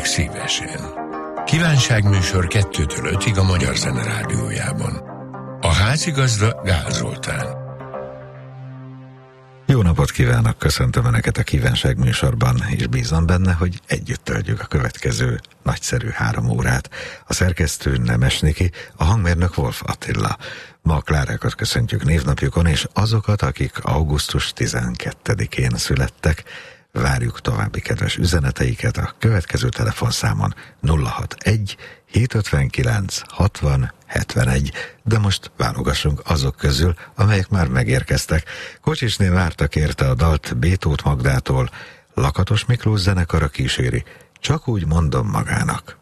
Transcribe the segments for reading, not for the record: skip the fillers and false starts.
meg szívesen. Kívánságműsor 2-től 5-ig a Magyar Zene Rádiójában. A házigazda Gál Zoltán. Jó napot kívánok, köszöntöm Önöket a Kívánság műsorban, és bízom benne, hogy együtt töltjük a következő nagyszerű 3 órát. A szerkesztő Nemes Niki, a hangmérnök Wolf Attila. Ma a Klárákat köszöntjük névnapjukon, és azokat, akik augusztus 12-én születtek. Várjuk további kedves üzeneteiket a következő telefonszámon 061 759 60 71, de most válogassunk azok közül, amelyek már megérkeztek. Kocsisné Márta kérte a dalt B. Tóth Magdától, Lakatos Miklós zenekara kíséri, Csak úgy mondom magának.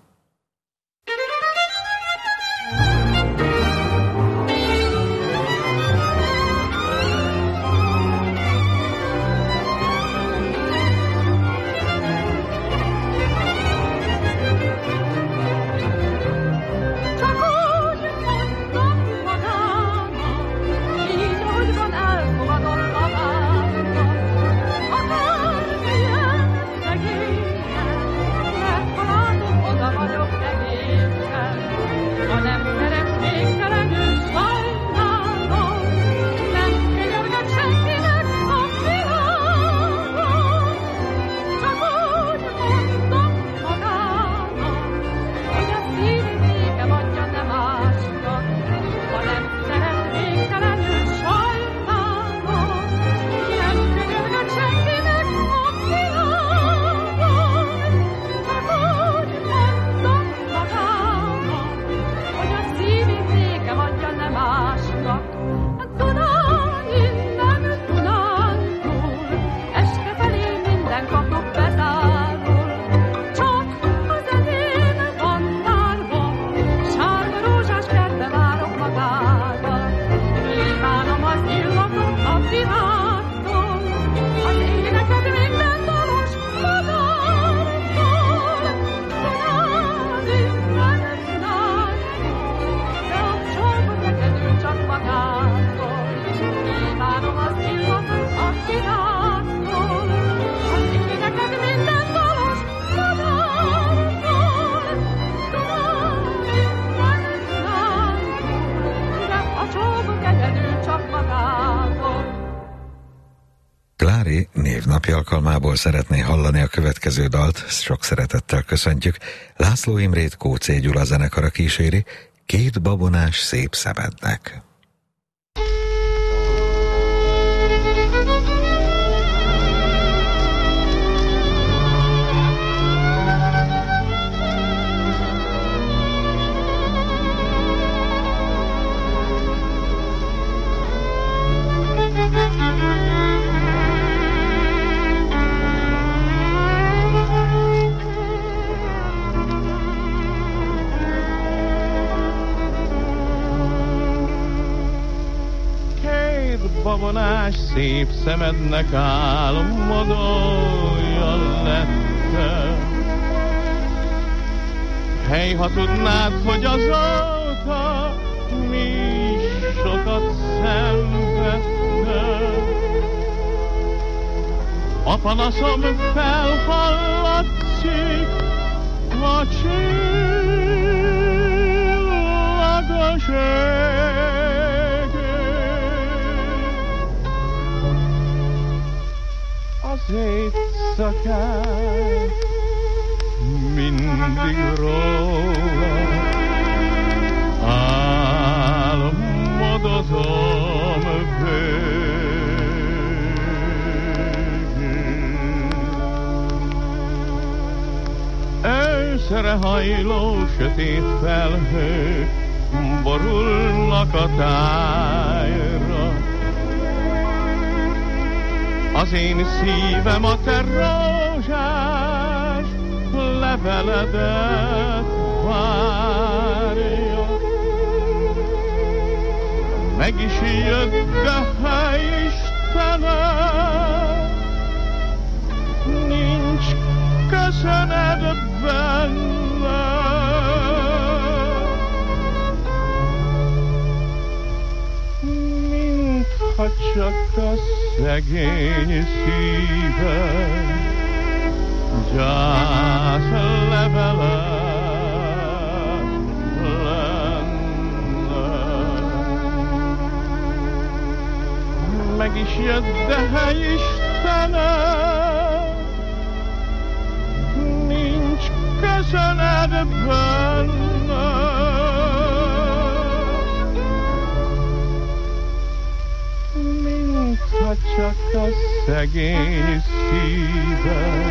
Névnapi alkalmából szeretné hallani a következő dalt, sok szeretettel köszöntjük. László Imrét Kóczé Gyula zenekara kíséri, Két babonás szép szemednek. Babonás szép szemednek álmodója lettem. Hely, ha tudnád, hogy azóta mi sokat szenvedtem. A panaszom felhallatszik a csillagos az éjszakát mindig róla álmodozom végig. Őszre hajló sötét felhők borulnak a tájra. Az én szívem a te rózsás leveledet várja. Meg is jött, de hely Istenem, nincs köszöned benne. Mintha csak a szegény szívem gyász leve meg is jött, de hely Istenem, nincs köszöned benne. Mintha csak a szegény szíve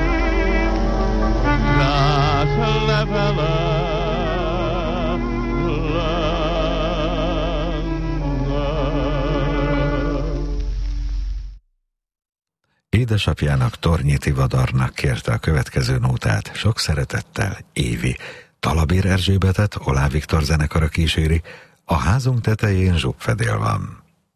ráz levele Édesapjának, Tornyi Tivadarnak kérte a következő nótát, sok szeretettel Évi. Talabér Erzsébetet Oláh Viktor zenekara kíséri, a házunk tetején zsupfedél van.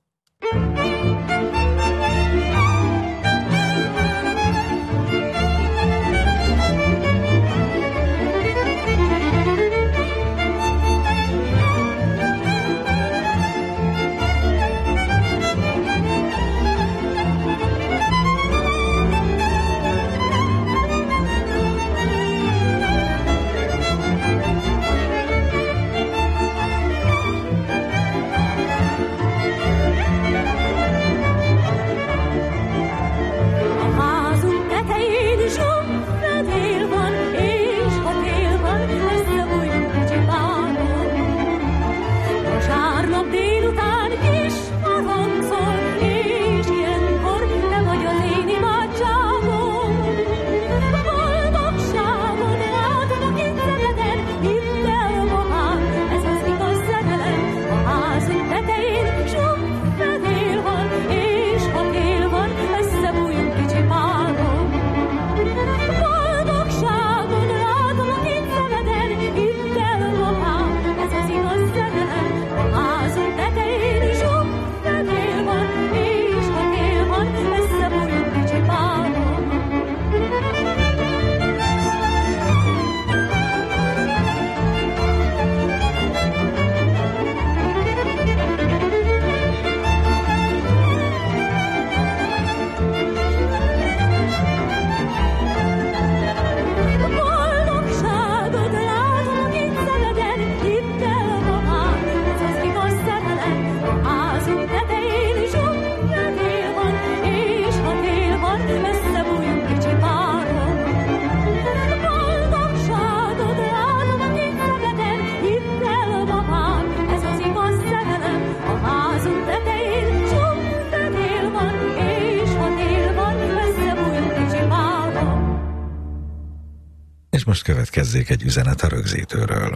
És most következzék egy üzenet a rögzítőről.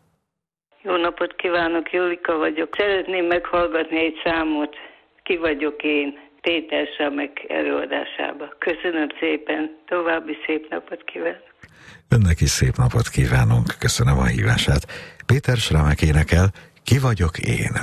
Jó napot kívánok, Julika vagyok. Szeretném meghallgatni egy számot. Ki vagyok én? Péter Samek előadásába. Köszönöm szépen, további szép napot kívánok. Önnek is szép napot kívánunk, köszönöm a hívását. Péter Samek énekel, Ki vagyok én?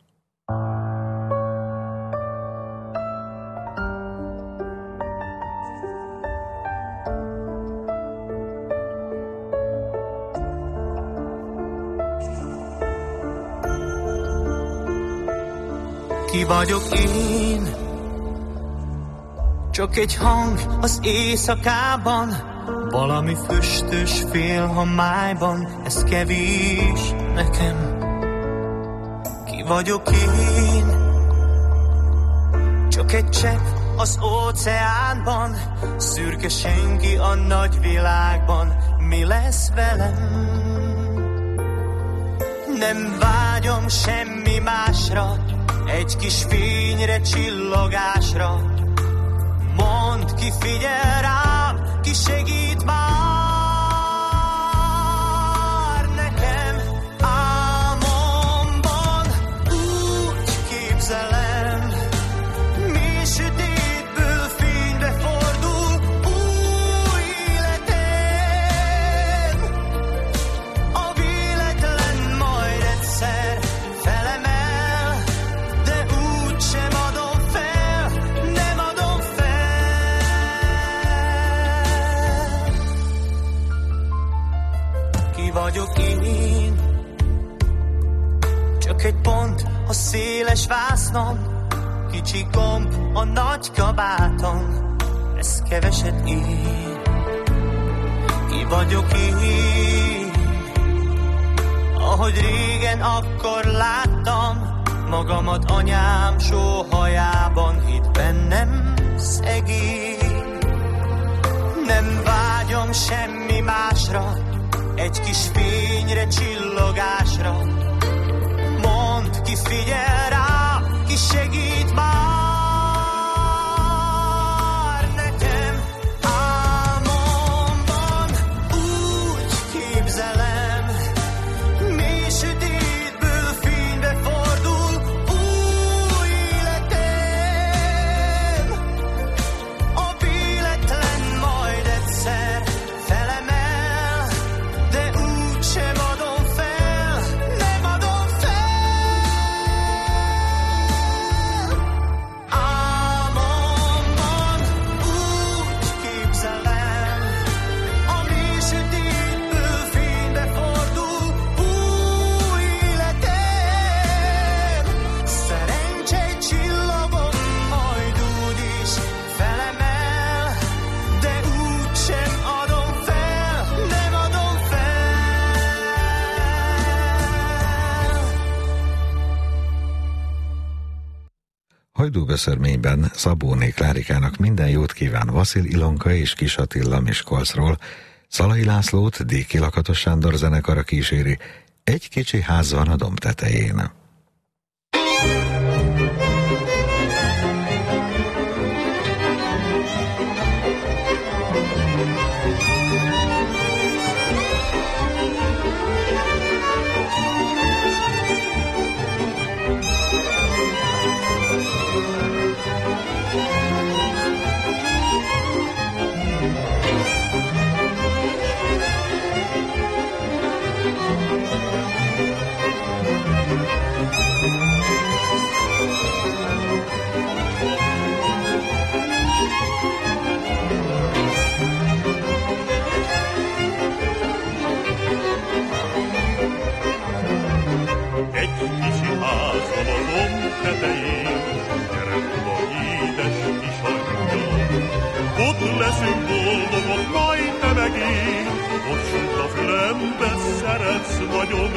Ki vagyok én? Csak egy hang az éjszakában, valami füstös félhomályban, ez kevés nekem. Ki vagyok én? Csak egy csepp az óceánban, szürke senki a nagy világban, mi lesz velem? Nem vágyom semmi másra, egy kis fényre, csillogásra. Mondd ki, figyel rám, ki segít már nekem. Álmomban úgy képzelem, mi sötétből fénybe fordul új életem. A véletlen majd egyszer felemel, de úgy sem adom fel, nem adom fel. Ki vagyok én? Csak egy pont a széles vásznon, kicsi gomb a nagy kabáton, ez keveset ér. Ki vagyok én? Ahogy régen akkor láttam, magamat anyám sóhajában, hidd bennem szegény. Nem vágyom semmi másra, egy kis fényre, csillogásra. Mondd ki, figyel rá, ki segít már nekem. Álmomban úgy képzelem, mély sötétből fénybe fordul új életem. A véletlen majd egyszer felemel, de úgysem adom fel, nem adom fel. Álmomban úgy képzelem, a mély sötétből fénybe fordul új életem. Szerencsé csillagom majd úgyis felemel, de úgysem adom fel, nem adom fel. Hajdúböszörményben Szabóné Klárikának minden jót kíván Vasil Ilonka és Kis Attila Miskolcról. Szalai Lászlót Déki Lakatos Sándor zenekara kíséri. Egy kicsi ház van a domb tetején. Egy kicsi ház van a domb tetején, gyere oda, édes kis angyal. Ott leszünk boldogok, majd te meg én, most a fülembe szeretsz nagyon.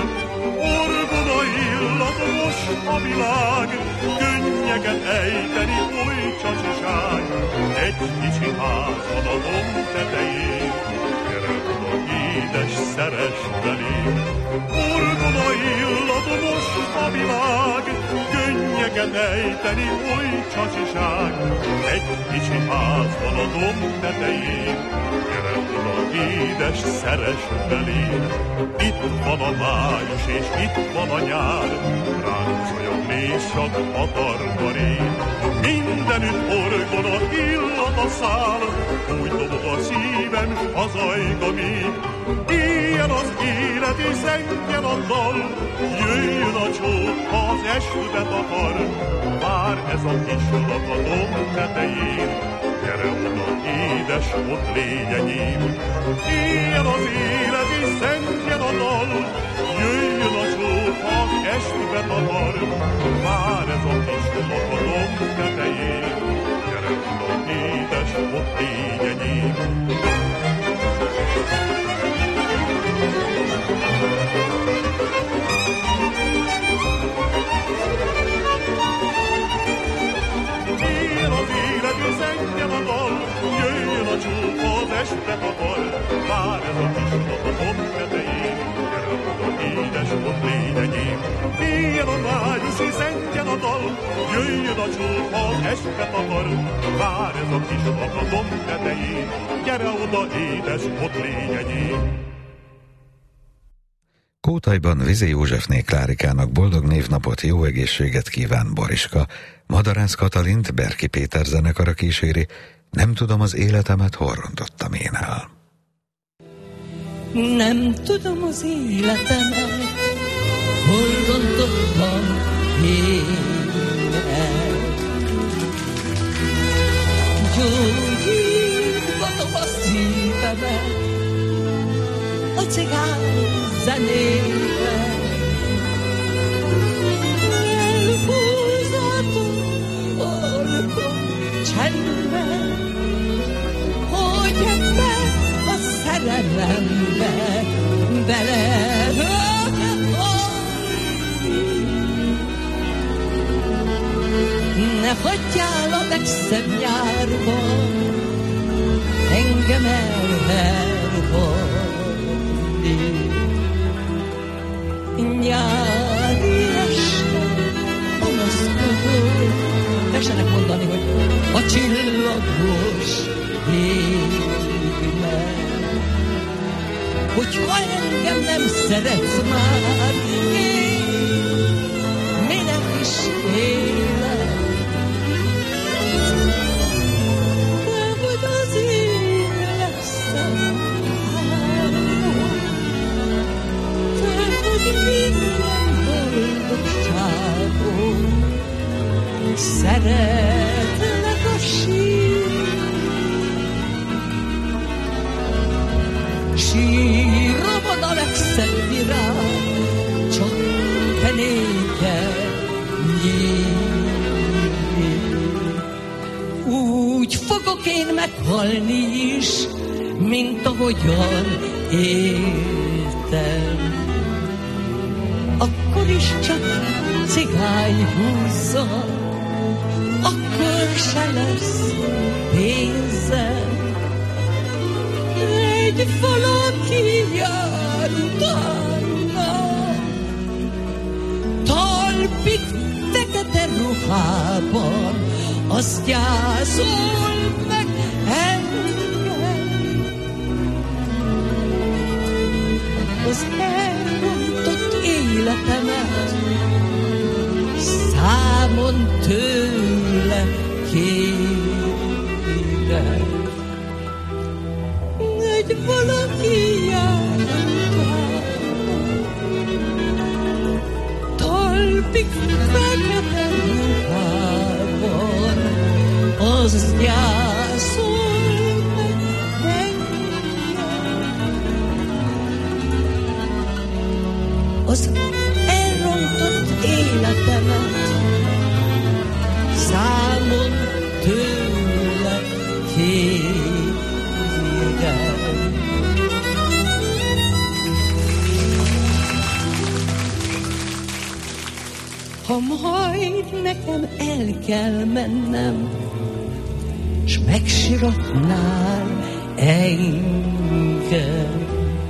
Orgona illat most a világ, könnyeket ejteni, oly csacsiság. Egy kicsi ház van a domb tetején, gyere oda, édes, szeress belém. Orgona illat most a világ, könnyeket ejteni, oly csacsiság. Egy kicsi ház van a domb tetején, gyere oda, édes, szeress belém. Itt van a május és itt van a nyár, ránk zajog nézsak a targarén. Mindenütt orgona illata száll, úgy dobog a szívem, hazajga még. Éljen az élet és zengjen a dal, jöjjön a csók, ha az esőbe takar. Vár ez a kis lak a domb tetején, gyere oda, édes, ott légy enyém. Éljen az élet és zengjen a dal, jöjjön a csók, ha az esőbe takar. Vár ez a kis lak a domb tetején, gyere oda, édes, ott légy enyém. Éljen az élet, és zengjen a dal, jöjjön a csók, ha az este takar. Vár ez a kis lap a domb tetején, gyere oda, édes, ott légy enyém. Éljen a május, és zengjen a dal, jöjjön a csók, ha az este takar. Vár ez a kis lap a domb tetején, gyere oda, édes, ott légy enyém. Kótajban Vizi Józsefné Klárikának boldog névnapot, jó egészséget kíván Boriska. Madarász Katalint Berki Péter zenekara kíséri. Nem tudom az életemet, hol rontottam én el. Nem tudom az életemet, hol rontottam én el. Gyógyítgatom a szívemet a cigány zenével. Elhúzatom orkom csendben, hogy ebbe a szerelembe bele legszebb nyárban engem elhervadni. Nyári este panaszkodom, tessenek mondani, hogy a csillagos égnek, hogyha engem nem szeretsz már, én minek is élek. De hogy az én leszem álmom, de hogy minden boldogságom, szeretlek a sír. Síromon a legszebb virág, csak te néked nyílni. Úgy fogok én meghalni is, mint ahogyan éltem. Akkor is csak cigány húzza, akkor se lesz pénzem. Egy valaki jár utána, talpig fekete ruhában, azt gyászol meg engem. Az elrontott életemet számon tőle kérem. Egy valaki jár utána, talpig fekete ruhában, az gyászol meg engem. Az elrontott életemet számon tőle kérem. Ha majd nekem el kell mennem, s megsiratnál engem,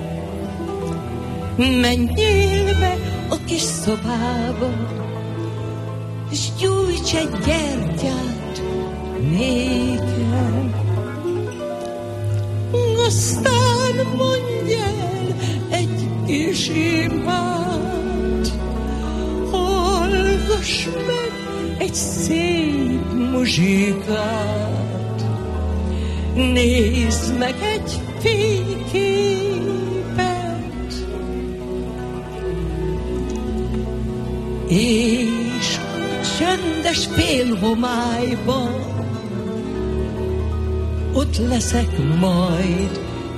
menjél be a kis szobába, és gyújts egy gyertyát nékem. Aztán mondj el egy kis imát, hallgass meg egy szép muzsikát, nézd meg egy fényképet, és csöndes félhomályban ott leszek majd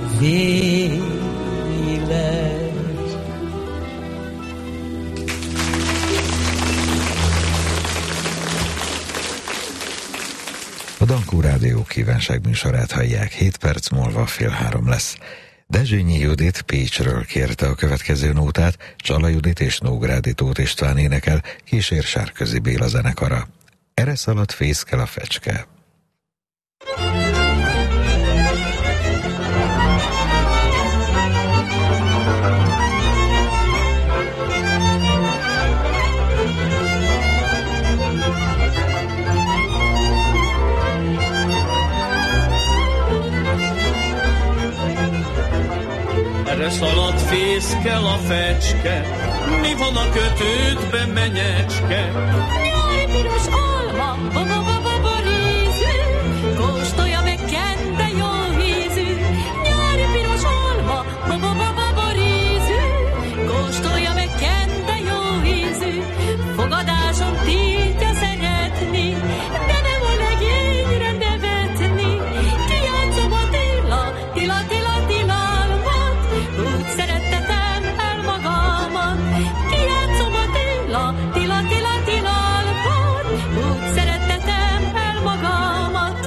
véled. A Dankó Rádió kívánságműsorát hallják, 7 perc múlva 2:30 lesz. Dezsényi Judit Pécsről kérte a következő nótát, Csala Judit és Nógrádi Tóth István énekel, kísér Sárközi Béla zenekara. Eresz alatt fészkel a fecske. Eresz alatt fészkel a fecske, mi van a kötődben, menyecske? Nyári piros alma, baba-baba-baba-rízű, kóstolja meg kende jó ízű. Nyári piros alma, baba-baba-baba-rízű, kóstolja meg kende jó ízű. Fogadáson tiltja szeretni, de nem a legényre nevetni. Kijátszom a tilalmat, úgy szerettetem el magamat. Kijátszom a tilalmat, úgy szerettetem el magamat.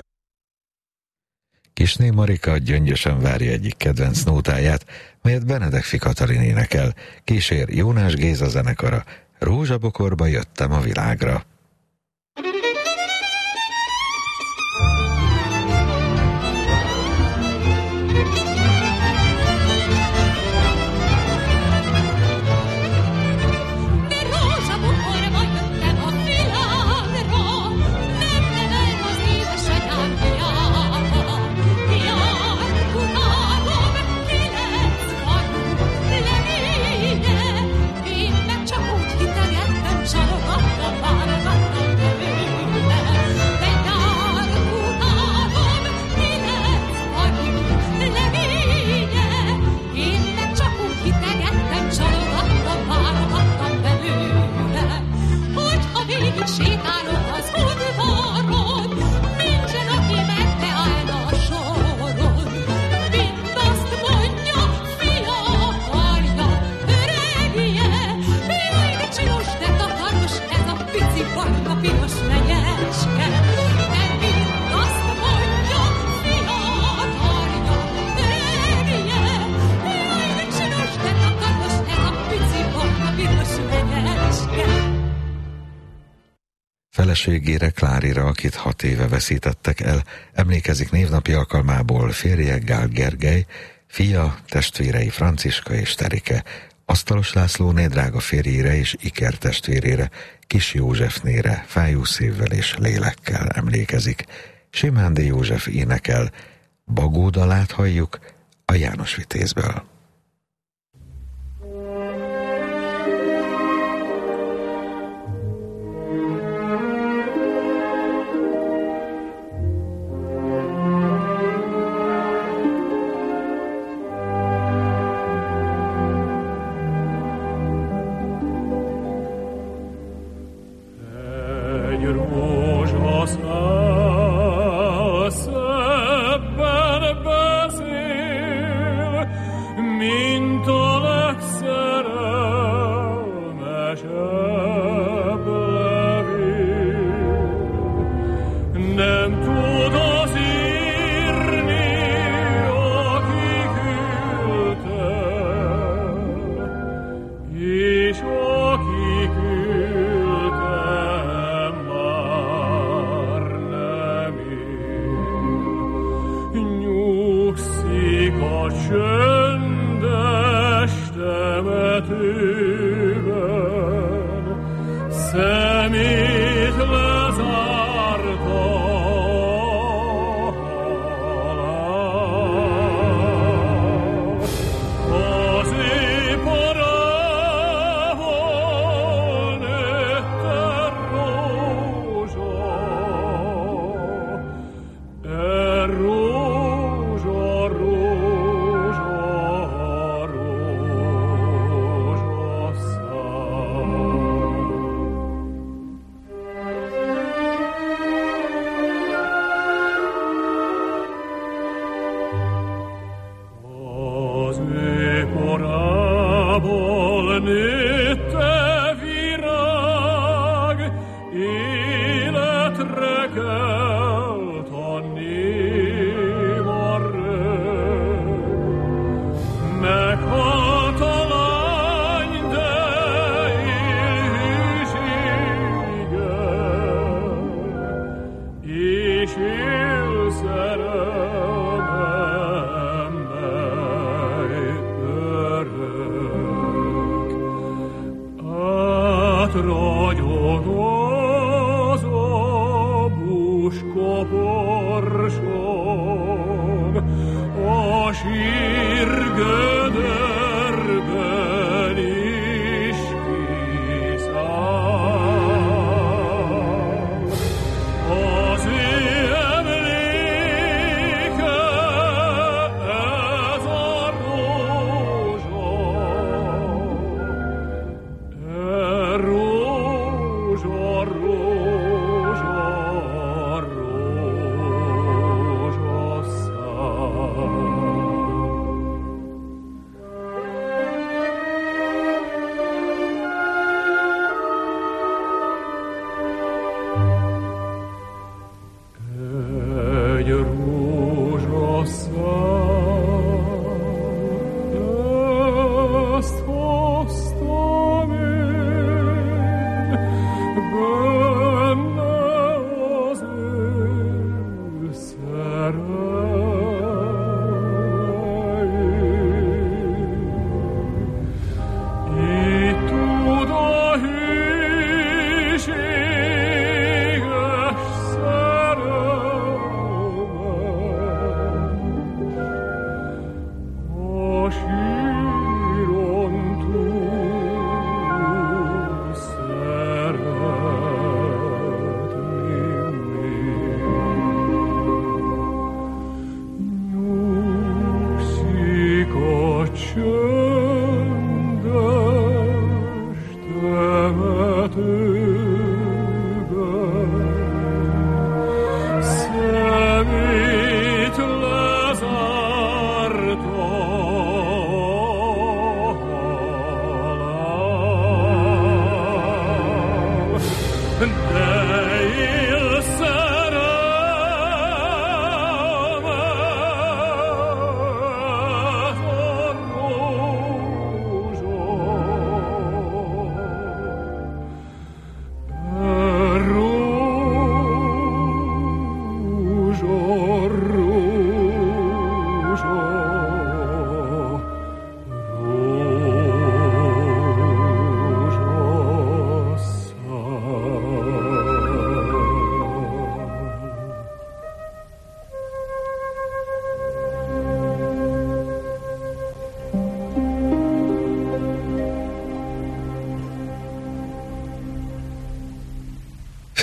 Kisné Marika gyöngyösen várja egyik kedvenc nótáját, melyet Benedek Katalin énekel, kísér Jónás Géza zenekara. Rózsabokorba jöttem a világra. Feleségére, Klárira, akit 6 éve veszítettek el, emlékezik névnapi alkalmából férje Gál Gergely, fia, testvérei Franciska és Terike, Asztalos Lászlóné drága férjére és Iker testvérére, Kis Józsefnére fájó szívvel és lélekkel emlékezik. Simándi József énekel, Bagó dalát halljuk a János Vitézből.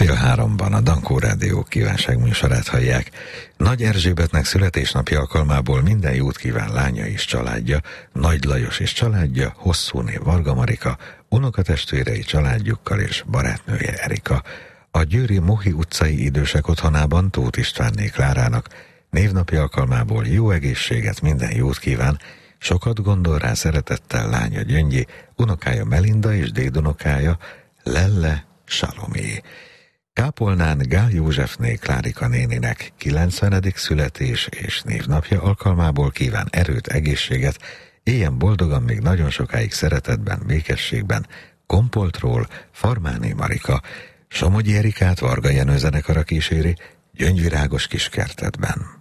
5:30 a Dankó Rádió kívánságműsorát hallják. Nagy Erzsébetnek születésnapja alkalmából minden jót kíván lánya és családja, Nagy Lajos és családja, hosszú név Varga Marika, unokatestvérei családjukkal és barátnője Erika. A győri Mohi utcai idősek otthonában Tóth Istvánné Klárának névnapja alkalmából jó egészséget, minden jót kíván, sokat gondol rá szeretettel lánya Gyöngyi, unokája Melinda és dédunokája Lelle Salomé. Kápolnán Gál Józsefné Klárika néninek 90. születés és névnapja alkalmából kíván erőt, egészséget, éljen boldogan még nagyon sokáig szeretetben, békességben, Kompoltról Farmáné Marika, Somogyi Erikát Varga Jenő zenekara kíséri Gyöngyvirágos kiskertetben.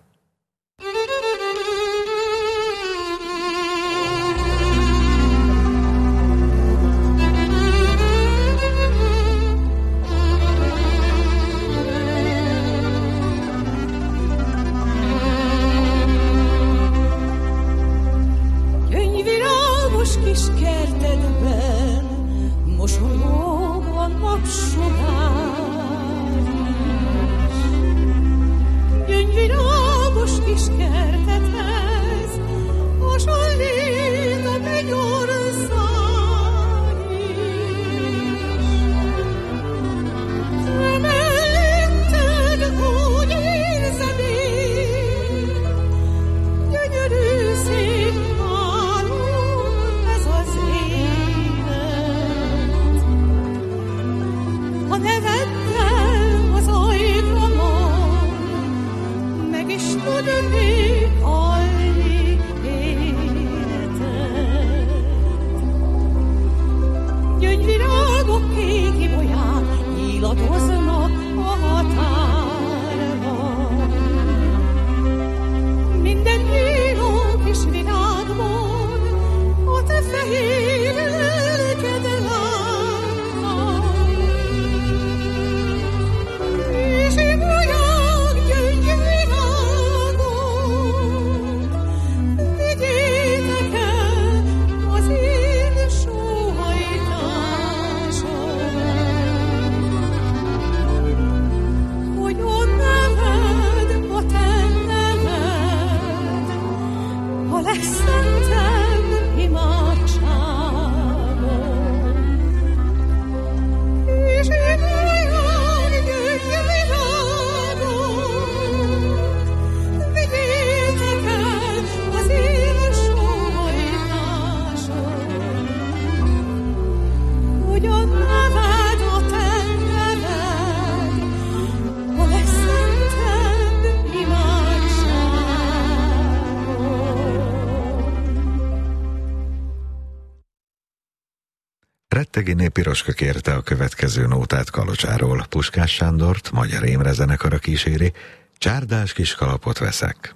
Retteginé Piroska kérte a következő nótát Kalocsáról. Puskás Sándort Magyar Émre zenekara kíséri, Csárdás kis kalapot veszek.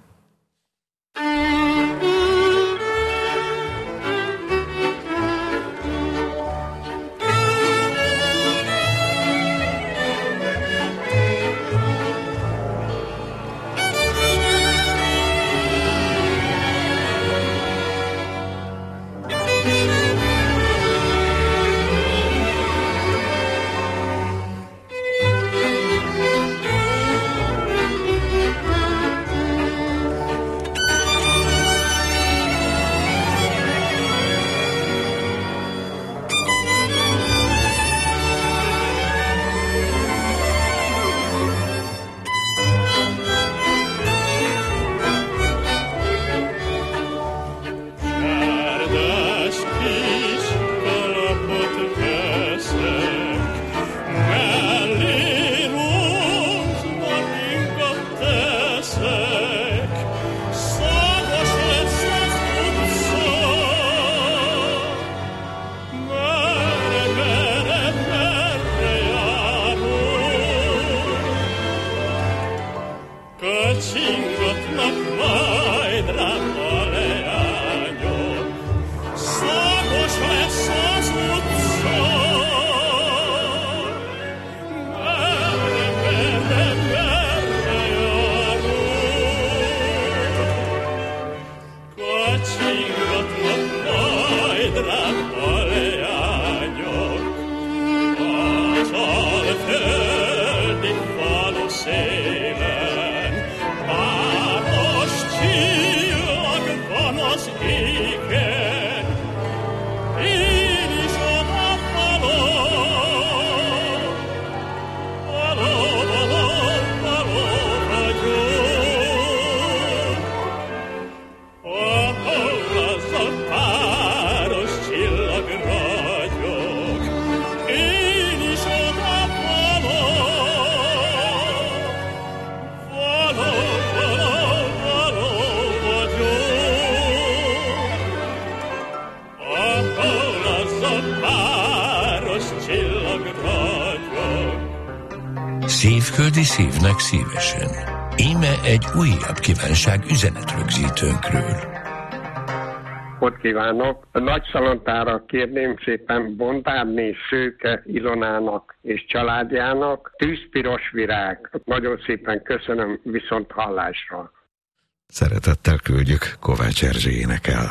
hol az a páros csillag ragyog. Szívföldi szívnek szívesen. Íme egy újabb kívánság üzenetrögzítőnkről. Ott kívánok! A Nagyszalontára kérném szépen Bondárné Szőke Ilonának és családjának tűzpiros virág. Nagyon szépen köszönöm, viszont hallásra. Szeretettel küldjük, Kovács Erzsé énekel.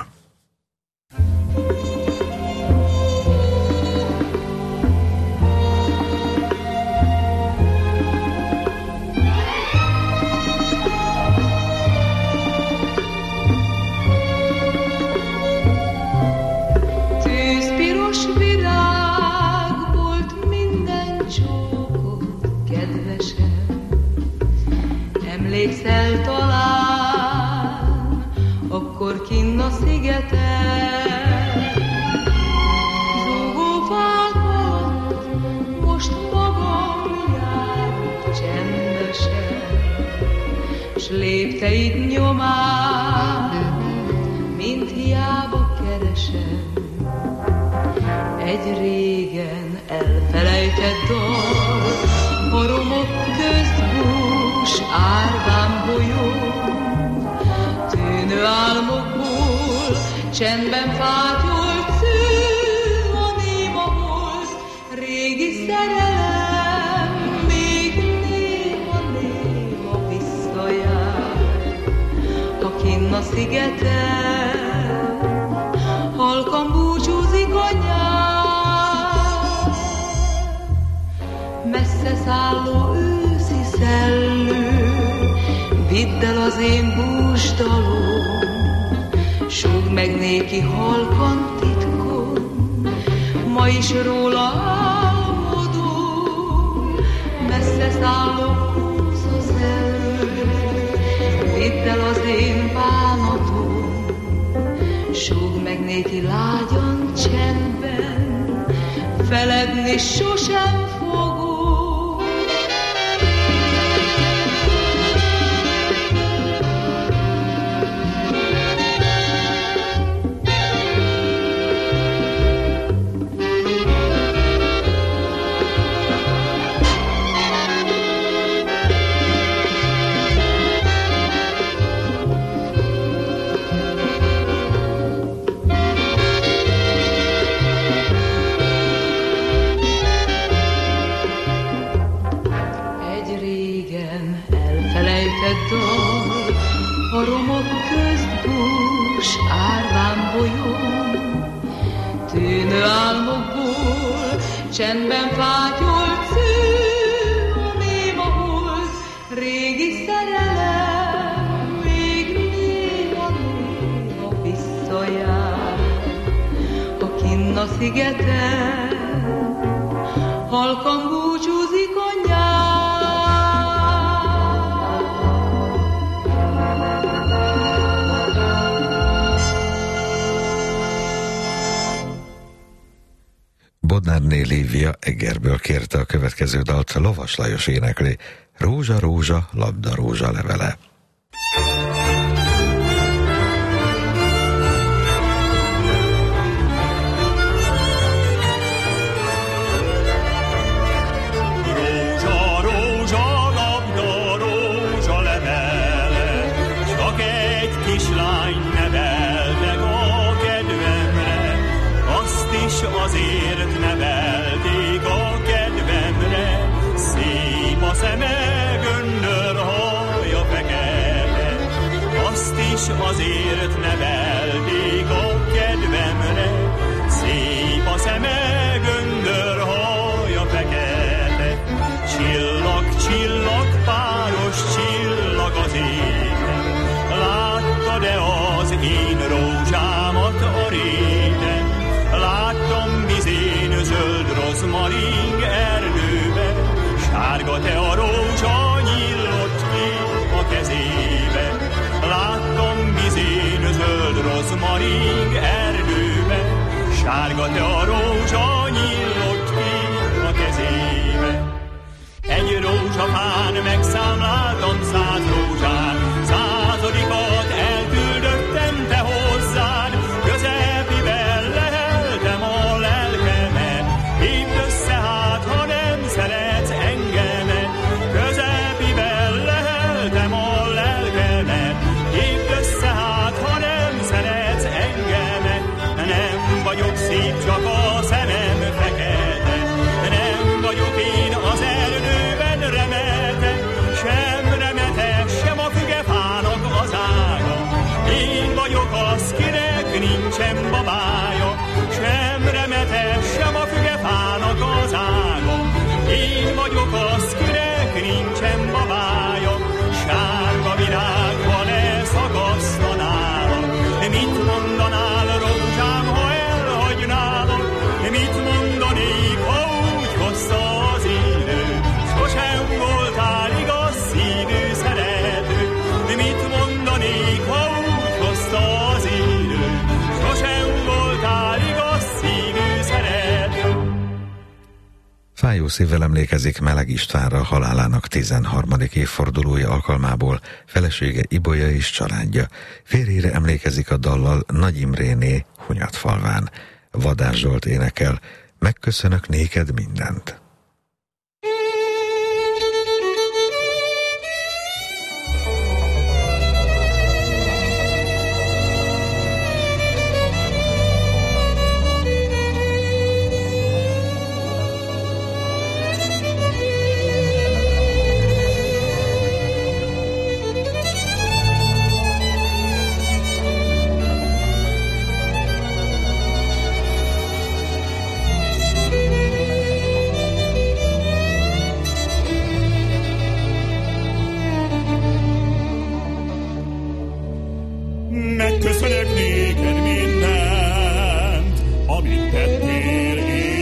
Emlékszel talán, akkor kinn a szigeten, zúgófákat most magam járok csendesen, s lépteid nyomán, mint hiába keresem, egy régen elfelejtett dal, a romok közt bús árván bolyó, tűnő álmokból csendben fátyolt szűn a néma hold, régi szerelem még néma visszajár, ha kinn a szigeten halkan búcsúzik a nyár, messze szálló őszi szellő, vidd el az én búsdalom, súgd meg néki halkan titkon, ma is róla álmodom, messze szálló kúsza szellő, vidd el az én bánatom, súgd meg néki lágyan csendben, feledni sosem fogom. A romok közt bús árván bolyón, tűnő álmokból csendben fátyolt szűn a néma hold, régi szerelem még néma visszajár, a kinn a szigeten halkan búcsúzik a nyár. Bodnárné Lívia Egerből kérte a következő dalt, Lovas Lajos énekli, Rózsa, rózsa, labda, rózsa levele. Rózsa, rózsa, labda, rózsa levele, csak egy kislány neveltek a kedvemre, azt is azért nevelték a kedvemre, szép a szeme, göndör haja fekete, azt is azért nevelték a kedvemre, szép a szeme, göndör haja fekete, csillag, csillag, páros csillag az égen, láttad-e az én rózsámat a réten? Láttam vizén zöld rozmaring erdőbe, sárga te a rózsa nyílott ki a kezébe. Láttam vizén zöld rozmaring erdőbe, sárga te a rózsa nyílott ki a kezébe. Egy rózsafán megszámláltam 100 rózsát, 100-adikat elküldöttem te hozzád, közepiben lehel csak a szemem fekete. Nem vagyok én az erdőben remete, sem remete, sem a fügefának az ága. Én vagyok az, kinek nincsen babája, sem remete, sem a fügefának az ága. Én vagyok az, kinek nincsen babája, sárga virág, ha ne szakasztanálak. Mit mondanál, rózsám, ha elhagynálak? Mit mondanék, ha úgy hozta az idő? Sosem voltál igaz szívű szerető. Mit mondanék, ha úgy hozta az idő? Sosem voltál igaz szívű szerető. Fájó szívvel emlékezik Meleg Istvánra halálának 13. évfordulója alkalmából felesége Ibolya és családja. Férjére emlékezik a dallal Nagy Imréné Hunyadfalván. Vadás Zsolt énekel: megköszönök néked mindent. Megköszönök néked mindent, amit tettél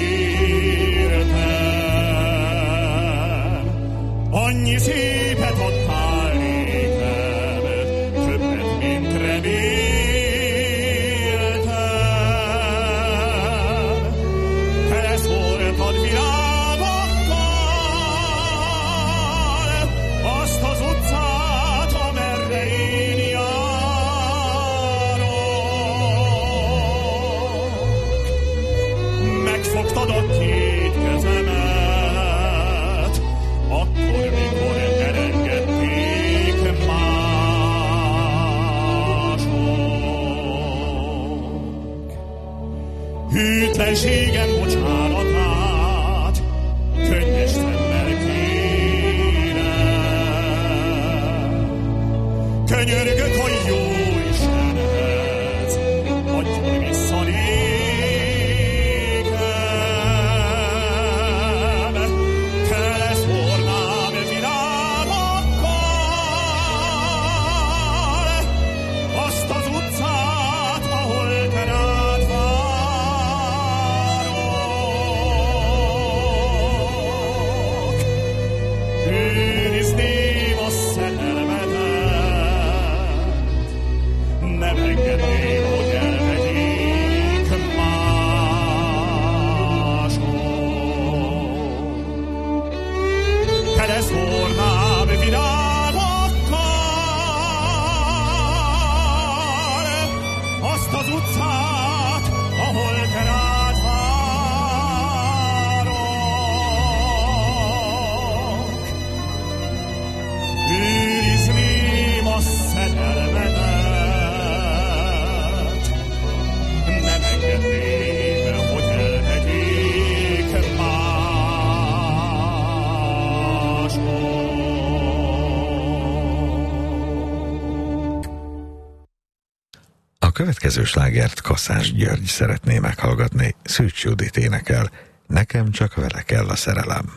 értem. Annyi szépet adtál nékem, többet, mint reméltem. Te szórtad virágokkal azt az utcát, amerre én fogtad a két kezemet, akkor, mikor elengedték mások. Hűtlenségem bocsánatát könnyes szemmel kérem. Könyörgök a jó Istenhez, adjon vissza nékem. A következő slágert Kaszás György szeretné meghallgatni. Szűcs Judit énekel: nekem csak vele kell a szerelem.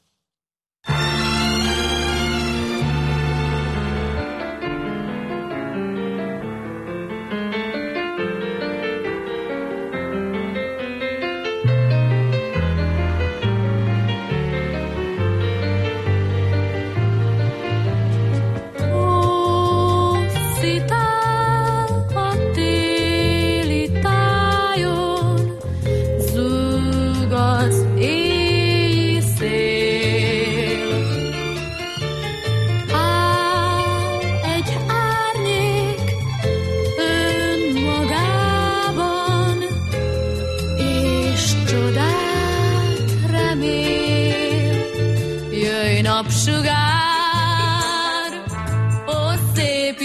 napsugár, ó szép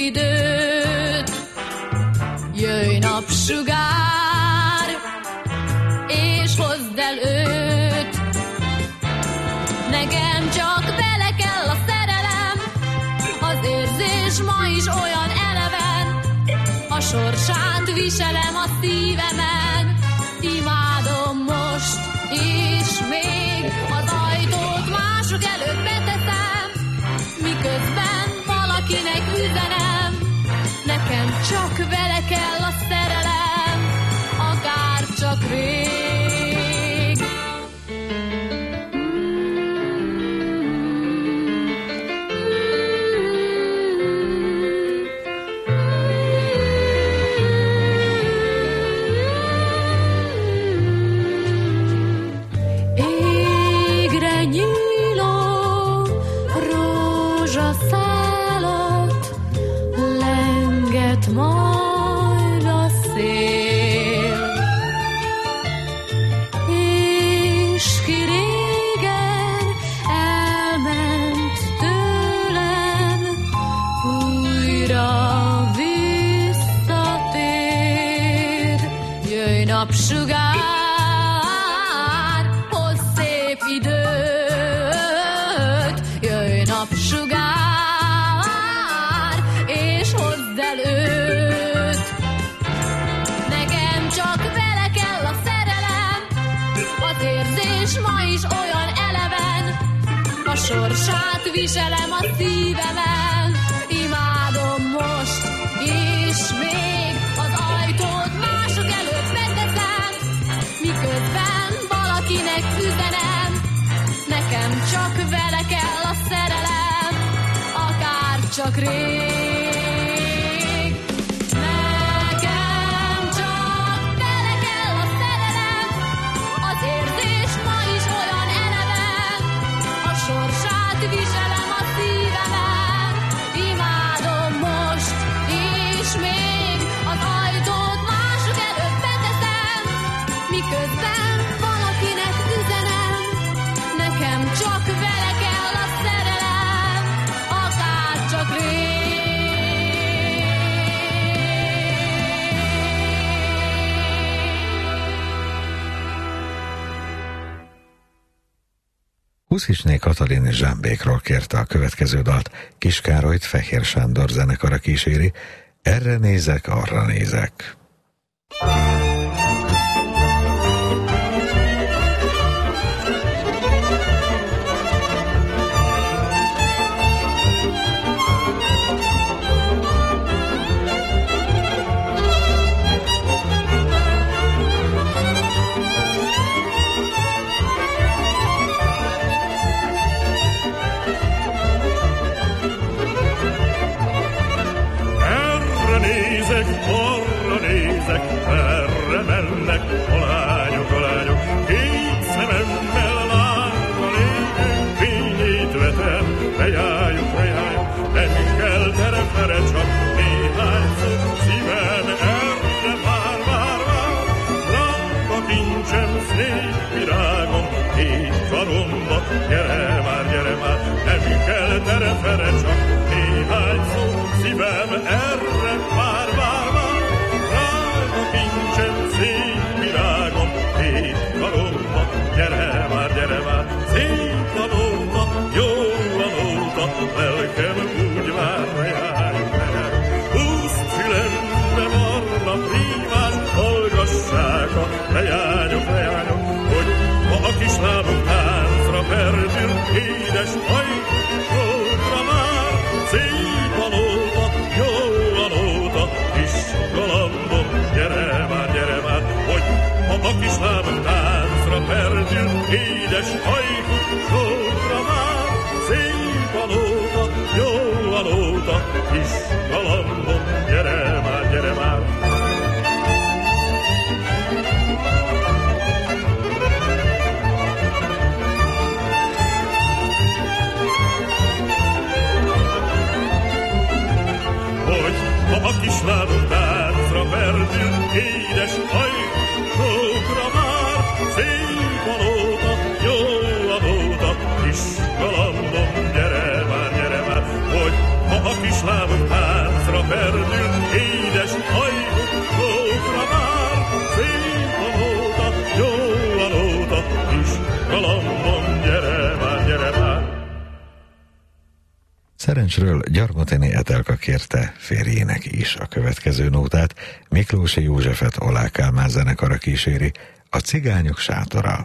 időt, jöjj napsugár, sorsát viselem a szívemen, imádom most és még, az ajtót mások előtt beteszem, miközben valakinek üzenem, nekem csak vele kell a szerelem, akár csak rég. Majd a szél, és ki régen elment tőlem, újra visszatér. Jöjj napsugár, hozz szép időt, jöjj napsugár, és hozd el őt. Nekem csak vele kell a szerelem, az érzés ma is olyan eleven, a sorsát viselem a szívemen, imádom most és még, az ajtót mások előtt beteszem, miközben valakinek üzenem, nekem csak vele kell a szerelem, akár csak rég. Viselem a szívemen, imádom most és még, az ajtót mások előtt beteszem, miközben valakinek üzenem, nekem csak vele kell a szerelem, akár csak rég. 20-isné Katalin Zsámbékról kérte a következő dalt, Kis Károlyt Fehér Sándor zenekara kíséri, Erre nézek, arra nézek. Erre mennek a lányok, két szememmel látva légünk, fényét vetem, rejájuk, nem kell terefere, csak néhány szó, szívem erre vár, drága kincsem, szép virágom, két karomba, gyere már, nem kell terefere, csak néhány szó, szívem erre vár, szép virágom, két karomba, gyere már, szép valóta, jó valóta, lelkem úgy vár, rejájuk, 20 fülembe vannak rívás, hallgassák a leányok, hogy ma a kislábom táncra perdül, édes ajtóra már, szép valóta, jó valóta, kis galambom, gyere már, hogy a kislábom táncra perdül, édes hajkú sorra már, szép valóta, jó valóta, kis galambom, gyere már. Hogy a kislábom táncra perdül, édes ajtókra már, szép valóta, jó valóta, kis galambom, gyere már, hogy a kislábom táncra perdül, édes ajtókra Szerencsről Gyarmatini Etelka kérte férjének is a következő nótát, Miklósi Józsefet Olá Kálmán zenekara kíséri, a Cigányok sátora.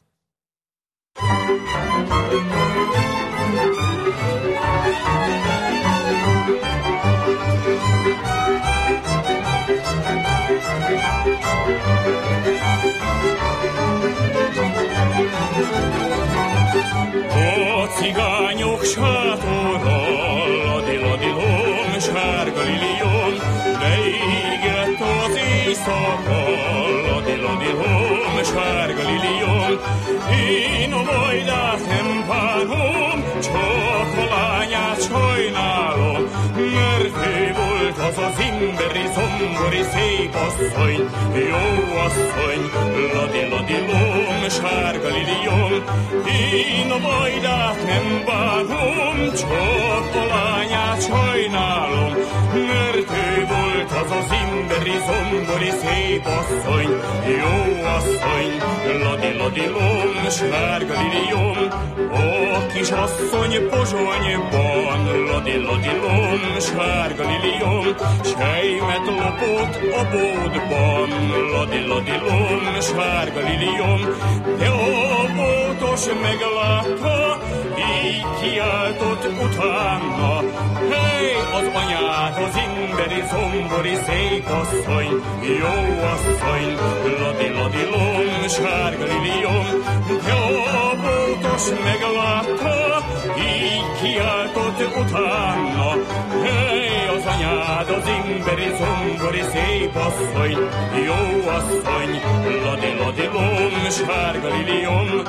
A cigányok sátora, ladi-ladi-lom, sárga lilion, beégett az éjszaka, ladi-ladi-lom, sárga lilion. Én a vajdát nem bánom, csak a lányát sajnálom, mert ő volt az az imberi, zombori, szép asszony, jó asszony, ladi-ladi-lom, sárga lilion. Én a vajdát nem bánom, csak a lányát sajnálom, mert ő volt az az imberi, zombori, szép asszony, jó asszony, ladi-ladi-lom, sárga lilion. A kis asszony Pozsonyban, ladi-ladi-lom, sárga lilion, sejmet lopott a bódban, ladi-ladi-lom, sárga lilion. De a bótos meglátta, így kiáltott utána, hely, az anyád, az imberi, zombori, szép asszony, jó asszony, ladi-ladi-lom, sárga lilion. De a bótos meglátta, így kiáltott utána, hely, az anyád, az imberi, zombori, szép asszony, jó asszony, ladi-ladi-lom, sárga lilion.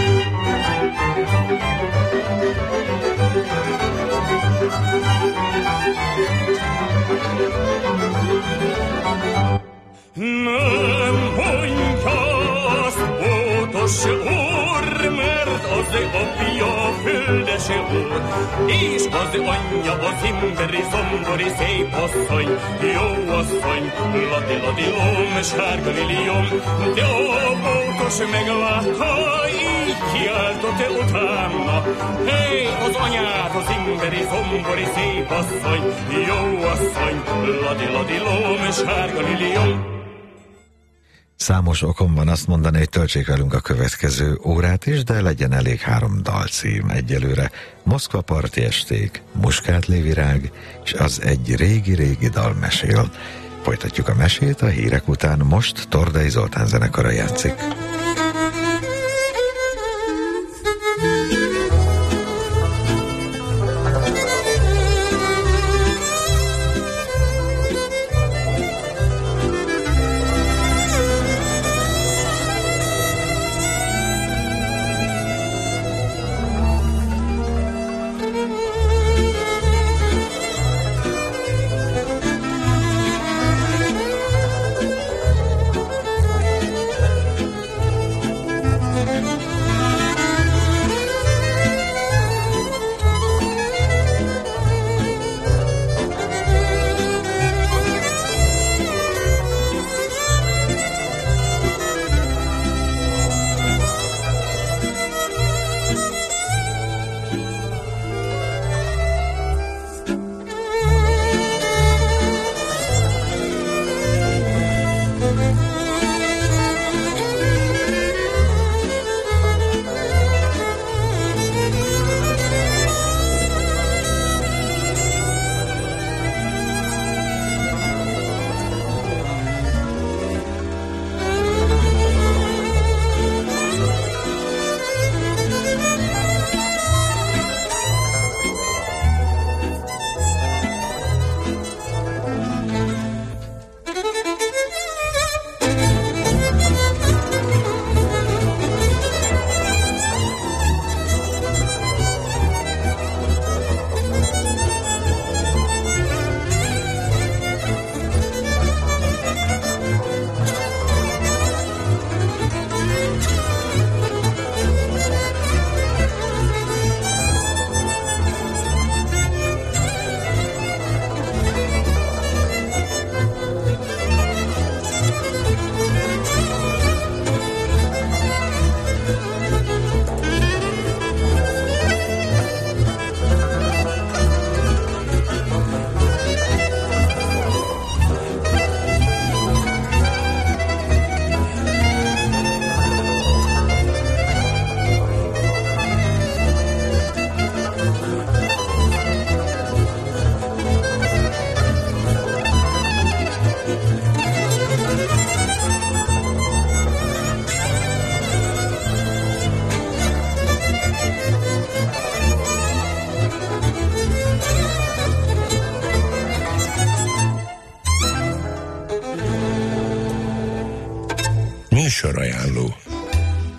Nem mondja azt, bótos úr, mert az apja földese úr, és az anyja az imberi, zombori, szép asszony, jó asszony, ladi-ladi-lom, sárga lilion. De a bótos meglátta, így kiáltott utána, hely, az anyád, az imberi, zombori, szép asszony, jó asszony, ladi-ladi-lom, sárga lilion. Számos okom van azt mondani, hogy töltsék velünk a következő órát is, de legyen elég 3 dalcím egyelőre. Moszkva parti esték, Muskátlévirág, és az egy régi-régi dal mesél. Folytatjuk a mesét a hírek után, most Tordai Zoltán zenekara játszik.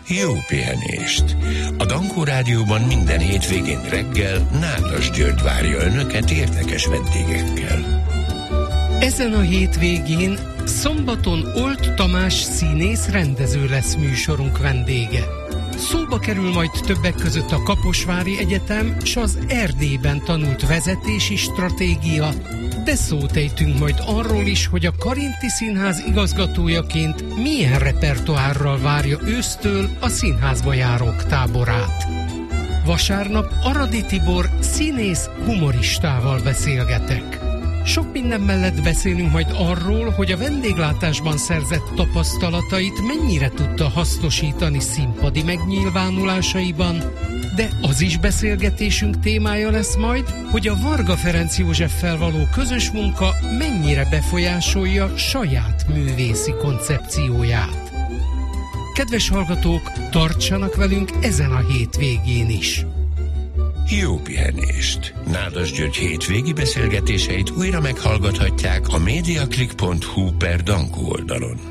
jó pihenést! A Dankó Rádióban minden hétvégén reggel Nádas György várja önöket érdekes vendégekkel. Ezen a hétvégén szombaton Old Tamás színész rendező lesz műsorunk vendége. Szóba kerül majd többek között a Kaposvári Egyetem s az Erdélyben tanult vezetési stratégia, de szót ejtünk majd arról is, hogy a Karinti Színház igazgatójaként milyen repertoárral várja ősztől a színházba járók táborát. Vasárnap Aradi Tibor színész humoristával beszélgetek. Sok minden mellett beszélünk majd arról, hogy a vendéglátásban szerzett tapasztalatait mennyire tudta hasznosítani színpadi megnyilvánulásaiban, de az is beszélgetésünk témája lesz majd, hogy a Varga Ferenc Józseffel való közös munka mennyire befolyásolja saját művészi koncepcióját. Kedves hallgatók, tartsanak velünk ezen a hétvégén is! Jó pihenést! Nádas György hétvégi beszélgetéseit újra meghallgathatják a mediaclick.hu/Dankó oldalon.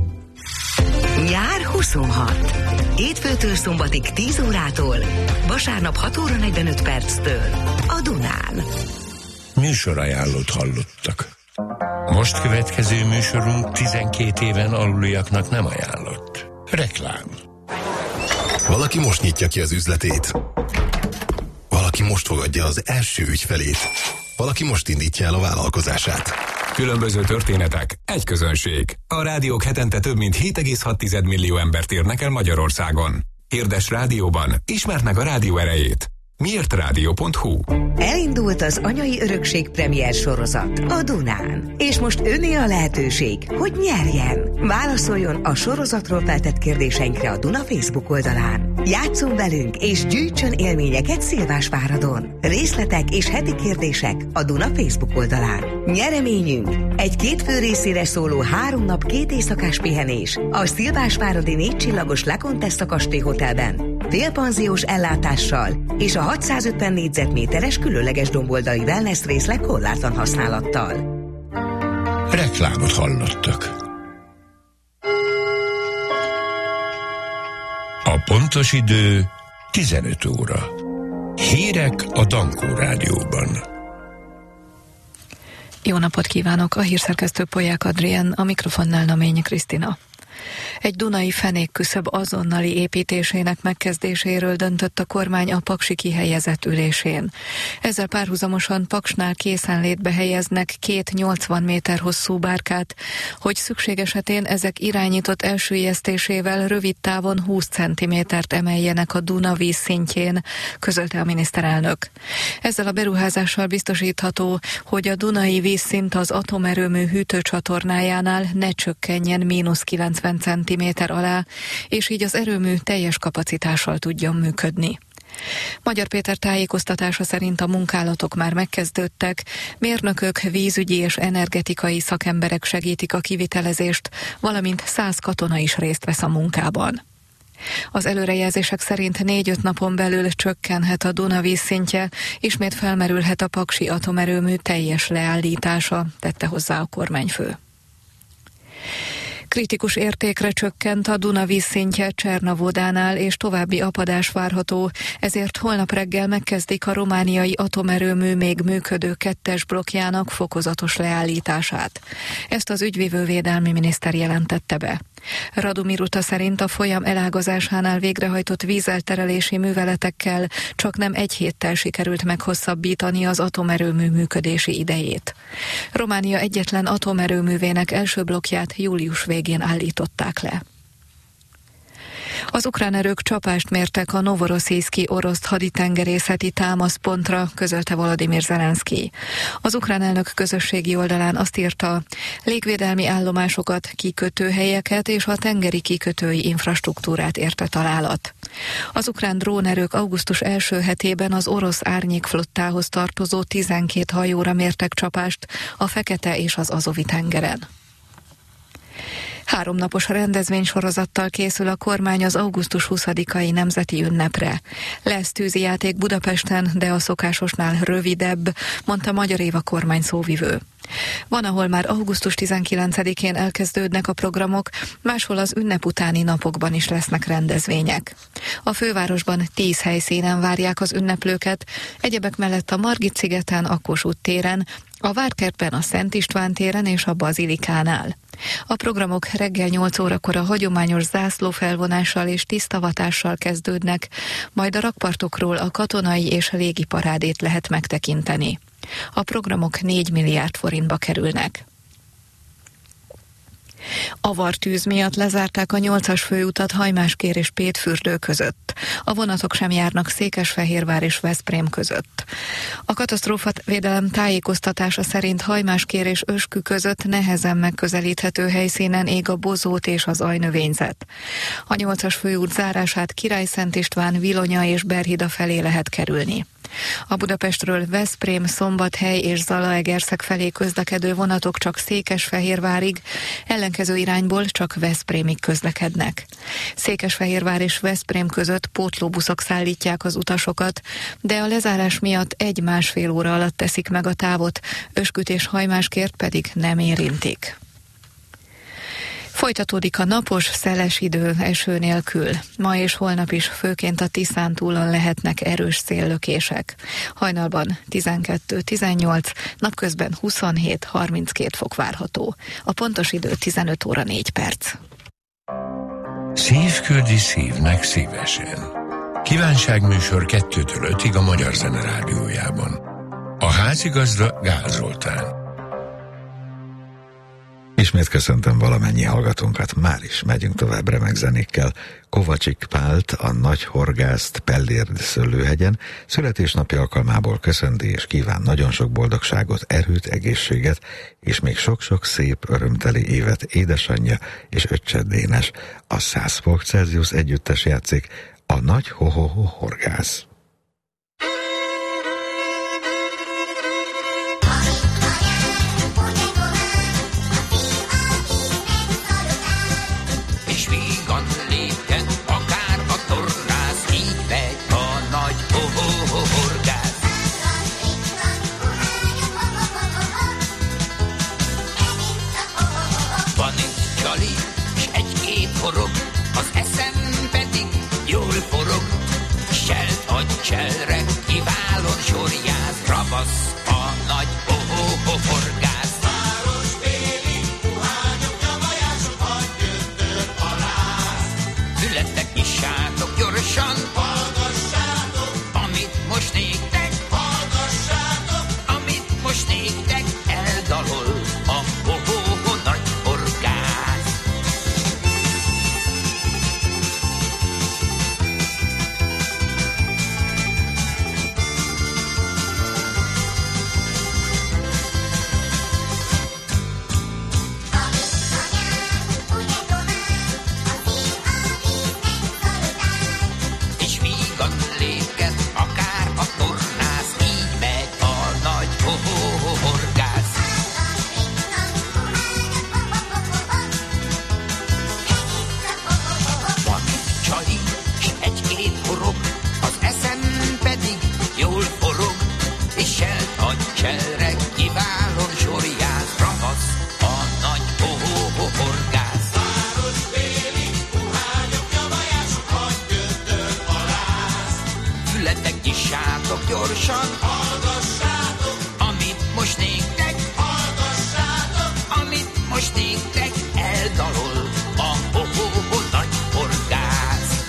Nyár 26. Hétfőtől szombatig 10 órától, vasárnap 6 óra 45 perctől a Dunán. Műsorajánlót hallottak. Most következő műsorunk 12 éven aluliaknak nem ajánlott. Reklám. Valaki most nyitja ki az üzletét. Valaki most fogadja az első ügyfelét. Valaki most indítja el a vállalkozását. Különböző történetek, egy közönség. A rádiók hetente több mint 7,6 millió embert érnek el Magyarországon. Hirdess rádióban, ismerd meg a rádió erejét. Miért rádió.hu? Elindult az Anyai Örökség premier sorozat a Dunán. És most öné a lehetőség, hogy nyerjen. Válaszoljon a sorozatról feltett kérdéseinkre a Duna Facebook oldalán. Játsszon velünk és gyűjtsön élményeket Szilvásváradon. Részletek és heti kérdések a Duna Facebook oldalán. Nyereményünk egy 2 fő részére szóló 3 nap 2 éjszakás pihenés a Szilvásváradi 4 csillagos La Contessa Kastély Hotelben. Félpanziós ellátással és a 650 négyzetméteres különleges domboldali wellness részleg korlátlan használattal. Reklámot hallottak. A pontos idő 15 óra. Hírek a Dankó Rádióban. Jó napot kívánok! A hírszerkesztő Polyák Adrien, a mikrofonnál Naményi Krisztina. Egy dunai fenékküszöb azonnali építésének megkezdéséről döntött a kormány a paksi kihelyezett ülésén. Ezzel párhuzamosan Paksnál készenlétbe helyeznek 2 80 méter hosszú bárkát, hogy szükség esetén ezek irányított elsüllyesztésével rövid távon 20 centimétert emeljenek a Duna vízszintjén, közölte a miniszterelnök. Ezzel a beruházással biztosítható, hogy a dunai vízszint az atomerőmű hűtőcsatornájánál ne csökkenjen -90 centiméter alá, és így az erőmű teljes kapacitással tudjon működni. Magyar Péter tájékoztatása szerint a munkálatok már megkezdődtek, mérnökök, vízügyi és energetikai szakemberek segítik a kivitelezést, valamint 100 katona is részt vesz a munkában. Az előrejelzések szerint 4-5 napon belül csökkenhet a Duna vízszintje, ismét felmerülhet a paksi atomerőmű teljes leállítása, tette hozzá a kormányfő. Kritikus értékre csökkent a Duna vízszintje Csernavodánál, és további apadás várható, ezért holnap reggel megkezdik a romániai atomerőmű még működő 2-es blokkjának fokozatos leállítását. Ezt az ügyvivővédelmi miniszter jelentette be. Radu Miruta szerint a folyam elágazásánál végrehajtott vízelterelési műveletekkel csak nem 1 héttel sikerült meghosszabbítani az atomerőmű működési idejét. Románia egyetlen atomerőművének első blokkját július végén állították le. Az ukrán erők csapást mértek a Novoroszijszki orosz haditengerészeti támaszpontra, közölte Volodymyr Zelenszkij. Az ukrán elnök közösségi oldalán azt írta, légvédelmi állomásokat, kikötőhelyeket és a tengeri kikötői infrastruktúrát érte találat. Az ukrán drónerők augusztus első hetében az orosz árnyékflottához tartozó 12 hajóra mértek csapást a Fekete és az Azovi tengeren. 3 napos rendezvénysorozattal készül a kormány az augusztus 20-ai nemzeti ünnepre. Lesz tűzijáték Budapesten, de a szokásosnál rövidebb, mondta Magyar Éva kormány szóvivő. Van, ahol már augusztus 19-én elkezdődnek a programok, máshol az ünnep utáni napokban is lesznek rendezvények. A fővárosban 10 helyszínen várják az ünneplőket, egyebek mellett a Margit-szigeten, a Kossuth téren, a Várkertben, a Szent István téren és a Bazilikánál. A programok reggel 8 órakor a hagyományos zászlófelvonással és tisztavatással kezdődnek, majd a rakpartokról a katonai és a légi parádét lehet megtekinteni. A programok 4 milliárd forintba kerülnek. Avartűz miatt lezárták a 8-as főutat Hajmáskér és Pétfürdő között. A vonatok sem járnak Székesfehérvár és Veszprém között. A katasztrófavédelem tájékoztatása szerint Hajmáskér és Öskü között nehezen megközelíthető helyszínen ég a bozót és az ajnövényzet. A 8-as főút zárását Király-Szent István, Vilonya és Berhida felé lehet kerülni. A Budapestről Veszprém, Szombathely és Zalaegerszeg felé közlekedő vonatok csak Székesfehérvárig, ellenkező irányból csak Veszprémig közlekednek. Székesfehérvár és Veszprém között pótlóbuszok szállítják az utasokat, de a lezárás miatt 1-1,5 óra alatt teszik meg a távot, Ösküt és Hajmáskért pedig nem érintik. Folytatódik a napos, szeles idő eső nélkül. Ma és holnap is főként a Tiszántúlon lehetnek erős széllökések. Hajnalban 12-18, napközben 27-32 fok várható. A pontos idő 15 óra 4 perc. Szív küldi szívnek szívesen. Kívánságműsor 2-től 5-ig a Magyar Zene Rádiójában. A házigazda Gál Zoltán. Ismét köszöntöm valamennyi hallgatónkat, már is megyünk tovább remek zenékkel. Kovacsik Pált, a Nagy Horgászt Pellérd Szőlőhegyen születésnapi alkalmából köszönti és kíván nagyon sok boldogságot, erőt, egészséget, és még sok-sok szép, örömteli évet édesanyja és öccse Dénes. A 100 fok Celsius együttes játszik, a Nagy Ho-Ho-Ho Horgász. Cselre kiválon sorjáz, ravasz a nagy horgász. Városbéli puhányok, nyavajások, hadgyöntőr alász. Fületek nyissátok gyorsan, hallgassátok, amit most néktek, hallgassátok, amit most néktek, eldalol a nagy horgász. Gyorsan hallgassátok, amit most néktek, hallgassátok, amit most néktek, eldalol a nagy horgász.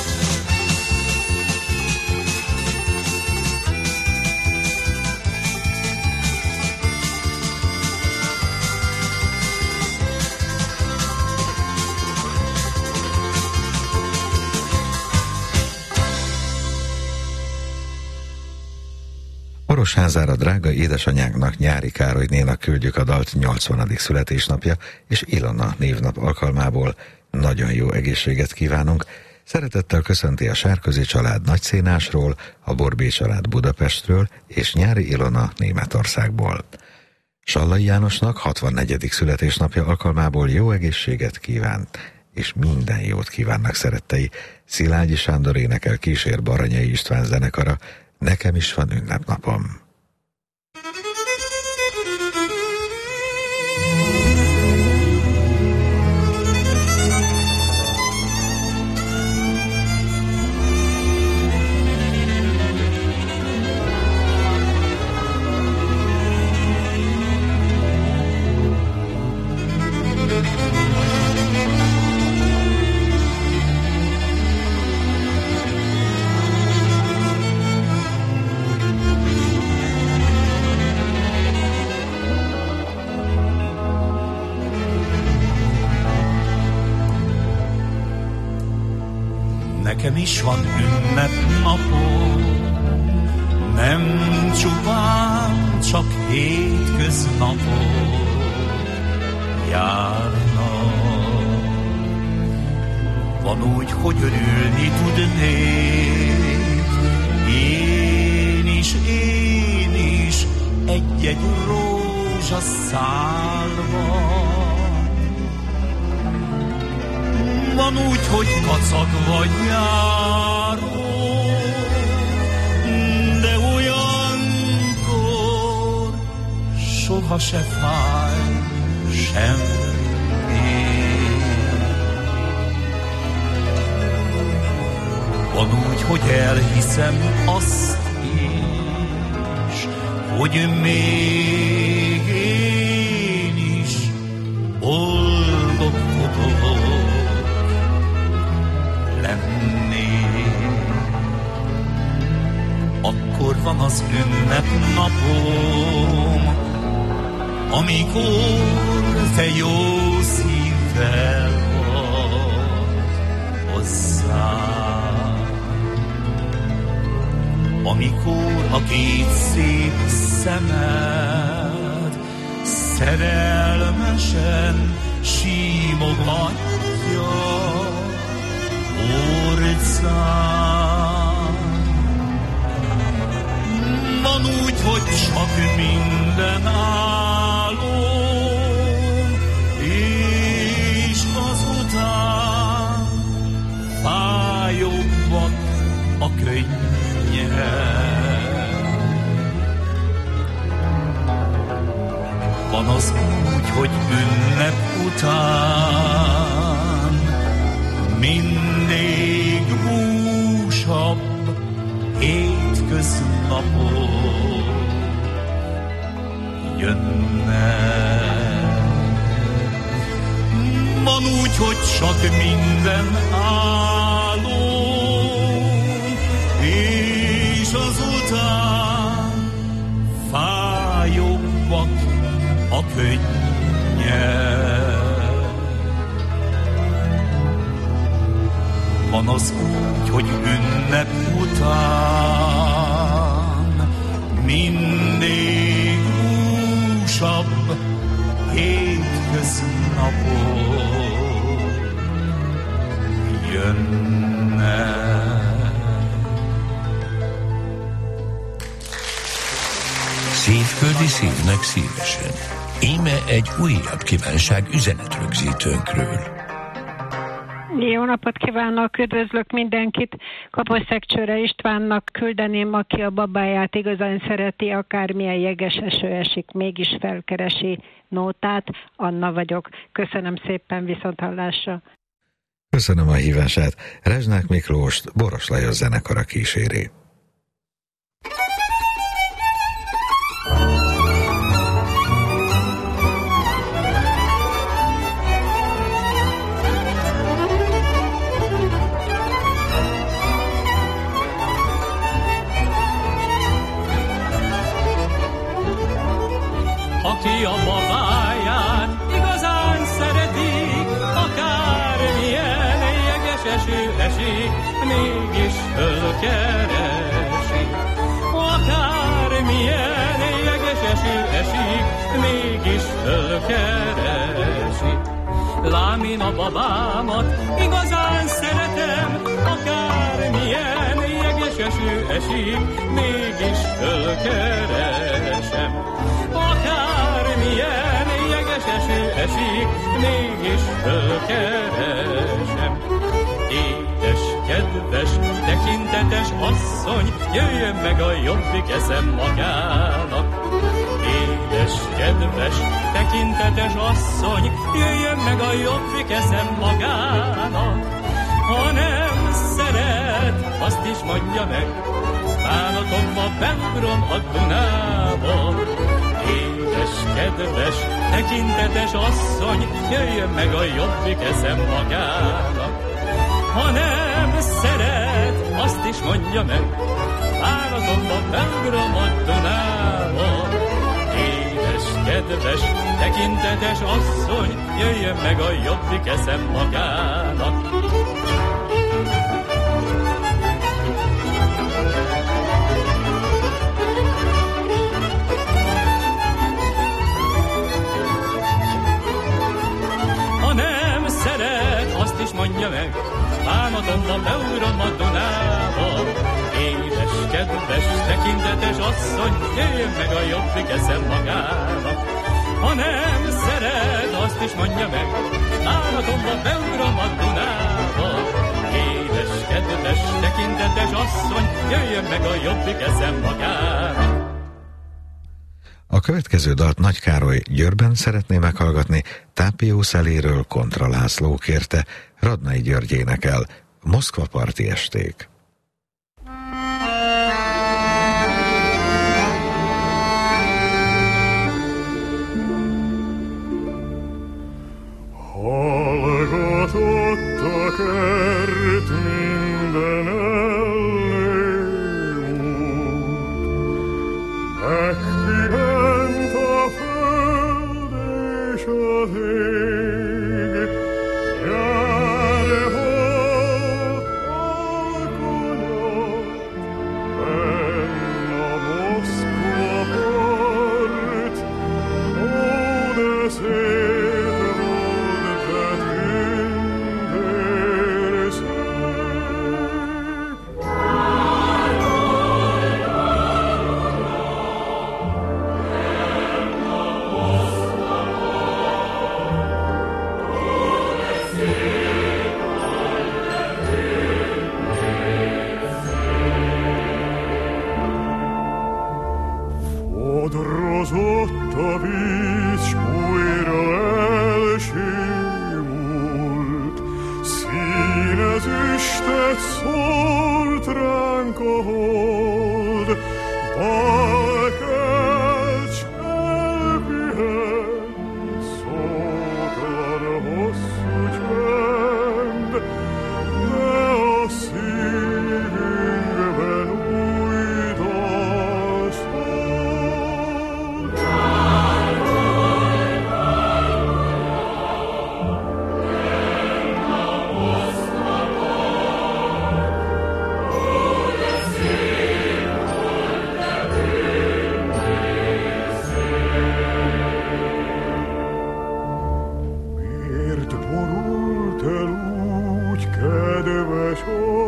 Orosházára drága édesanyánknak, Nyári Károlynénak küldjük a dalt 80. születésnapja és Ilona névnap alkalmából. Nagyon jó egészséget kívánunk. Szeretettel köszönti a Sárközi család Nagyszénásról, a Borbély család Budapestről és Nyári Ilona Németországból. Sallai Jánosnak 64. születésnapja alkalmából jó egészséget kíván, és minden jót kívánnak szerettei. Szilágyi Sándor énekel, kísér Baranyai István zenekara. Nekem is van ünnepnapom. nekem is van ünnepnapom, nem csupán csak hétköznapok járnak. Van úgy, hogy örülni tudnék, én is egy-egy rózsaszálban. Van úgy, hogy kacag vagy nyáron, de olyankor soha se fáj semmi. Van úgy, hogy elhiszem azt is, hogy még én is boldogkodok lenni. Akkor van az ünnepnapom, amikor te jó szívvel vagy hozzám. Amikor a két szép szemed szerelmesen simogatja orcán. Van úgy, hogy csak minden álom, és azután fájóbbak a könnyek. Van az úgy, hogy ünnep után mindig búsabb hétköznapok jönnek. Van úgy, hogy csak minden álom, és azután fájóbbak a könnyek. Van az úgy, hogy ünnep után mindig búsabb hétköznapok jönnek. Szívföldi szívnek szívesen. Íme egy újabb kívánság üzenetrögzítőnkről. Jó napot kívánok, üdvözlök mindenkit. Kaposzegcsőre Istvánnak küldeném, aki a babáját igazán szereti, akármilyen jeges eső esik, mégis felkeresi nótát. Anna vagyok. Köszönöm szépen, viszonthallásra. Köszönöm a hívását. Rezsnák Miklóst Boros Lajos zenekara kíséri. Aki a babáját igazán szereti, akármilyen jeges eső esik, mégis fölkeresi. Akármilyen jeges eső esik, mégis fölkeresi. Lám én a babámat igazán szeretem, akármilyen jeges eső esik, mégis fölkeresem. Akármilyen jeges eső esik, mégis fölkeresem. Édes, kedves, tekintetes asszony, jöjjön meg a jobbik eszem magának. Édes, kedves, tekintetes asszony, jöjjön meg a jobbik eszem magának. Ha nem szeret, azt is mondja meg, bánatomba beugrom a Dunába. Édes, kedves, tekintetes asszony, jöjjön meg a jobbik eszem magának. Ha nem szeret, azt is mondja meg, bánatomba beugrom a Dunába. Édes, kedves, tekintetes asszony, jöjjön meg a jobbik eszem magának. beugrom a Dunába. Édes, kedves, tekintetes asszony, jöjjön meg a jobbik eszem magába. Ha nem szeret, azt is mondja meg, álmatomba beugrom a Dunába. Édes, kedves, tekintetes asszony, jöjjön meg a jobbik eszem magába. A következő dalt Nagy Károly Győrben szeretné meghallgatni, Tápió szeléről Kontra László kérte, Radnai György énekel, Moszkva parti esték. Hallgatott a kert minden megpihent a föld és az ég, gyere volt alkonyat, benn a Moszkva part, ó, de szép volt, de tündér szép. Fodrozott a víz, s újra elsimult, színezüstet szólt ránk a hold, bal kelt, s elpihent, szótlan hosszú csend, de a szívünkben új dal szólt. Miért borult el úgy, kedves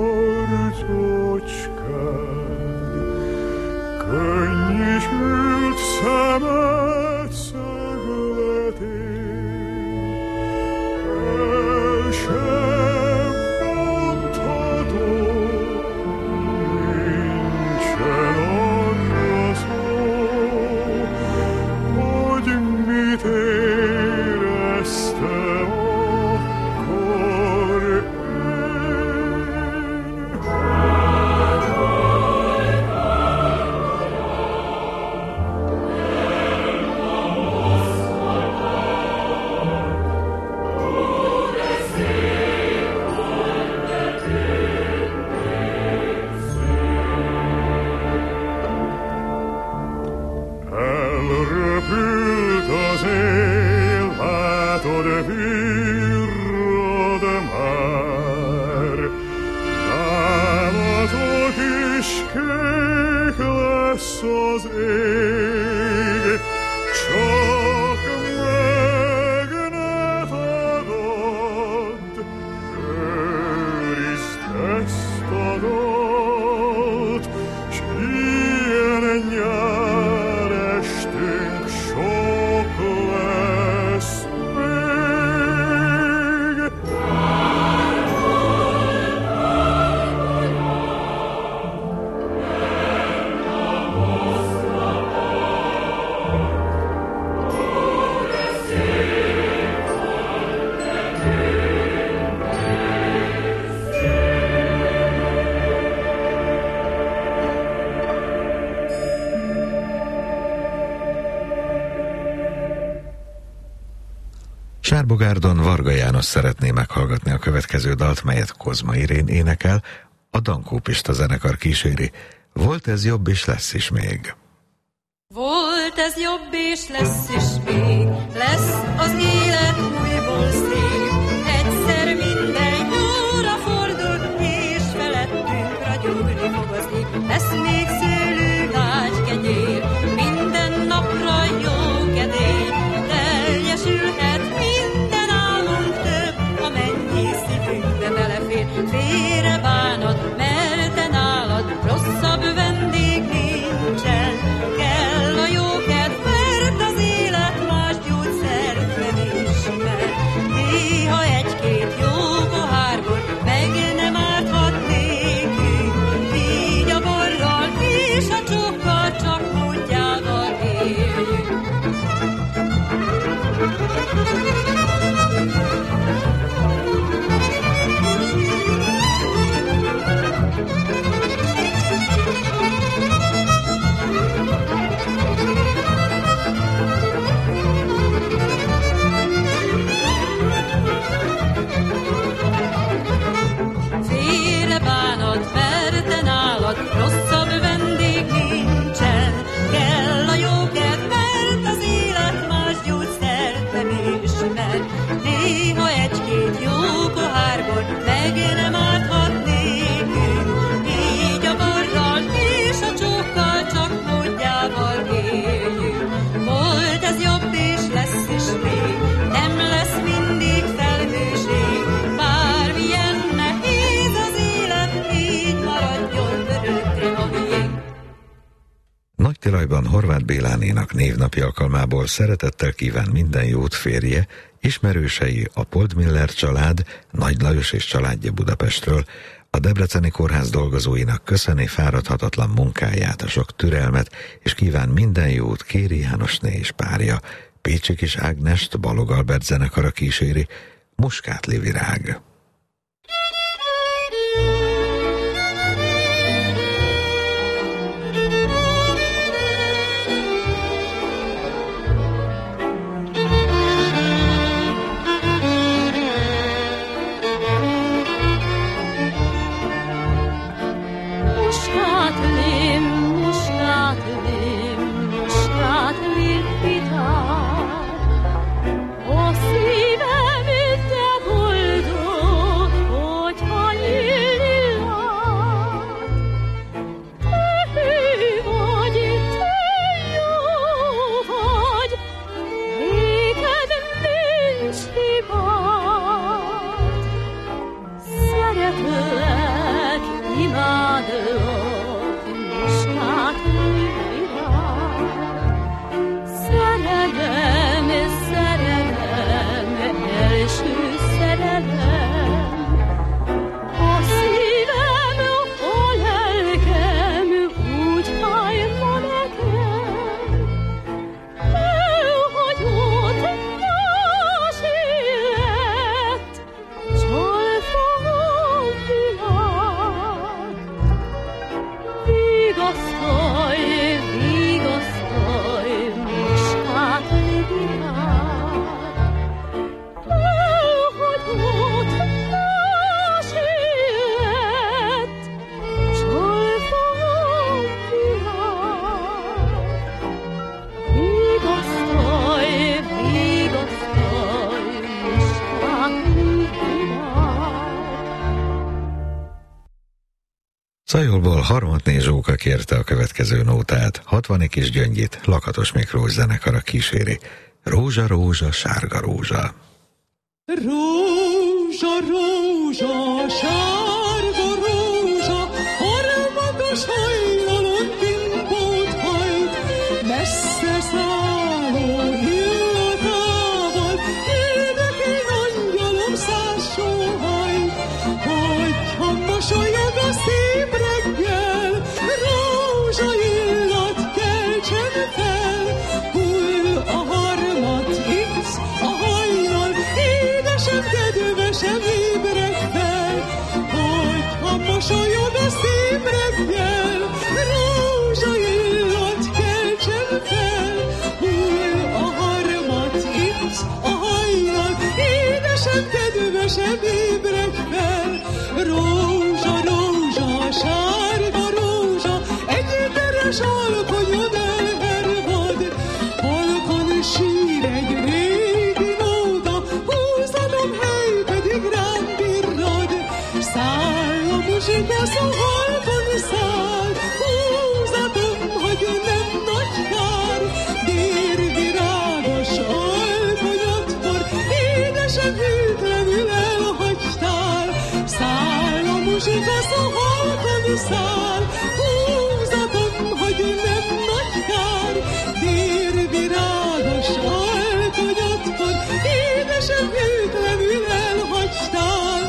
arcocskád, könnyisült szemed szegletén, el sem mondhatod, nincsen arra szó, hogy mit éreztem akkor én. Elröpült az él, látod, virrad már, lábatok is kék lesz az ég, csak meg ne tagadd, őrizd ezt a dalt, s ilyen nyár estünk sok lesz még. Sárbogárdon Varga János szeretné meghallgatni a következő dalt, melyet Kozma Irén énekel, a Dankó Pista zenekar kíséri. Volt ez jobb és lesz is még. Volt ez jobb és lesz is még, lesz az élet újból szép. Egyszer minden jóra fordul, és felettünk ragyogni fog az ég. Lesz még szőlő, lágy kenyér, minden napra jó kedély. Teljesülhet minden álmunk több, amennyi szívünkbe belefér. Félre Partilajban Horváth Bélánénak névnapi alkalmából szeretettel kíván minden jót férje, ismerősei, a Poldmiller család, Nagy Lajos és családja Budapestről. A Debreceni Kórház dolgozóinak köszöni fáradhatatlan munkáját, a sok türelmet, és kíván minden jót Kéri Jánosné és párja. Pécsi Kis Ágnest Balog Albert zenekara kíséri, Muskátli virág. Szajolból Harmatné Zsóka kérte a következő nótát, 60 Kis Gyöngyit Lakatos Miklós zenekara kíséri. Rózsa, rózsa, sárga rózsa. Rózsa, rózsa, sárga rózsa, harmatos hajnalon pimpót hajt, messze szálló illatával, édekén angyalom száz sóhajt, hogyha mosolyog a szép reggel, rózsa illat keltsen fel, hull a harmat, itt a hajnal, édesem, kedvesem, ébrek fel, hogyha mosolyog a szép reggel, rózsa illat keltsen fel, hull a harmat, itt a hajnal, édesem, kedvesem, ébrek fel, rózsa, rózsa, sárga rózsa, egy teres alkonyod elhervad, halkan sír egy régi nóta, húzanom hely pedig rám virrad, száll a muzsika, szó halkan száll, húzatom, hogy nem nagy kár, dérvirágos alkonyatkor, édesem, hűtlenül elhagytál, száll a muzsika, szó halkan száll, húzatom, hogy nem nagy kár, dérvirágos alkonyatkor, édesem, hűtlenül elhagytál.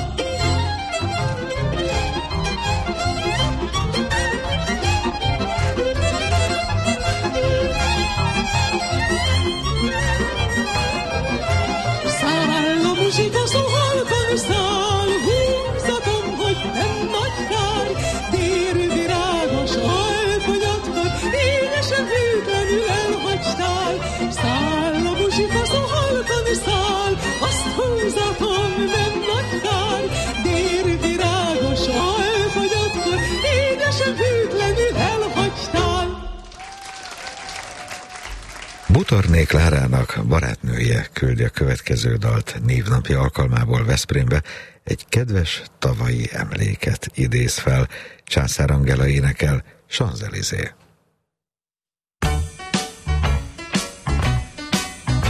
Száll a muzsika, szó halkan száll, húzatom, hogy nem nagy kár, dérvirágos alkonyatkor, édesem, hűtlenül elhagytál. Száll a muzsika, szó halkan száll, azt húzatom, nem nagy kár, dérvirágos alkonyatkor, édesem, hűtlenül elhagytál. Butorné Klárának barátnője küldi a következő dalt névnapi alkalmából Veszprémbe, egy kedves tavai emléket idéz fel, Császár Angela énekel, Champs-Élysées.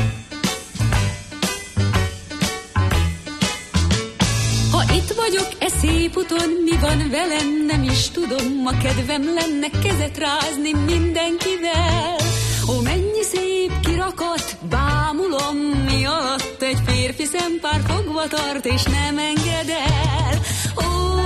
Ha itt vagyok, ez szép úton mi van velem, nem is tudom, ma kedvem lenne kezet rázni mindenkivel. Ó, mennyi szép kirakat, bámulom, mi alatt egy férfi szempár fogva tart, és nem enged el. Ó,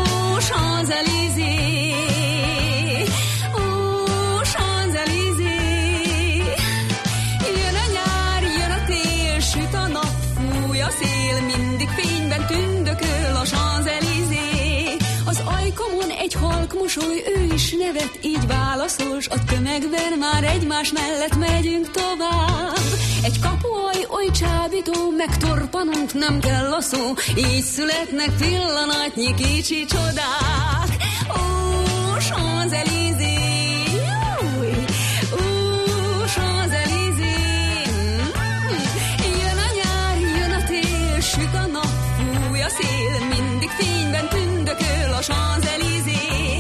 Champs-Élysées, ó, Champs-Élysées. Jön a nyár, jön a tél, süt a nap, fúj a szél, mindig fényben tündököl a Champs-Élysées. Az ajkamon egy halk mosoly, ő is nevet, így válaszol, s a tömegben már egymás mellett megyünk tovább. Egy kapuaj oly csábító, megtorpanunk, nem kell a szó, így születnek pillanatnyi kicsi csodák. Ó, Champs-Élysées, ó, Champs-Élysées. Jön a nyár, jön a tél, süt a nap, fúj a szél, mindig fényben tündököl a Champs-Élysées.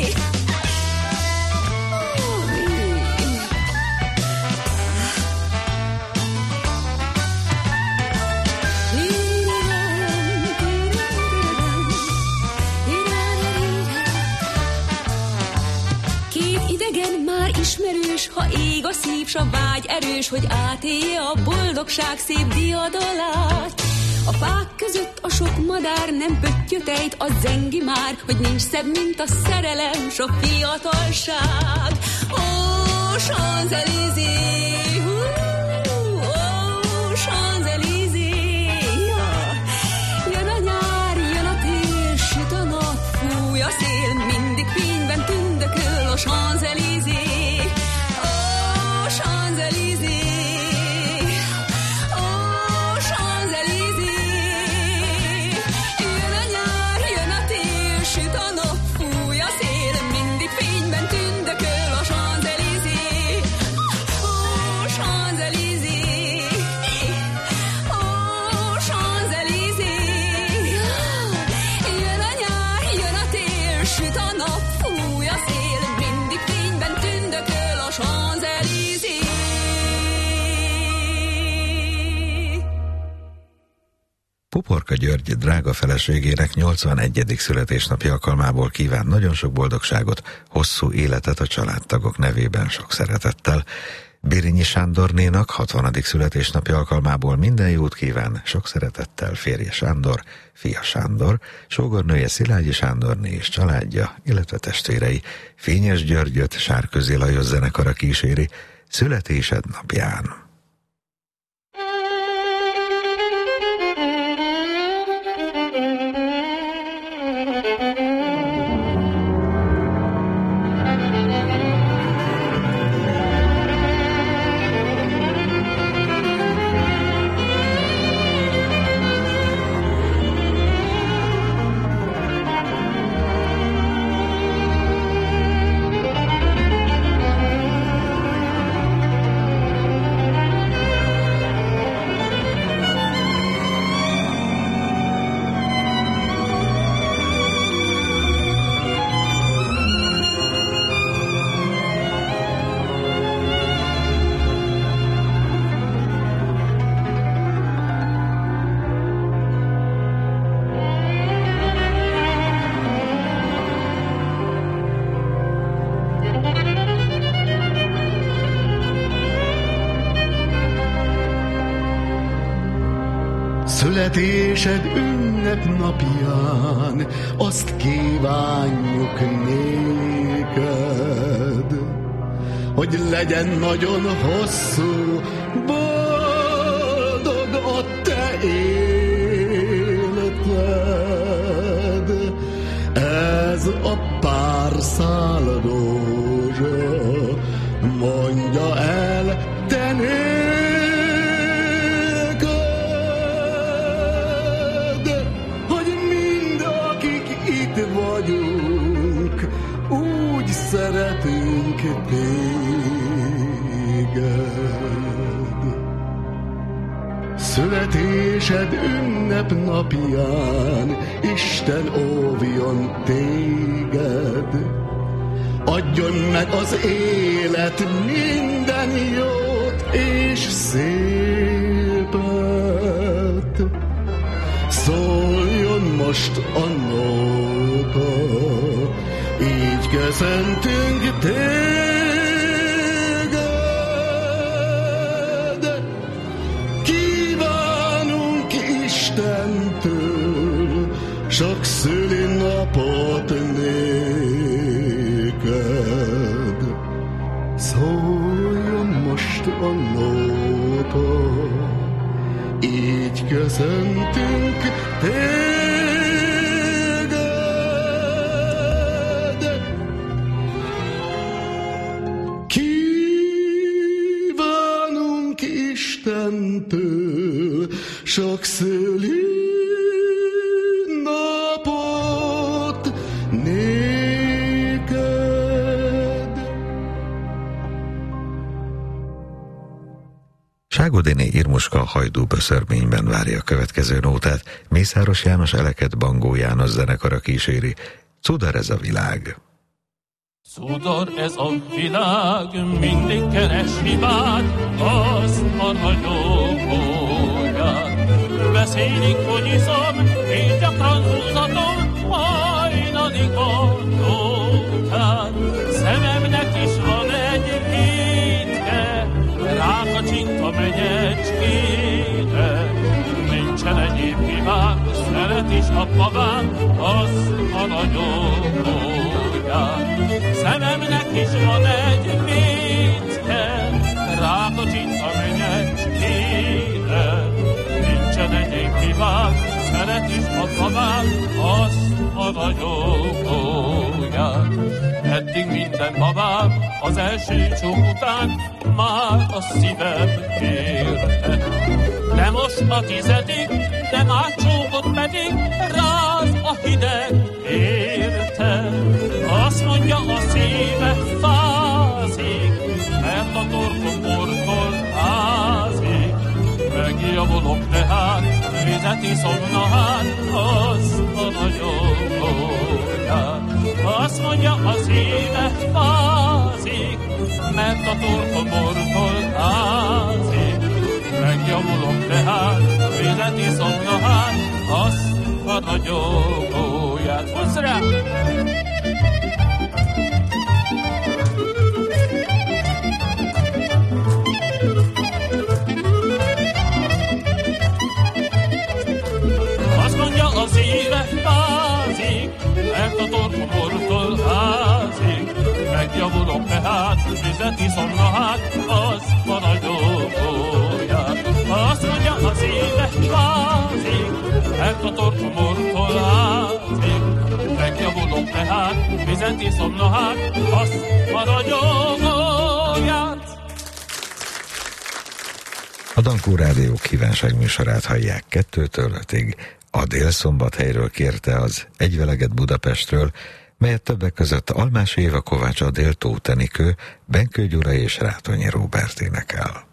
Ismerős, ha ég a szív, s a vágy erős, hogy átélje a boldogság szép diadalát. A fák között a sok madár nem pöttyötejt, az zengi már, hogy nincs szebb, mint a szerelem, s a fiatalság. Ó, Champs-Élysées, ó, Champs-Élysées. Jön a nyár, jön a tél, süt a nap, fúj a szél, mindig fényben tündököl a Champs-Élysées. Puporka György drága feleségének 81. születésnapi alkalmából kíván nagyon sok boldogságot, hosszú életet a családtagok nevében sok szeretettel. Birinyi Sándornénak 60. születésnapi alkalmából minden jót kíván, sok szeretettel férje Sándor, fia Sándor, sógornője Szilágyi Sándorné és családja, illetve testvérei. Fényes Györgyöt Sárközi Lajos zenekara kíséri születésed napján. Születésed ünnepnapján azt kívánjuk néked, hogy legyen nagyon hosszú, boldog a te életed. Ez a pár szál rózsa mondja el te néked, vagyunk, úgy szeretünk téged. Születésed ünnepnapján Isten óvjon téged, adjon meg az élet minden jót és szépet. Szóljon most most a nóta, így köszöntünk téged. Kívánunk Istentől sok szülinapot néked. Szóljon most a nóta, így köszöntünk téged. Kívánunk Istentől sok szülinapot néked. Ságodiné Irmuska a Hajdú Böszörményben várja a következő nótát, Mészáros János Eleket Bangó János zenekara kíséri. Cudar ez a világ. Cudar ez a világ, mindig keres hibát, az a nagyobbóját. Beszélik, hogy iszom, én gyakran húzatom, hajnalig a nótát. Szememnek is van egy vétke, rákacsint a menyecskére. Nincsen egyéb hibák, szeret is a babám, az a nagyobbóját. Szememnek is van egy vécke, rákacsint a menyecskére. Nincsen egyéb hibák, szeret is a babám, az a nagyobbóját. Eddig minden babám az első csók után már a szívem kérte. De most a 10., de már csókot pedig ráz a hideg érte. Azt mondja, a szíve fázik, mert a torkom bortól ázik. Megjavulok tehát, vizet iszom, na hát, az a nagyobbóját. Azt mondja, a szíve fázik, mert a torkom bortól ázik. Megjavulok tehát, vizet iszom, na hát, az a nagyobbóját. Hozz rá! Azt mondja, a szíve fázik, mert a torkom bortól ázik. Megjavulok tehát, vizet iszom, na hát, az a nagyobbóját. Azt mondja, a szíve fázik, mert a torkom bortól ázik. Megjavulok tehát, vizet iszom, na hát, az a nagyobbóját. A Dankó Rádió kívánságműsorát hallják 2-től 5-ig. A Dél-Szombathelyről kérte az Egyveleget Budapestről, melyet többek között Almási Éva, Kovács Adél, Tóth Enikő, Benkő Gyula és Rátonyi Róbert énekel.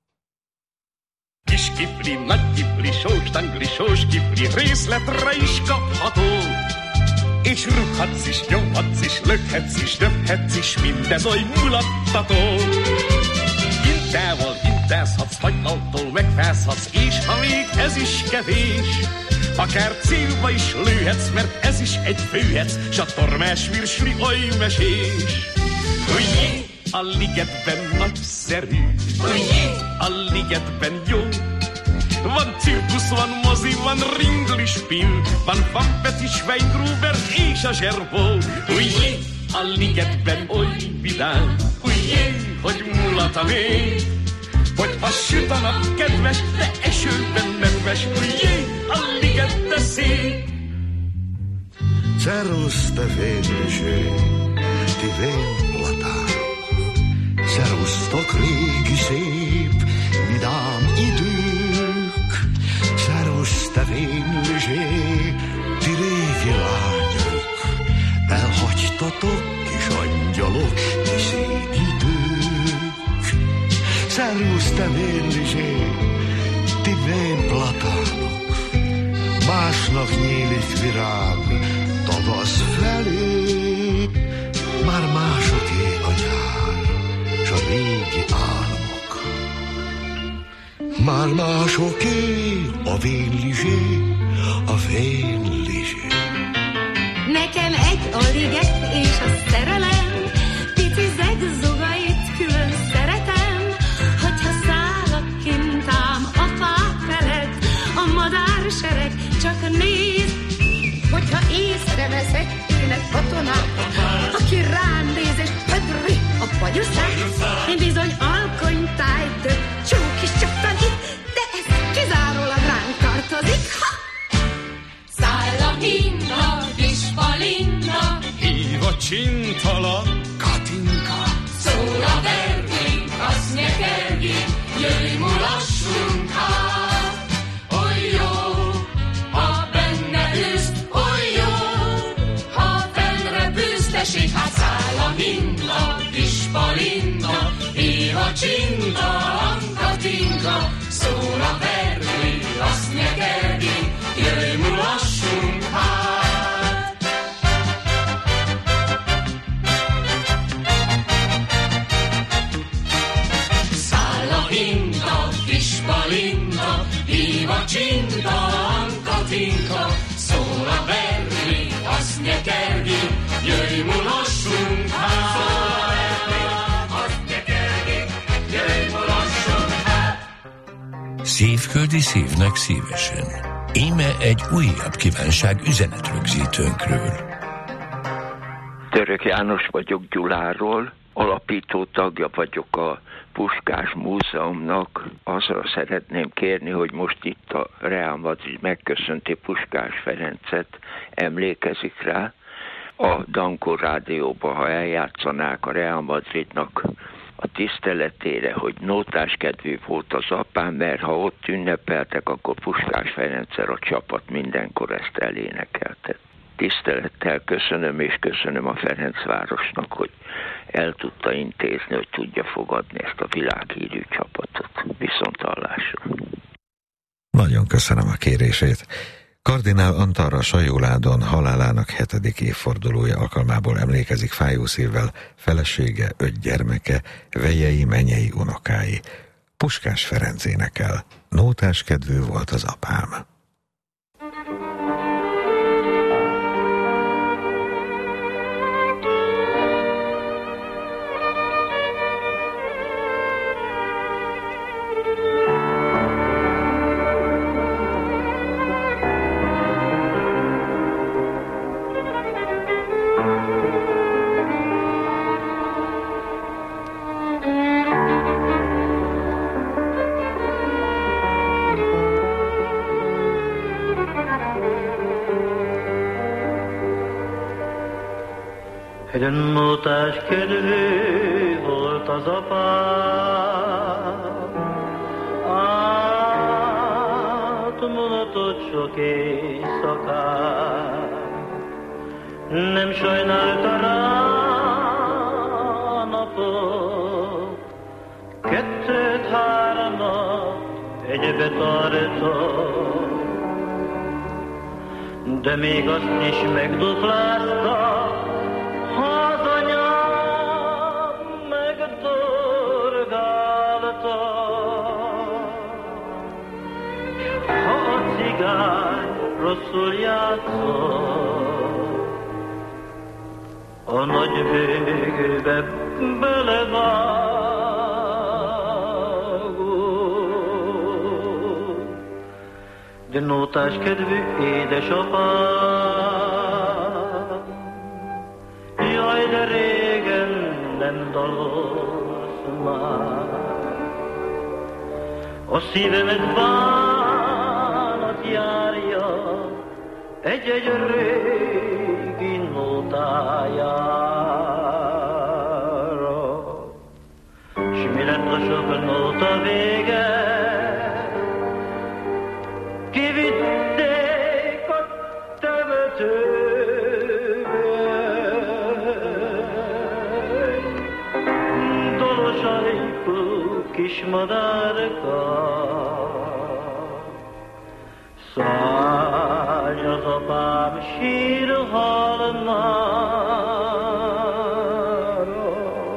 Kis kipli, nagy kipli, sós tangli, sós kipli, részletre is kapható. És rúghatsz is, nyomhatsz is, lökhetsz is, döbhetsz is, mindez oly mulattató. Hintával hintázhatsz, hagynaltól megfázhatsz, és ha még ez is kevés, akár célba is lőhetsz, mert ez is egy főhetsz, s a tormás virsli oly mesés. Ujjé, a ligetben nagyszerű, ujjé, a ligetben jó. Van cirkusz, van mozi, van ringlispiel, van Fampetis, Weingruber és a Zserbó. Ujjé, a ligetben oly vidám, ujjé, hogy mulat a mély. Hogy ha süt a nap kedves, de esőben nedves, ujjé, a liget de szép. Szervusz, te fényliség, ti vénplatárok, szervusztok régi szép, vidám idők. Szervusz, te fényliség, ti régi lányok, elhagytatok kis angyalok, ti szép idők. Szervusz, te fényliség, ti vénplatárok, másnak nyílik virág tavasz felé, már másoké a nyár, s a régi álmok. Már másoké a vénlizsé, a vénlizsé. a liget és a szerelem, pici zegzugait külön szeretem, hogyha szállok kintám a fák felett, a madársereg csak néz, hogyha észreveszek én egy katonát, aki rám néz és hödri a pagyuszát, én bizony alkonytáj több csók is csaptan itt, de ez kizárólag ránk tartozik. Ha! Száll a hinda, kis palinda, hív a csintalan Katinka, szól a vervénk, azt nyekergünk, jöjj mulassunk hát. Oly jó, ha benne ülsz, oly jó, ha fennre bűzd, tessék, hát száll a hinda, kis palinda, hív a csintalan Katinka, szól a vervénk, azt nyekergünk, jöjj mulassunk hát. Száll a hinda, kis palinda, hív a csintalan Katinka, szól a vervény, azt nyekergünk, jöjj mulassunk hát. Szól a vervény, azt nyekergünk, jöjj mulassunk hát. Szívköldi szívnek szívesen. Íme egy újabb kívánság üzenetrögzítőnkről. Török János vagyok Gyuláról, alapító tagja vagyok a Puskás Múzeumnak. Azra szeretném kérni, hogy most itt a Real Madrid megköszönti Puskás Ferencet, emlékezik rá. A Danko rádióban, ha eljátszanák a Real Madridnak a tiszteletére, hogy nótáskedvű volt az apám, mert ha ott ünnepeltek, akkor Puskás Ferenccel a csapat mindenkor ezt elénekelte. Tisztelettel köszönöm, és köszönöm a Ferencvárosnak, hogy el tudta intézni, hogy tudja fogadni ezt a világhírű csapatot. Viszonthallásra. Nagyon köszönöm a kérését. Kardinál Antalra Sajóládon halálának 7. évfordulója alkalmából emlékezik fájó szívvel felesége, 5 gyermeke, vejei, menyei, unokái. Puskás Ferenc énekel. Nótáskedvű volt az apám. Egy nótáskedvű volt az apám, átmulatott sok éjszakát, nem sajnálta rá a napot, 2-3 egybe tartott, de még azt is megduplázta, az anyám megdorgálta. Ha a cigány rosszul játszott, a nagy végébe belevágott, de nótáskedvű édesapám, jaj, de régen nem dalolsz már. A szívemet bánat járja egy-egy régi nótájára. S mi lett a sok nóta vége? Kivitték a temetőbe, kis madárka, szállj az apám sírhalmára.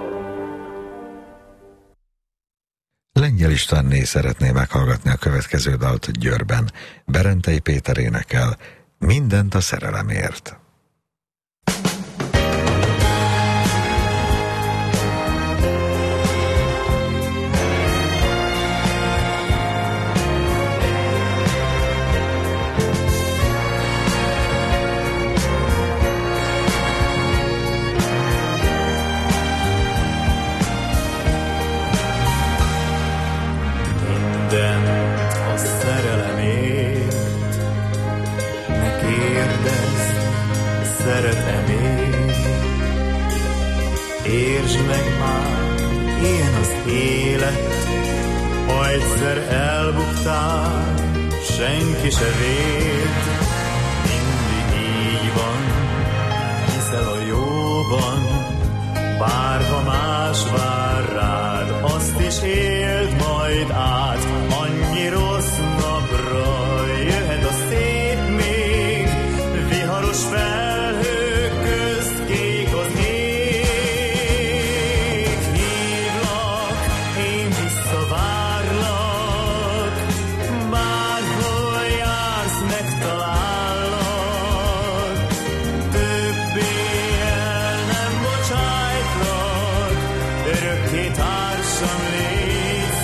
Lengyel Istvánné szeretné meghallgatni a következő dalt Győrben. Berentei Péter énekel Mindent a szerelemért. Értsd meg már, ilyen az élet, ha egyszer elbuktál, senki se véd. Mindig így van, hiszel a jóban, bárha más vár rád, azt is éld majd át. Annyi rossz napra jöhet a szép még, viharos felhők közt kék az ég. Hívlak, én visszavárlak, bárhol jársz, megtalállak. Többé el nem bocsájtlak, örökké társam légy,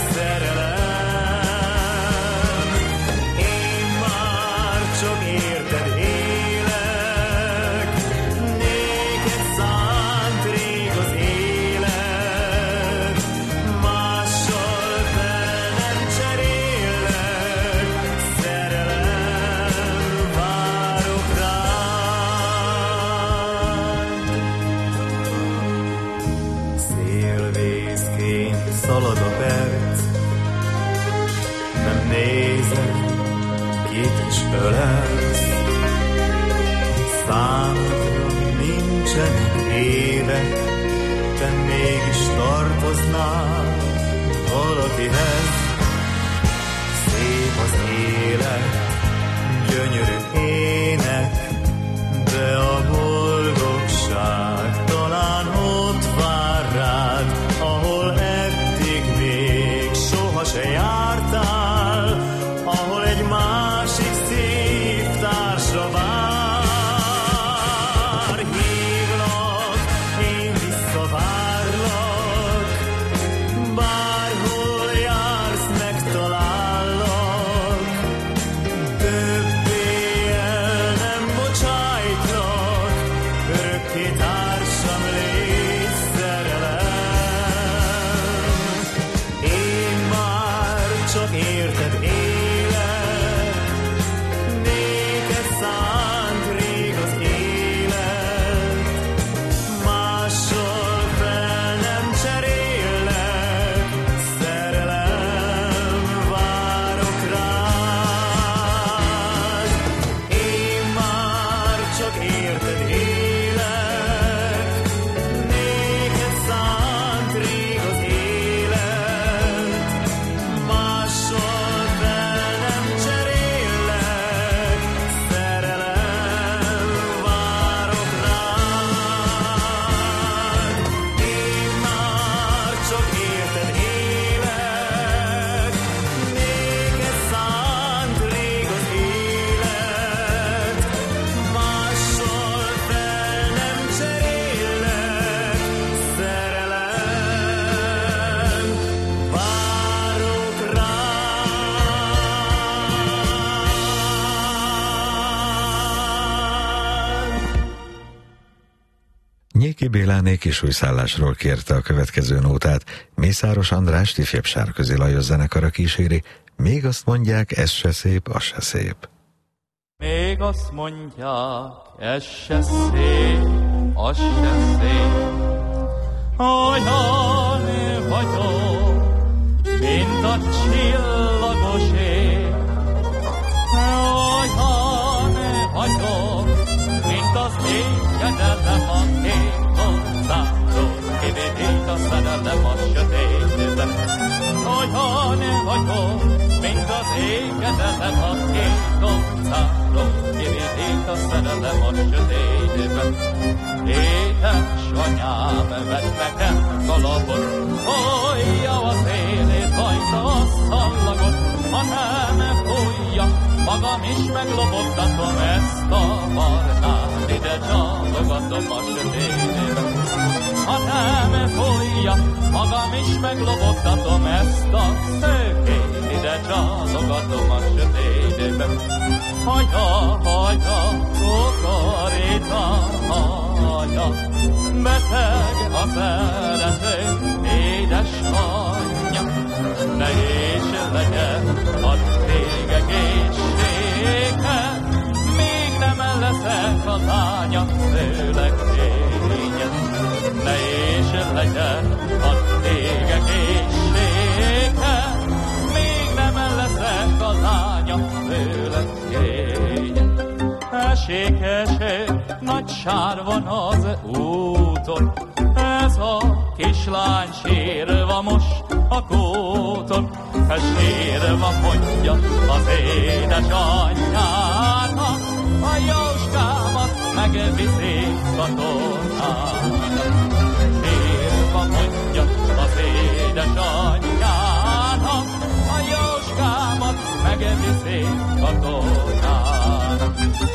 szerelem. Én már csak érted élek, néked szánt rég az élet, mással fel nem cserélek, szerelem, várok rád. Szélvészként szalad a perc, nem nézem, kit is ölelsz. Számodra nincsenek évek, te mégis tartoznál valakihez. Szép az élet, gyönyörű ének, de a boldogság talán ott vár rád, ahol eddig még soha se jártál, ahol egy másik szív társra vár. Hívlak, én visszavárlak, bárhol jársz, megtalállak. Többé el nem bocsájtlak, örökké társam légy, szerelem. Én már csak érted élek, néked szánt rég az élet, mással fel nem cserélek, szerelem, várok rád. Én már csak érted élek, néked szánt rég az élet, mással fel nem cserélek, szerelem, várok rád. Én már csak érted élek, néked szánt rég az élet, mással fel nem cserélek, szerelem, várok rád. Nyéki Béláné Kisújszállásról kérte a következő nótát, Mészáros Andrást ifjabb Sárközi Lajos zenekara kíséri, még azt mondják, ez se szép, az se szép. Még azt mondják, ez se szép, az se szép. Olyan vagyok, mint a csillagos ég. Olyan vagyok, mint az éjjedelem a kék tolcától, kivédít a szerelem a sötétben. Olyan vagyok, mint az éjjedelem a kék tolcától, kivédít a szerelem a sötétben. Édesanyám vett nekem kalapot, folyja az élét, rajta a szallagot, ha nem fújja, magam is meglobogtatom ezt a barnát, ide csalogatom a sötétben. Ha nem fújja, magam is meglobogtatom ezt a szőkét, ide csalogatom a sötétben. Haja, haja, kokorita, haja, beteg a szerető, édes anyja, nehéz legyen a tég egészsége, még nem leszek a lánya, tőleg kényes. Nehéz legyen a tégek éjsége, még nem leszek a lánya tőled kény. Esik, nagy sár van az úton, ez a kislány sírva most a kúton, ez sírva mondja az édesanyjának, a Jóskámat megviszik katonának. Sírva mondja az édesanyjának, a Jóskámat megviszik katonának.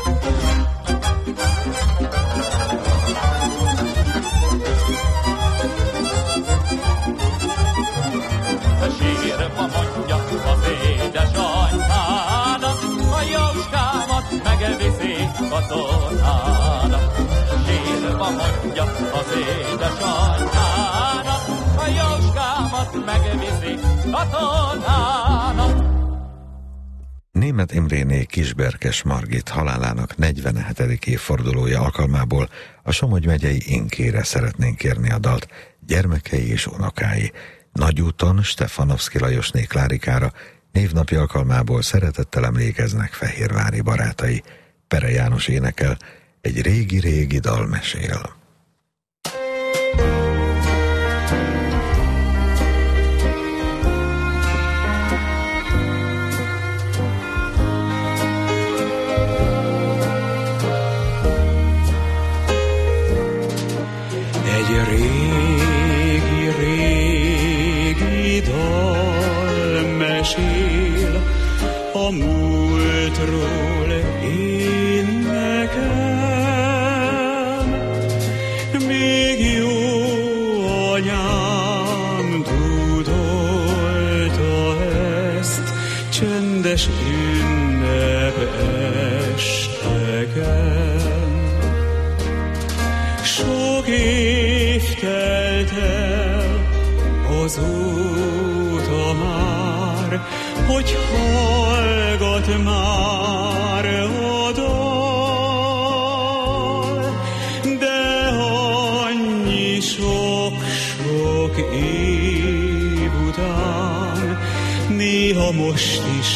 Sírva mondja az édesanyjának, a Jóskámat megviszik katonának. Sírva mondja az édesanyjának, a Jóskámat megviszik katonának. Németh Imréné Kisberkes Margit halálának 47. évfordulója alkalmából a Somogy megyei Inkére szeretnénk kérni a dalt gyermekei és unokái. Nagyúton Stefanovszky Lajosné Klárikára névnapi alkalmából szeretettel emlékeznek fehérvári barátai. Pere János énekel, egy régi-régi dal mesél. Egy régi dal mesél a múltról én nekem. Még jó anyám dúdolta ezt csendes ünnep esteken. Sok év telt el azóta már, hogy hallgat már a dal, de annyi sok-sok év után néha most is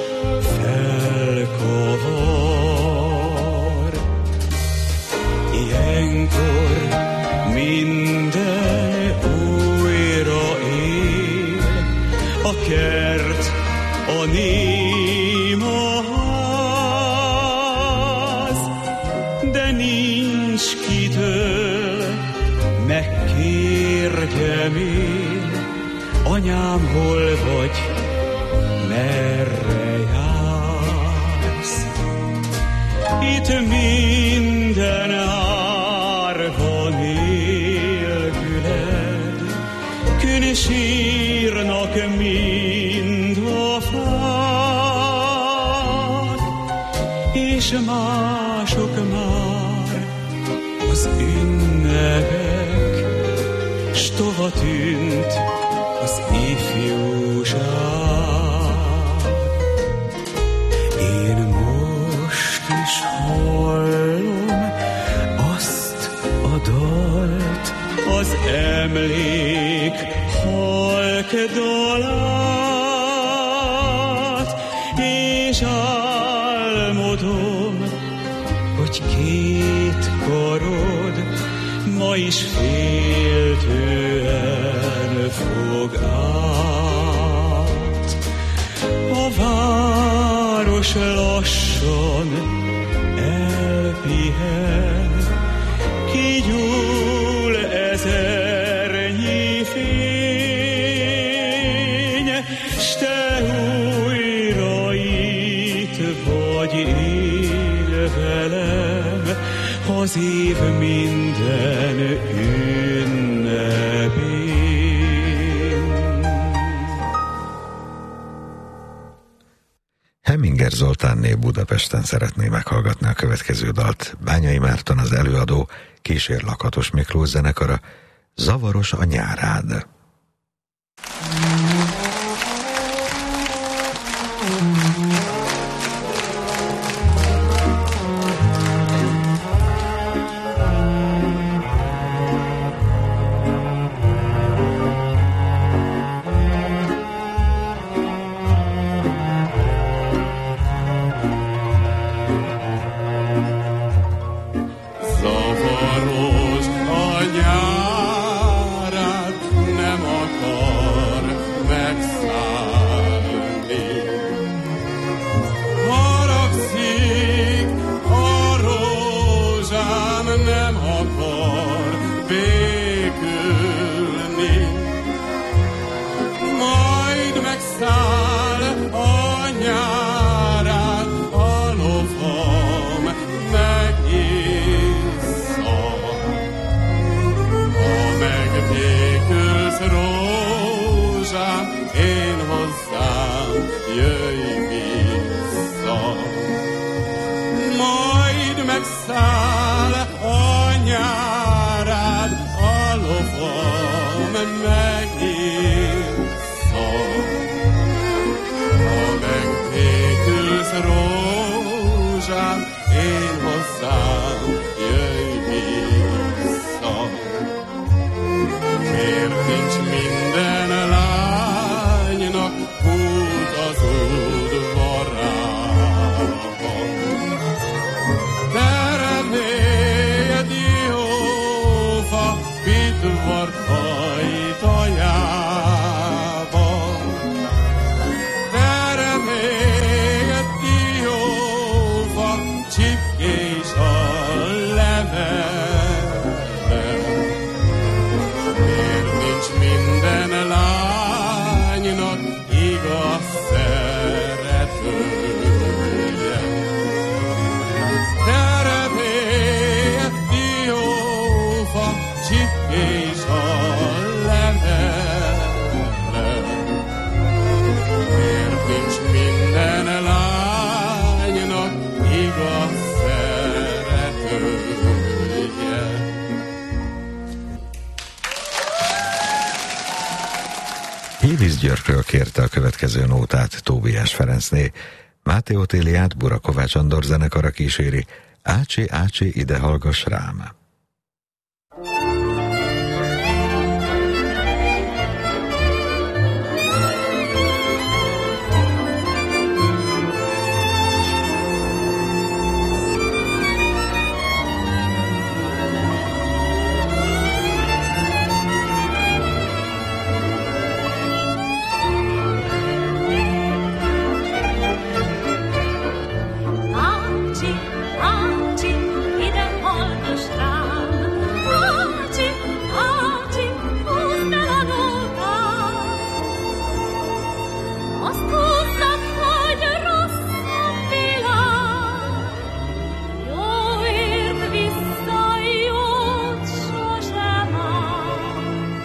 felkavar. Ilyenkor minden újra él, a kert, a néma ház, de nincs kitől megkérjem én, anyám, hol vagy, merre jársz? Itt minden árva nélküled, kün sírnak mind a fák, és mások már az ünnepek, s tova tűnt az ifjúság. Én most is hallom azt a dalt, az emlék halk dalát, és álmodom, hogy két karod ma is féltően fog át. A város lassan elpihen, kigyúl ezernyi fény, s te újra itt vagy, él velem az év minden ünnepén. Heminger Zoltánné Budapesten szeretné meghallgatni a következő dalt. Bányai Márton az előadó, kísér Lakatos Miklós zenekara, Zavaros a nyárád. megkékülsz rózsám, én hozzám jöjj vissza. Majd megszáll a nyárád, a lovam megissza. Ha megkékülsz rózsám, én hozzám jöjj vissza. Miért nincs minden lánynak út az udvarában? Teremélyed Diófa Pitvart hajtajában. Teremélyed Diófa csipkés a levelben. Miért nincs minden lánynak igaz szeretője? Teremélyed Diófa csipkés a levelben. Miért nincs minden lánynak igaz szeretője? Hévíz Györgyről kérte a következő nótát Tóbiás Ferencné. Máté Otéliát Bura Kovács Andor zenekara kíséri. Ácsi, ácsi, ide hallgass rám! Ácsi, ácsi, ide hallgass rám! Ácsi, ácsi, húzd el a nótát! Azt húzzad, hogy rossz a világ. Jóért vissza, jót sosem áll.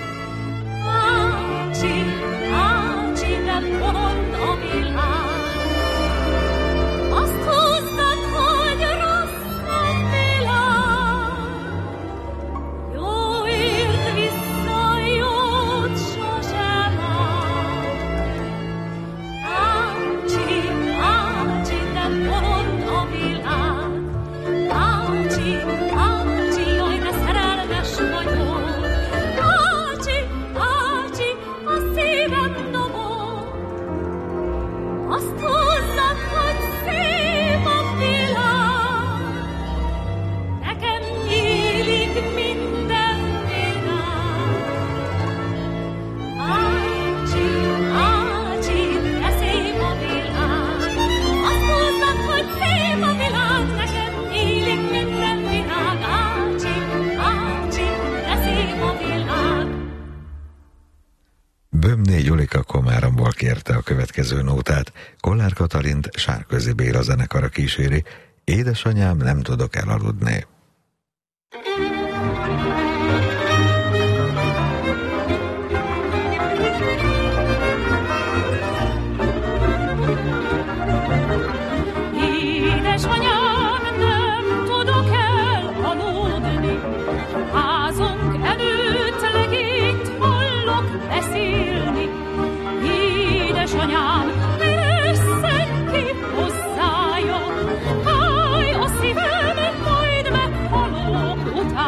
Ácsi, ácsi, de pont a világ. Azt húzzad, hogy rossz a világ. Jóért vissza, jót sosem áll. Ácsi, ácsi, de pont a világ. Ácsi, ácsi, jaj, de szerelmes vagyok. Ácsi, ácsi, a szívem dobog. Azt húzzad, hogy szép a világ. Nekem nyílik minden világ. Ácsi, ácsi, de szép a világ. Azt húzzad, hogy szép a világ. Nekem nyílik minden világ. Ácsi, ácsi, de szép a világ. Bömné Julika Komáromból kérte a következő nótát. Kollár Katalint Sárközi Béla zenekara kíséri. Édesanyám, nem tudok elaludni. Édesanyám, nem tudok elaludni. Házunk előtt legényt hallok beszélni. Édesanyám, jösszen ki hozzája. Háj, a szívem, majd meghalok utána.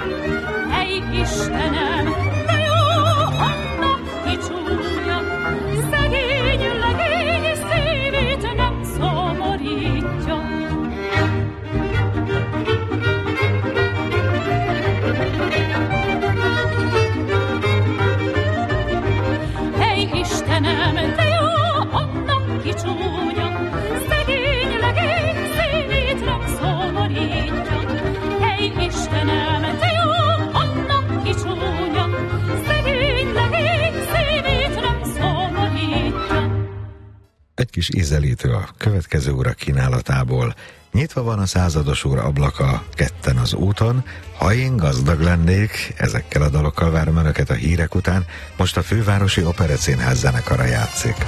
Hey Istenem, de jó annak kicsúnya, szegény legény szívét nem szomorítja. Hey Istenem, de jó annak kicsúnya, szegény legény szívét nem szomorítja. Hey Istenem, de jó annak kicsúnya, szegény legény szívét nem szomorítja. Egy kis ízelítő a következő óra kínálatából. Nyitva van a százados óra ablaka, ketten az úton. Ha én gazdag lennék, ezekkel a dalokkal várom önöket a hírek után. Most a Fővárosi Operettszínház zenekara játszik.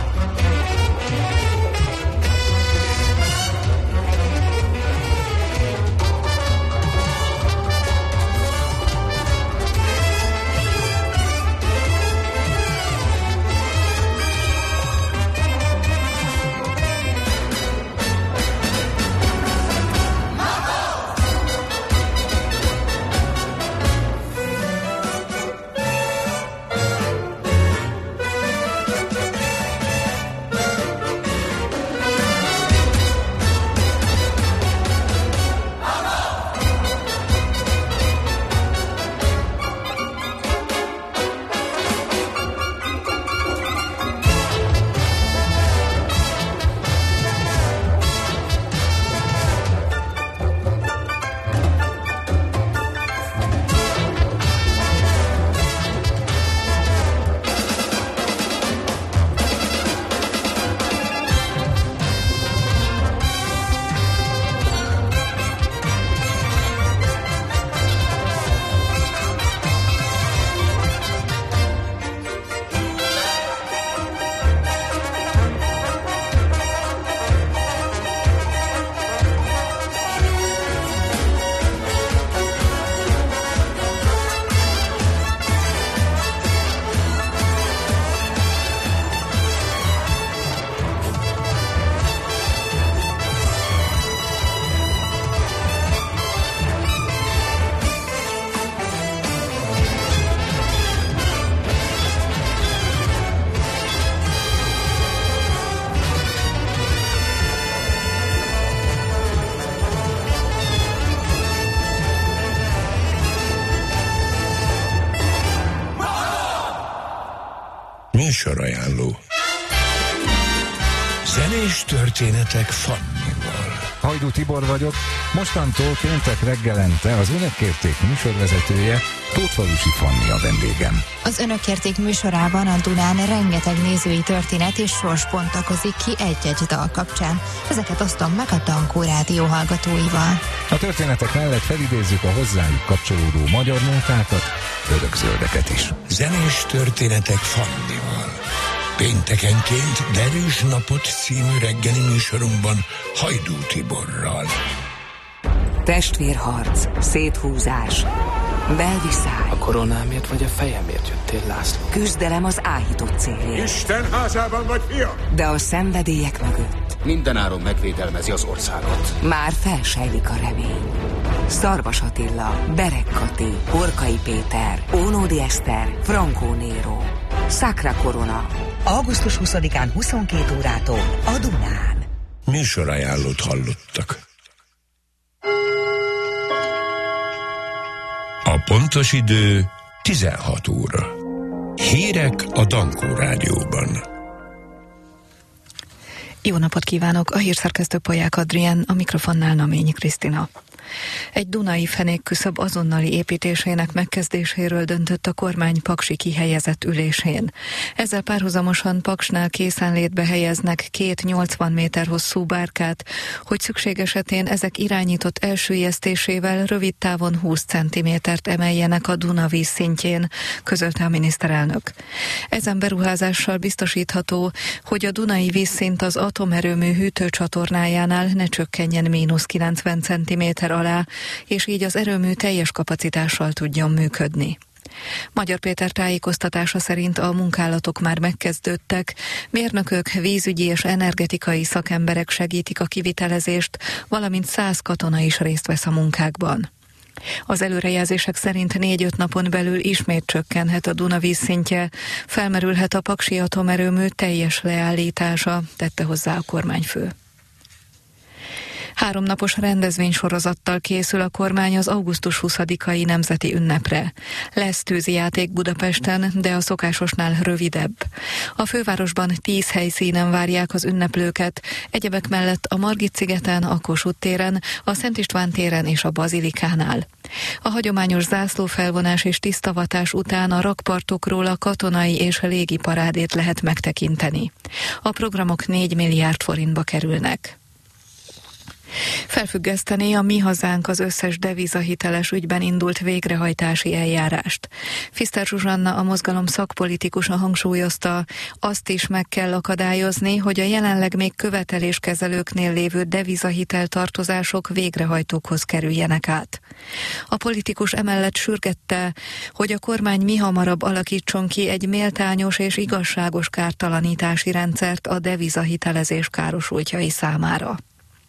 Műsorajánló. Zenés történetek Fannival. Hajdú Tibor vagyok, mostantól péntek reggelente az Önökérték műsorvezetője, Tótfalusi Fanni a vendégem. Az Önökérték műsorában a Dunán rengeteg nézői történet és sors bontakozik ki egy-egy dal kapcsán. Ezeket osztom meg a Dankó Rádió hallgatóival. A történetek mellett felidézzük a hozzájuk kapcsolódó magyar nótákat, örökzöldeket is. Zenés történetek Fannival. Péntekenként Derűs napot című reggeli műsorunkban Hajdú Tiborral. Testvérharc, széthúzás, belviszály. A koronámért vagy a fejemért jöttél, László? Küzdelem az áhított célért. Isten házában vagy, fia? De a szenvedélyek mögött mindenáron megvédelmezi az országot. már felsejlik a remény. Szarvas Attila, Berek Kati, Horkai Péter, Ónódi Eszter, Frankó Néró. Sacra Corona. Augusztus 20-án 22 órától a Dunán. Műsorajánlót hallottak. A pontos idő 16 óra. Hírek a Dankó Rádióban. Jó napot kívánok! A hírszerkesztő Polyák Adrián, a mikrofonnál Naményi Krisztina. Egy dunai fenékküszöb azonnali építésének megkezdéséről döntött a kormány paksi kihelyezett ülésén. Ezzel párhuzamosan Paksnál készenlétbe helyeznek 2 80 méter hosszú bárkát, hogy szükség esetén ezek irányított elsüllyesztésével rövid távon 20 centimétert emeljenek a Duna vízszintjén, közölte a miniszterelnök. Ezen beruházással biztosítható, hogy a dunai vízszint az atomerőmű hűtőcsatornájánál ne csökkenjen -90 centiméter alá, és így az erőmű teljes kapacitással tudjon működni. Magyar Péter tájékoztatása szerint a munkálatok már megkezdődtek, mérnökök, vízügyi és energetikai szakemberek segítik a kivitelezést, valamint 100 katona is részt vesz a munkákban. Az előrejelzések szerint 4-5 napon belül ismét csökkenhet a Duna vízszintje, felmerülhet a paksi atomerőmű teljes leállítása, tette hozzá a kormányfő. 3 napos rendezvénysorozattal készül a kormány az augusztus 20-ai nemzeti ünnepre. Lesz tűzijáték Budapesten, de a szokásosnál rövidebb. A fővárosban 10 helyszínen várják az ünneplőket, egyebek mellett a Margit-szigeten, a Kossuth téren, a Szent István téren és a Bazilikánál. A hagyományos zászlófelvonás és tisztavatás után a rakpartokról a katonai és légi parádét lehet megtekinteni. A programok 4 milliárd forintba kerülnek. Felfüggesztené a Mi Hazánk az összes devizahiteles ügyben indult végrehajtási eljárást. Fiszter Zsuzsanna, a mozgalom szakpolitikusa hangsúlyozta, azt is meg kell akadályozni, hogy a jelenleg még követeléskezelőknél lévő devizahitel tartozások végrehajtókhoz kerüljenek át. A politikus emellett sürgette, hogy a kormány mihamarabb alakítson ki egy méltányos és igazságos kártalanítási rendszert a devizahitelezés károsultjai számára.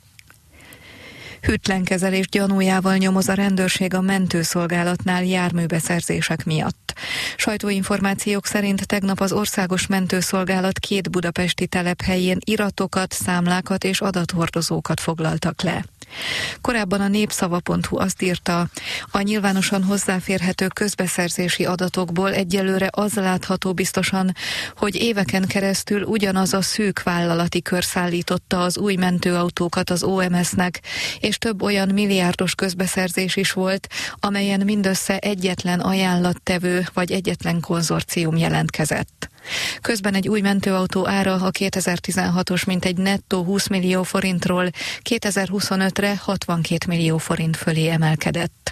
Hűtlenkezelés gyanújával nyomoz a rendőrség a mentőszolgálatnál járműbeszerzések miatt. Sajtóinformációk szerint tegnap az Országos Mentőszolgálat 2 budapesti telephelyén iratokat, számlákat és adathordozókat foglaltak le. Korábban a népszava.hu azt írta, a nyilvánosan hozzáférhető közbeszerzési adatokból egyelőre az látható biztosan, hogy éveken keresztül ugyanaz a szűk vállalati kör szállította az új mentőautókat az OMS-nek, és több olyan milliárdos közbeszerzés is volt, amelyen mindössze egyetlen ajánlattevő vagy egyetlen konzorcium jelentkezett. Közben egy új mentőautó ára a 2016-os mintegy nettó 20 millió forintról 2025-re 62 millió forint fölé emelkedett.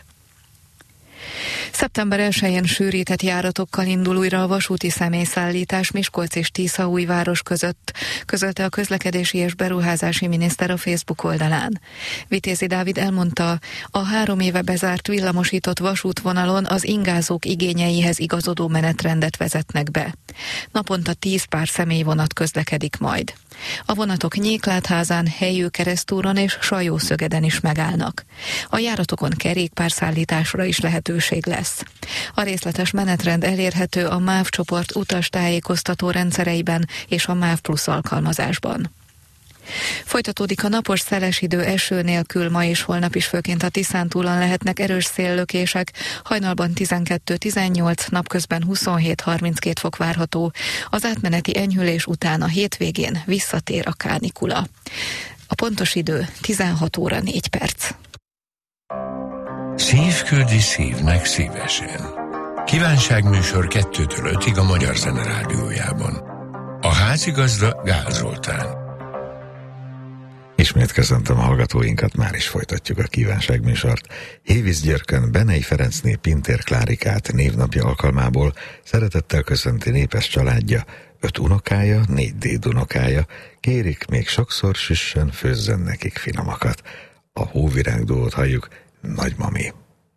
Szeptember 1-én sűrített járatokkal indul újra a vasúti személyszállítás Miskolc és Tiszaújváros között, közölte a közlekedési és beruházási miniszter a Facebook oldalán. Vitézi Dávid elmondta, a 3 éve bezárt villamosított vasútvonalon az ingázók igényeihez igazodó menetrendet vezetnek be. Naponta 10 pár személyvonat közlekedik majd. A vonatok Nyéklátházán, Helyő-Keresztúron és Sajószögeden is megállnak. A járatokon kerékpárszállításra is lehetőség lesz. A részletes menetrend elérhető a MÁV csoport utastájékoztató rendszereiben és a MÁV Plusz alkalmazásban. Folytatódik a napos szeles idő eső nélkül, ma és holnap is főként a Tiszántúlon lehetnek erős széllökések, hajnalban 12-18, napközben 27-32 fok várható. Az átmeneti enyhülés után a hétvégén visszatér a kánikula. A pontos idő 16 óra 4 perc. Szív küldi szívnek szívesen. Kívánságműsor 2-től 5-ig a Magyar Zene Rádiójában. A házigazda Gál Zoltán. Ismét köszöntöm a hallgatóinkat, már is folytatjuk a kívánságműsort. Hévízgyörkön Benei Ferencné Pintér Klárikát névnapja alkalmából szeretettel köszönti népes családja, 5 unokája, 4 dédunokája, kérik még sokszor süssön, főzzön nekik finomakat. A Hóvirág duót halljuk, Nagymami.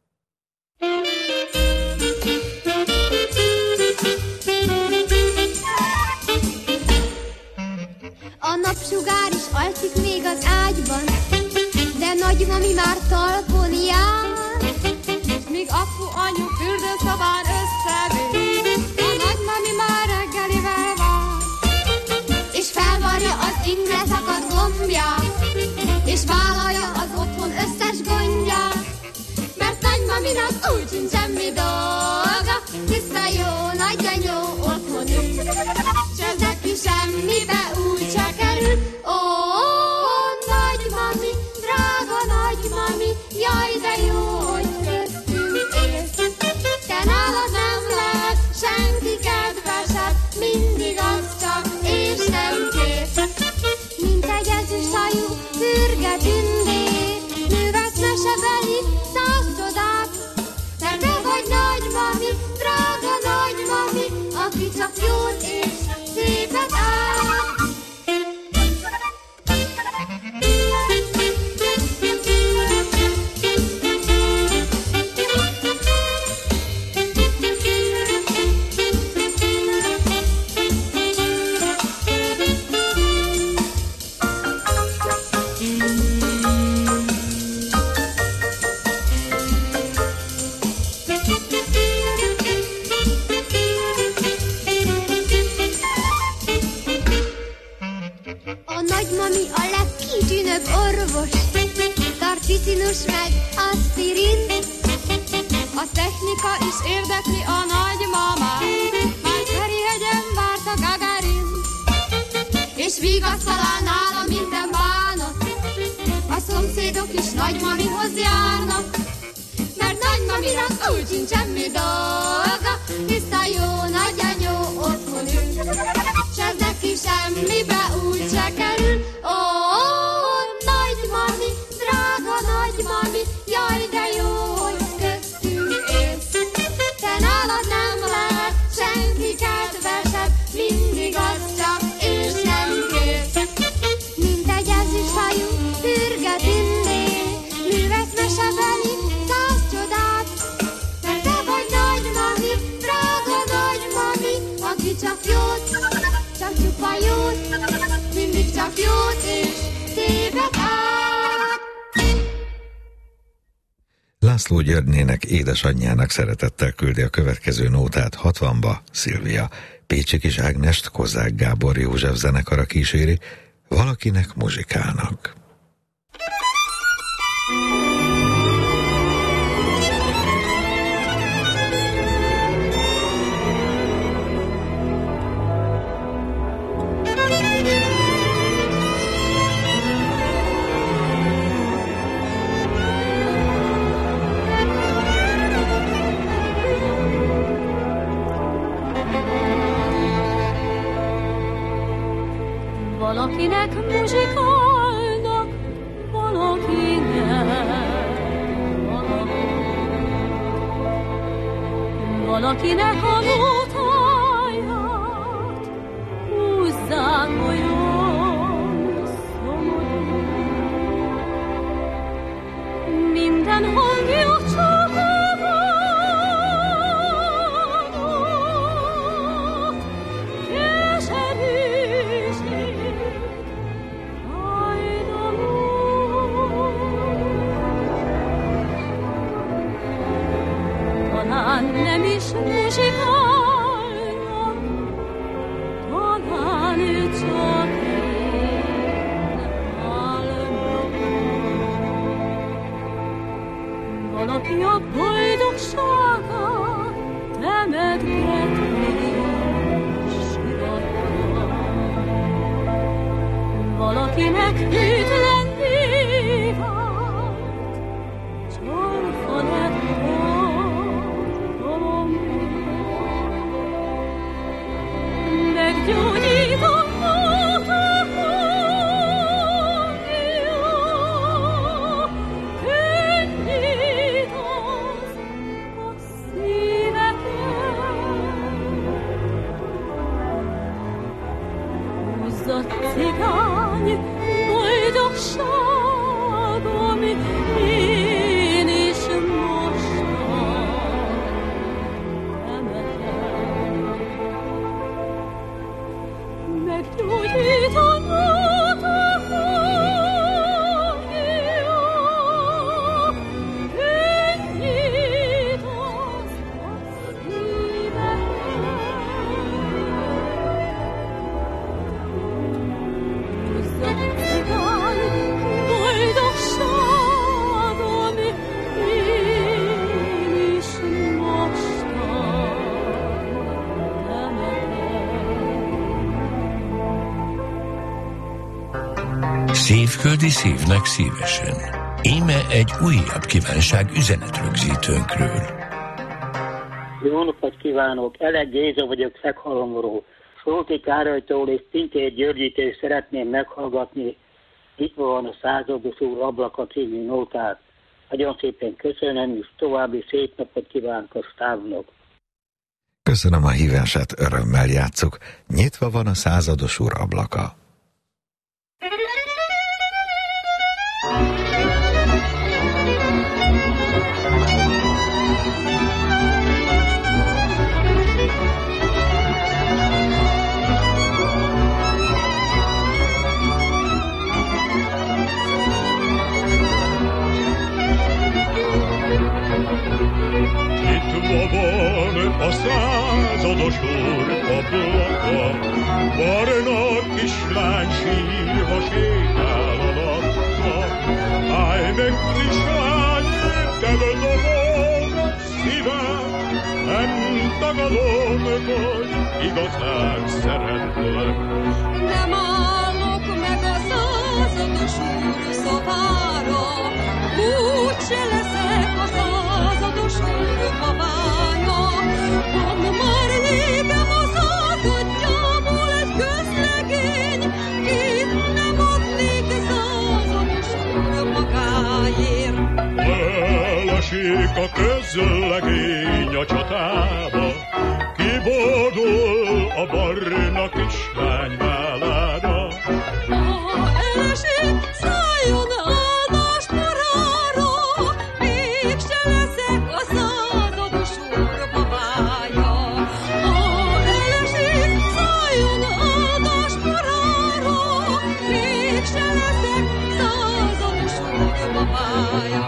A napsugár is alszik még az ágyban, de nagymami már talpon jár. És míg apu anyu fürdőszobán összevő, a nagymami már reggelivel vár. És felvarja az ingre szakadt gombját, és vállalja az otthon összes gondját. Mert nagymaminak úgy sincs semmi dolga, hisz a jó nagyanyó otthon ül. S ez neki semmibe úgy se kerül. Ó, nagymami, drága nagymami, jaj de jó, hogy köztünk élsz. Te nálad nem lehet senki kedvesebb, mindig az csak és nem kész. Mint egy ezüsthajú fürge tündér, művesz mesebeli 100 csodát. De te vagy nagymami, drága nagymami, aki csak jót és szépet át. sinus meg aspirin. A technika is érdekli a nagymamát, már Ferihegyen várt a Gagarin. És vigaszt talál nála minden bánat, a szomszédok is nagymamihoz járnak, mert nagymaminak úgy sincs semmi dolga, hisz a jó nagyanyó otthon ül, s ez neki semmibe úgy se kerül. Ó, nagymami, drága nagymami, jaj de jó, hogy köztünk élsz. Te nálad nem lehet senki kedvesebb, mindig az csak és nem kérsz. Mint egy ezüsthajú pürget innél, művesz mesebeli 100 csodát. Mert te vagy nagymami, drága nagymami, aki csak jót, csak csupa jót, mindig csak jót és szépet át. László Györgynének édesanyjának szeretettel küldi a következő nótát 60-ba Szilvia. Pécsi Kis Ágnest Kozák Gábor József zenekara kíséri, valakinek muzsikálnak. Valakinek muzsikálnak, valakinek a nótáját húzzák olyan szomorú. Minden hangja csak a bánat, keserűség, talán nem is muzsikálnak, talán csak én álmom. Valaki a boldogságát temetgetni siratja, valakinek hűtlen névát csorfa lett. Meggyógyítom nóta hangja, könnyít az a szíveken. Húzza cigány boldogságom, én is mostan temetem. Meggyógyít a nóta hangja, könnyít az a szíveken. Húzza cigány boldogságom, én is mostan Szívköldi szívnek szívesen. Íme egy újabb kívánság üzenetrögzítőnkről. Jó napot kívánok! Elek Géza vagyok Szeghalomról. Solti Károlytól és Pintér Györgyitől szeretném meghallgatni. Itt van a Százados úr ablaka című nótát. Nagyon szépen köszönöm, és további szép napot kívánok a stávnak. Köszönöm a hívását, örömmel játsszuk. Nyitva van a Százados úr ablaka. A százados úr ablaka, barna kislány sírva sétál alatta. Állj megfrissálni, te dobog a szívem, nem tagadom, hogy igazán szeretlek. Nem állok meg a százados úr szobára, úgyse leszek a százados úr babája. Van már régem a századjából egy közlegény, itt nem adnék százados úr magáért. Elesik a közlegény a csatába, kibordul a barna kislány vállára. Ha elesik, szálljon áldást marára, mégse leszek a százados úr babája. Ha elesik, szálljon áldást marára, mégse leszek százados úr babája.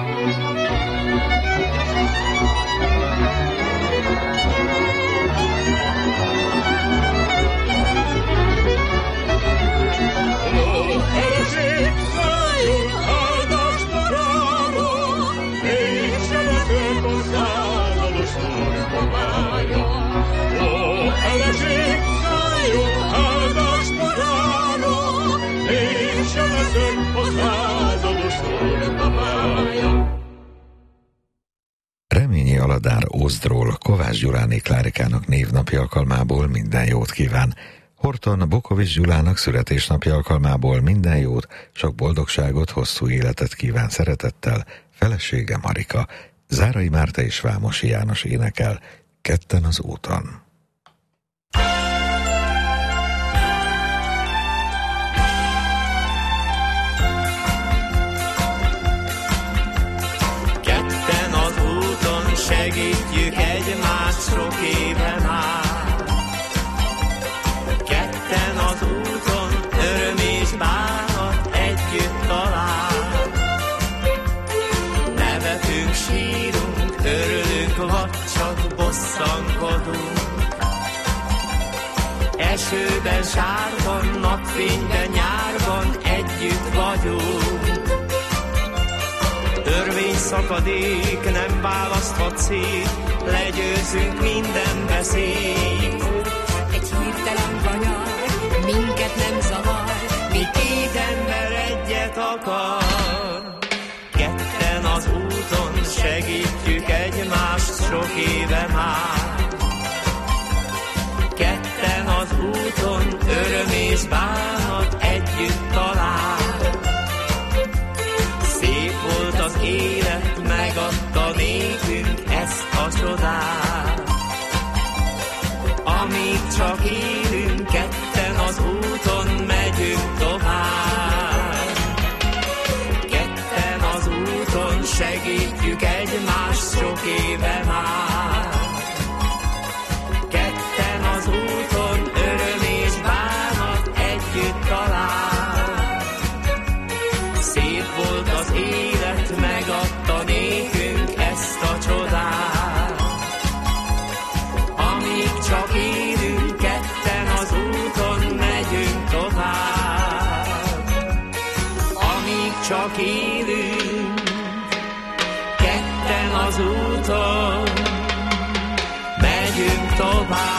Reményi Aladár Ózdról Kovács Gyuláné Klárikának névnapi alkalmából minden jót kíván. Horton Bokovics Gyulának születésnapi alkalmából minden jót, sok boldogságot, hosszú életet kíván szeretettel felesége Marika. Zárai Márta és Vámosi János énekel Ketten az úton. Segítjük egymást sok éve már. Ketten az úton, öröm és bánat együtt talál. Nevetünk, sírunk, örülünk, vagy csak bosszankodunk. Esőben, sárban, napfényben, nyárban együtt vagyunk. Törvény szakadék, nem választhat szét, legyőzünk minden veszélyt. Egy hirtelen kanyar, minket nem zavar, mi két ember egyet akar. Ketten az úton, segítjük egymást sok éve már. Ketten az úton, öröm és bánat együtt talál. Az élet megadta nékünk ezt a csodát. Amíg csak élünk, ketten az úton megyünk tovább. Ketten az úton segítjük egymást sok éve már. Ketten az úton öröm és bánat együtt talál. Szép volt az élet, megadta nékünk ezt a csodát. Amíg csak élünk, ketten az úton megyünk tovább. Amíg csak élünk, ketten az úton megyünk tovább.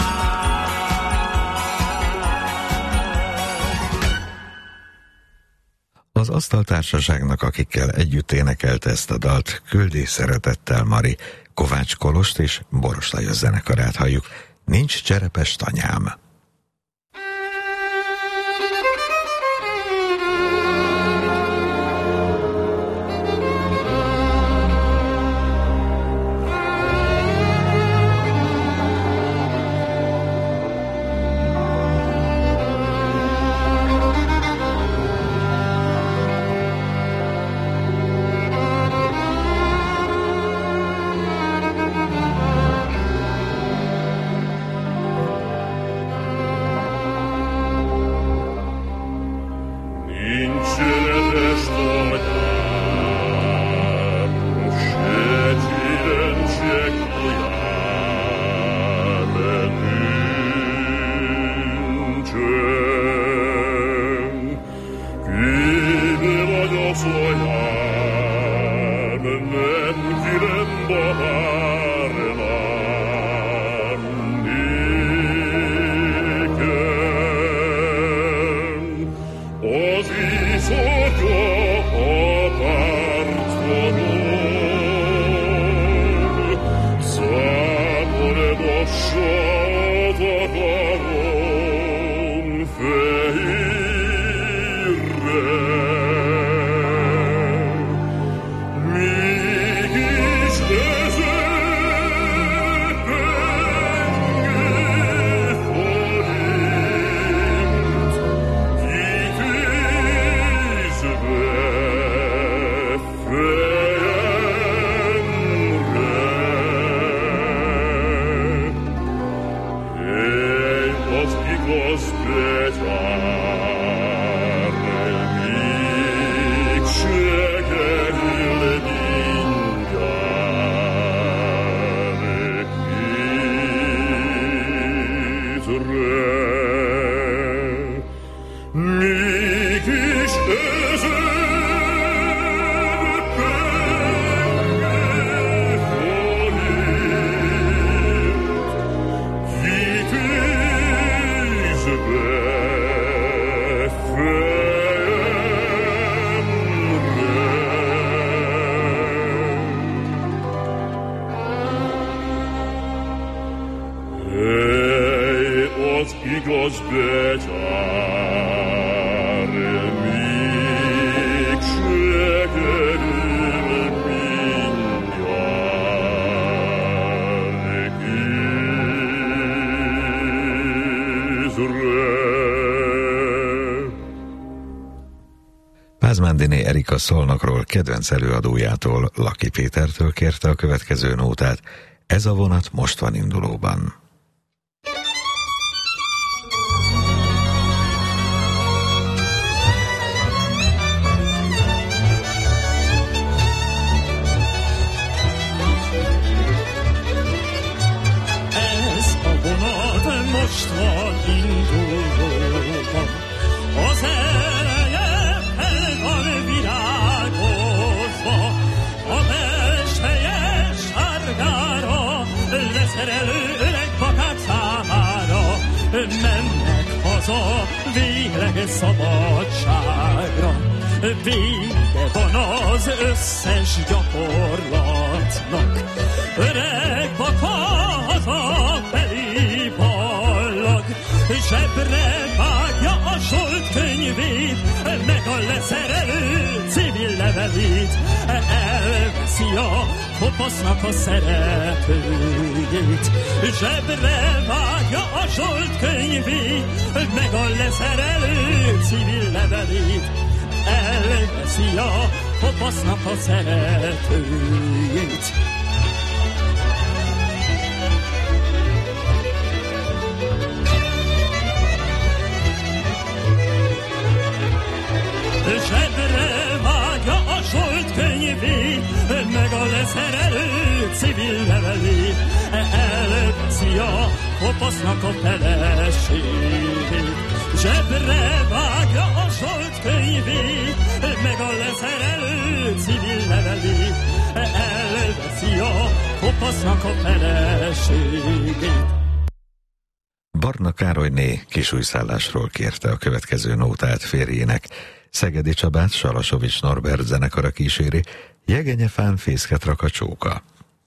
Az Asztaltársaságnak, akikkel együtt énekelte ezt a dalt, küldi szeretettel Mari, Kovács Kolost és Boros Lajos zenekarát halljuk. Nincs cserepes tanyám. Pázmándiné Erika Szolnokról kedvenc előadójától, Laki Pétertől kérte a következő nótát. Ez a vonat most van indulóban. Ez a vonat most van indulóban. Az mennek haza végleg szabadságra. Vége van az összes gyakorlatnak. Öreg baka hazafelé ballag, zsebre vágja a solt könyvét, meg a leszerelő civil levelét. Elveszi a kopasznak a szeretőjét, zsebre vágja a solt könyvét, meg a leszerelő civil levelét. Elveszi a kopasznak a szeretőjét. Zsebre vágja a solt könyvét, meg a leszerelő civil levelét. Elveszi a kopasznak a feleségét. Zsebre vágja a solt könyvét, meg a leszerelő civil levelét. Elveszi a kopasznak a feleségét. Barna Károlyné Kisújszállásról kérte a következő nótát férjének. Szegedi Csabát Salasovics Norbert zenekara kíséri, Jegenyefán fészket rak a csóka.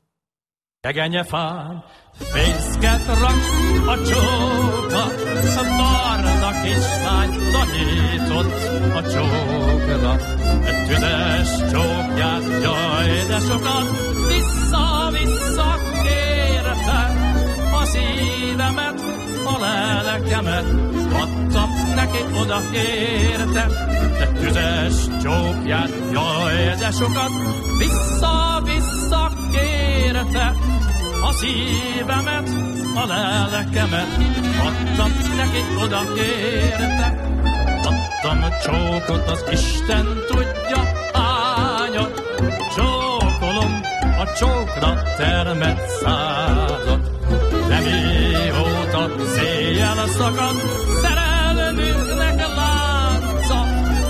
Jegenyefán fészket rak a csóka, barna kislány tanított a csókra. Egy tüzes csókját, jaj, de sokat vissza-vissza kérte, a szívemet, a lelkemet, adtam neki oda kérte. Egy tüzes csókját, jaj, de sokat vissza-vissza kérte, a szívemet, a lelkemet, adtam neki oda kérte. Adtam csókot, az Isten tudja hányat, csókolom a csókra termett százat. De mióta széjjel szakad szerelmünknek lánca,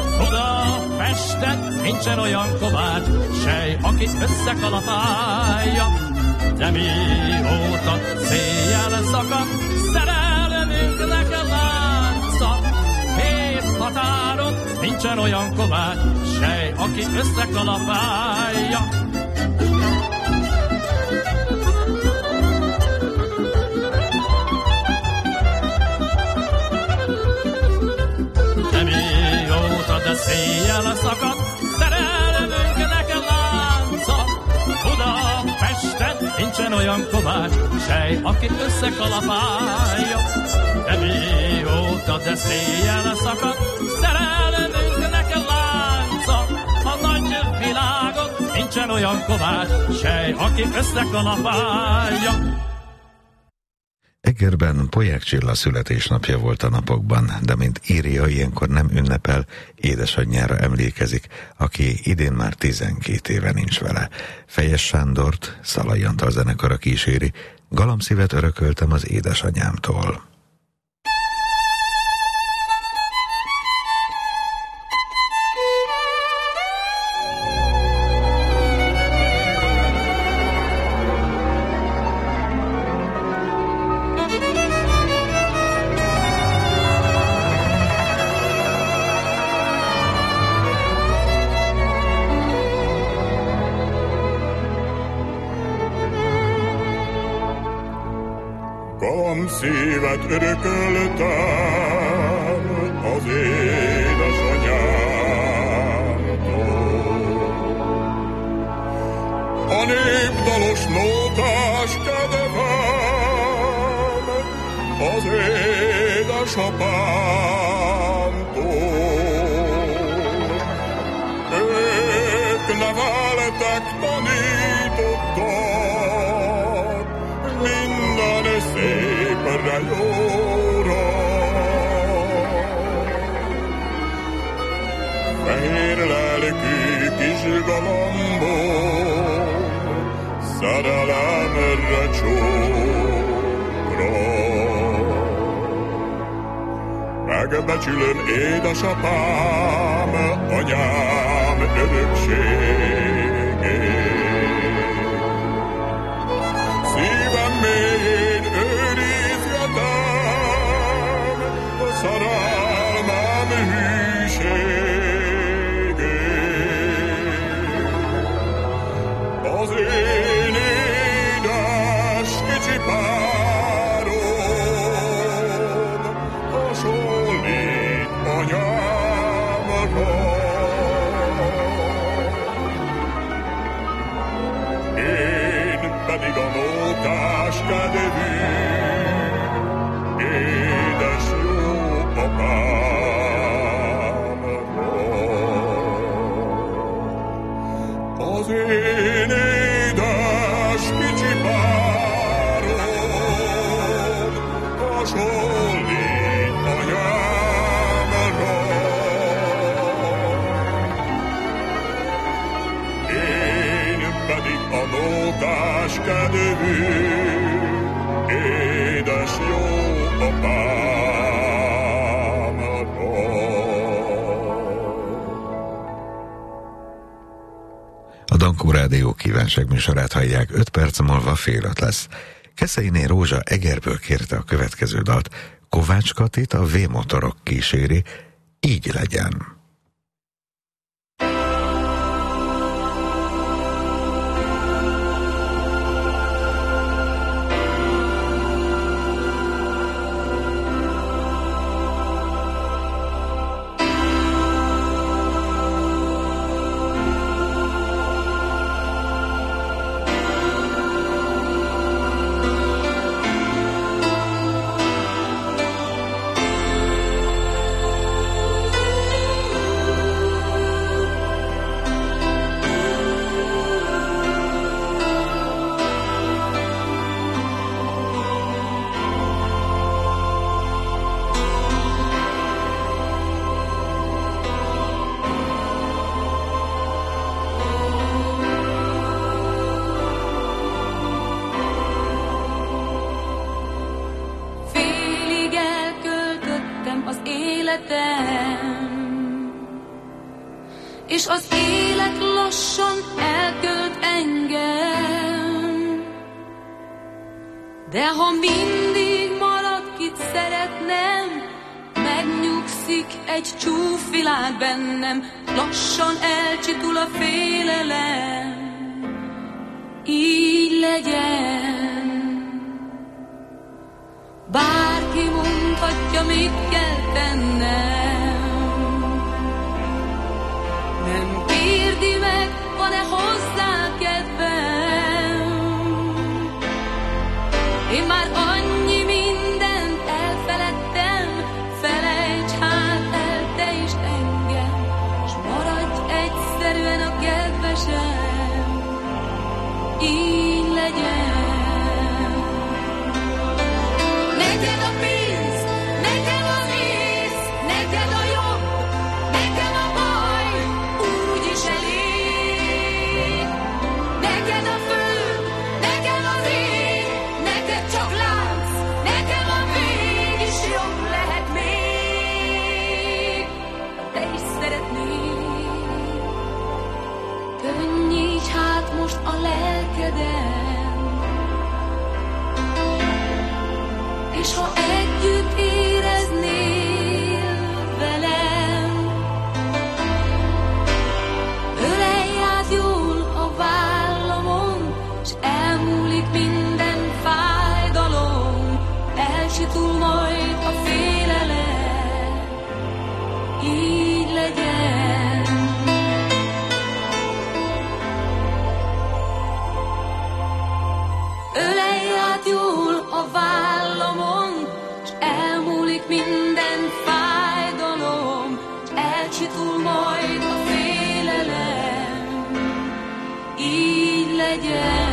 Budapesten nincsen olyan kovács sej, aki összekalapálja. De mióta széjjel szakad szerelmünknek lánca, hét határon nincsen olyan kovács sej, aki összekalapálja. olyan kovács sej, akit összekalapálja. De mióta te széjjel szakad, szerelmünknek lánca. A nagy világon nincsen olyan kovács sej, akit összekalapálja. Egerben Poják Csilla születésnapja volt a napokban, de mint írja, ilyenkor nem ünnepel, édesanyjára emlékezik, aki idén már 12 éve nincs vele. Fejes Sándort Szalai Antal zenekara kíséri, Galamszívet örököltem az édesanyámtól. Szívet örököltem az édesanyámtól. A népdalos nótás kedvem az édesapámtól. Ők neveltek, tanítottak, minden szépre jóra. Fehér lelkű kis galambom, szerelemre csókra. Megbecsülöm édesapám, anyám örökségét. Szívem mélyén őrizgetem a szerelmem hűségét. Az én édes kicsi párom hasonlít anyámra. Én pedig a nótás kedvű, édes jó apámra. Az én édes kicsi párom hasonlít anyámra. Én pedig a nótás kedvű, édes jó apámra. A Dankó Rádió kívánságműsorát hallják, 5 perc múlva fél 5 lesz. Keszeiné Rózsa Egerből kérte a következő dalt. Kovács Katit a V-motorok kíséri, Így legyen. És az élet lassan elkölt engem. De ha mindig marad, kit szeretnem, megnyugszik egy csúfvilág bennem, lassan elcsitul a félelem. Így legyen. Bárki mondhatja, mit kell tennem, nem kérdi meg, van-e hozzá kedvem. Én már annyi mindent elfeledtem, felejts hát el te is engem, s maradj egyszerűen a kedvesem, így legyen. Neked a pénz, neked az ész, neked a jobb, nekem a baj, úgyis elég. Neked a föld, neked az ég, neked csak lánc, nekem a vég is jobb lehet még. Te is szeretnék, könnyíts hát most a lelkedem, és ha együtt éreznél velem, ölelj át jól a vállamon, s elmúlik minden fájdalom, elsitul majd a félelem, így legyen. Ölelj át jól a vállamon, s elmúlik minden fájdalom, s elcsitul majd a félelem, így legyen.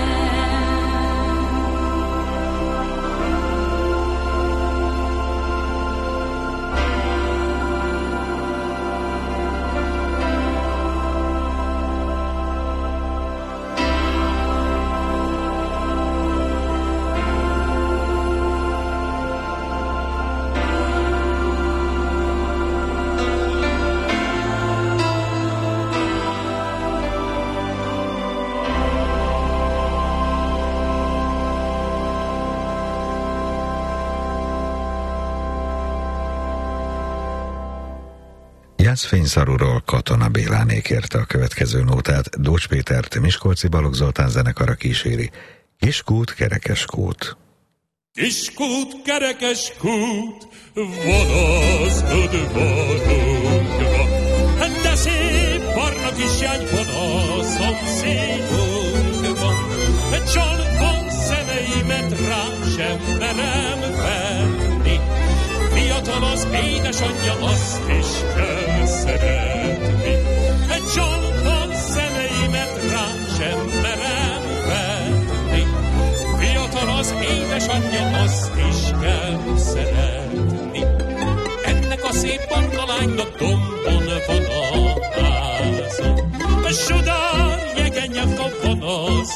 Jászfényszarúról Katona Béláné kérte a következő nótát, Dócs Pétert Miskolci Balogh Zoltán zenekara kíséri. Kiskút, kerekeskút. Kiskút, kerekeskút, vonaszkodva dugva, de szép barna kisjány van a szomszédunkban. Csalban szemeimet rám sem merem venni, fiatal az édesanyja, azt is kell szeretni. Csalban szemeimet rám sem merem venni, fiatal az édesanyja, azt is kell szeretni. Ennek a szép barna lánynak dombon van a háza, sudár jegenyefa van az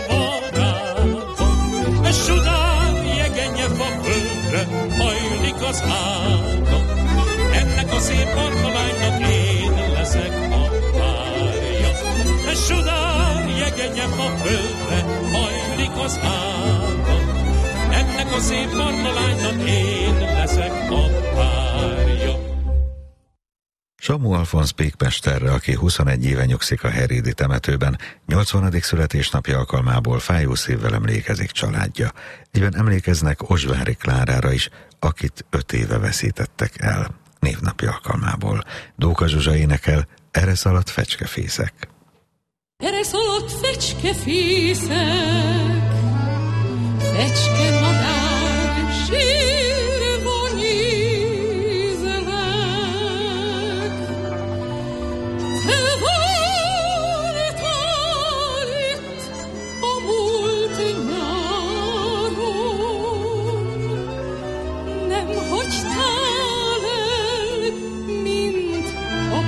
udvarában, sudár jegenyefa földre hajlik az ága. Ennek a szép barna lánynak én leszek a párja, sudár jegenyefa földre hajlik az ága. Ennek a szép barna lánynak én leszek a párja. Samu Alfonz pékmesterre, aki 21 éve nyugszik a herrédi temetőben, 80. születésnapja alkalmából fájó szívvel emlékezik családja. Egyben emlékeznek Osvári Klárára is, akit 5 éve veszítettek el. Névnapja alkalmából Dóka Zsuzsa énekel, erre szaladt fecskefészek. Erre szaladt fecskefészek, fecske madár, sírva nézelek. Te voltál itt a múlt nyáron, nem hagytál el, mint a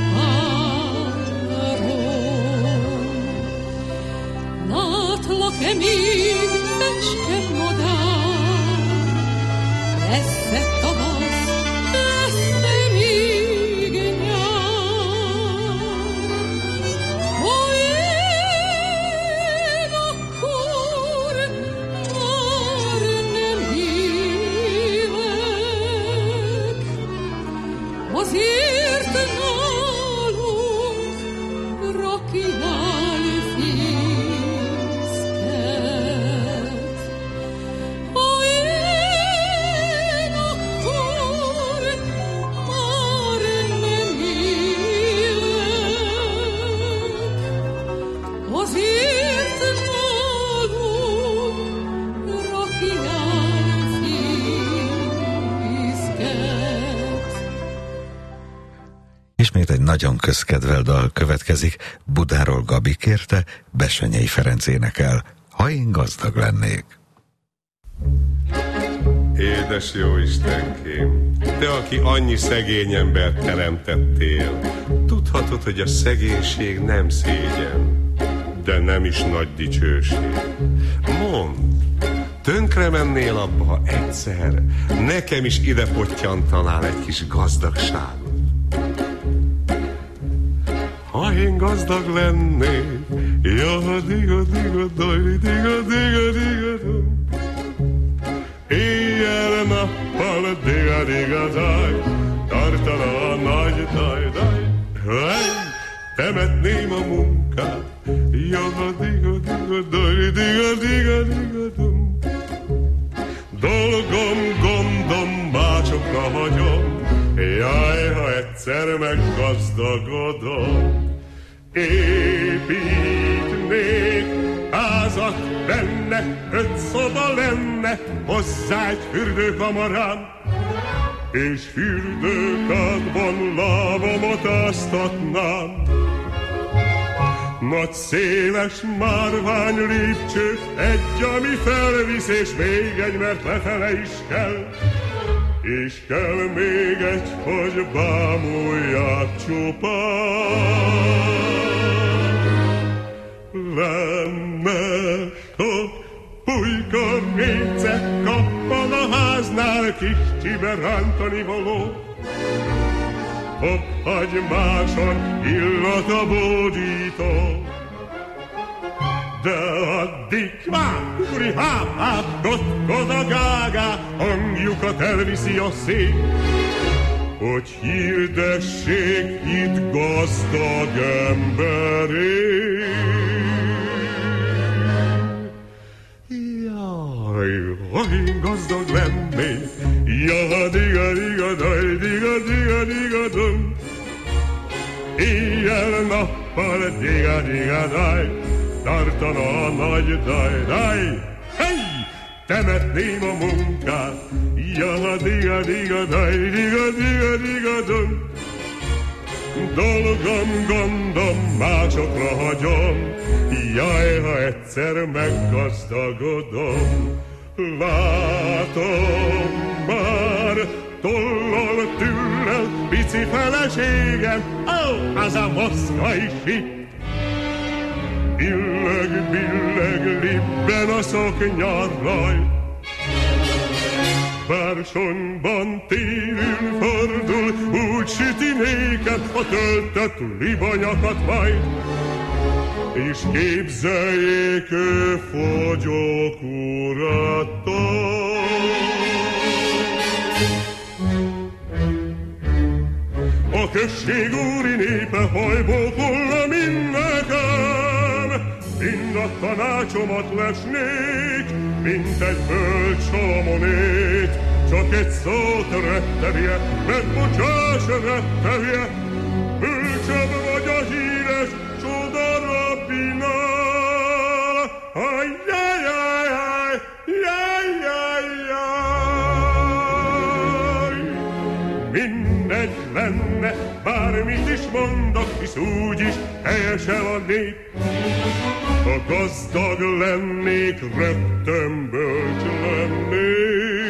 páron. Látlak-e még fecske madár, ismét egy nagyon közkedvelt dal következik, Budáról Gabi kérte, Bessenyei Ferenc énekel, Ha én gazdag lennék. Édes jó Istenkém, te, aki annyi szegény embert teremtettél, tudhatod, hogy a szegénység nem szégyen, de nem is nagy dicsőség. Mondd, tönkre mennél abba, ha egyszer nekem is ide pottyantanál egy kis gazdagságot. Ha én gazdag lennék, éjjel-nappal diga-diga-daj, tartana a nagy daj-daj, temetném a munkát, diga-diga-diga-daj-diga-diga-diga-dum. Dolgom, gondom, mácsokra hagyom, jaj, ha egyszer meggazdagodom. Építnék házat benne, 5 szoba lenne, hozzá egy fürdőkamarám, és fürdőkádban lábamat áztatnám. Nagy széles márvány lépcső, egy, ami felvisz, és még egy, mert lefele is kell. És kell még egy, hogy bámulják csupán. Lenne sok pulyka, mécek, kappan a háznál, kis csibe rántani való. Fokhagymáson illat a bódító. De addig mákuri há, kotkod a gágá, hangjukat elviszi a szél, hogy hirdessék itt gazdag emberé. Jaj, ha én gazdag lennék, jaha-diga-diga-daj, diga-diga-diga-dum, éjjel-nappal diga-diga-daj, tartana a nagy daj-daj. Hey! Temetném a munkát, jaha-diga-diga-daj, diga-diga-diga-dum. Dolgom, gondom, mácsokra hagyom, jaj, ha egyszer meggazdagodom. Látom már, tollal, tüllel, pici feleségem, az a moszkvai sip. Illeg-billeg, libben a szoknyarraj. Bársonyban térül fordul, úgy süti néked a töltött libanyakat majd. És képzeljék, ő fogyok urattól. A község úri népe hajbókolla mindenkem, mind a tanácsomat lesnék, mint egy bölcs Salomonét. Csak egy szót rettevje, megbocsáss rettevje, bölcsebb vagy a híres csoda rabbinál. Ajjajjajjaj, jajjajjaj. Mindegy lenne, bármit is mondok, hisz úgyis helyesen a nép. Ha gazdag lennék, rögtön bölcs lennék.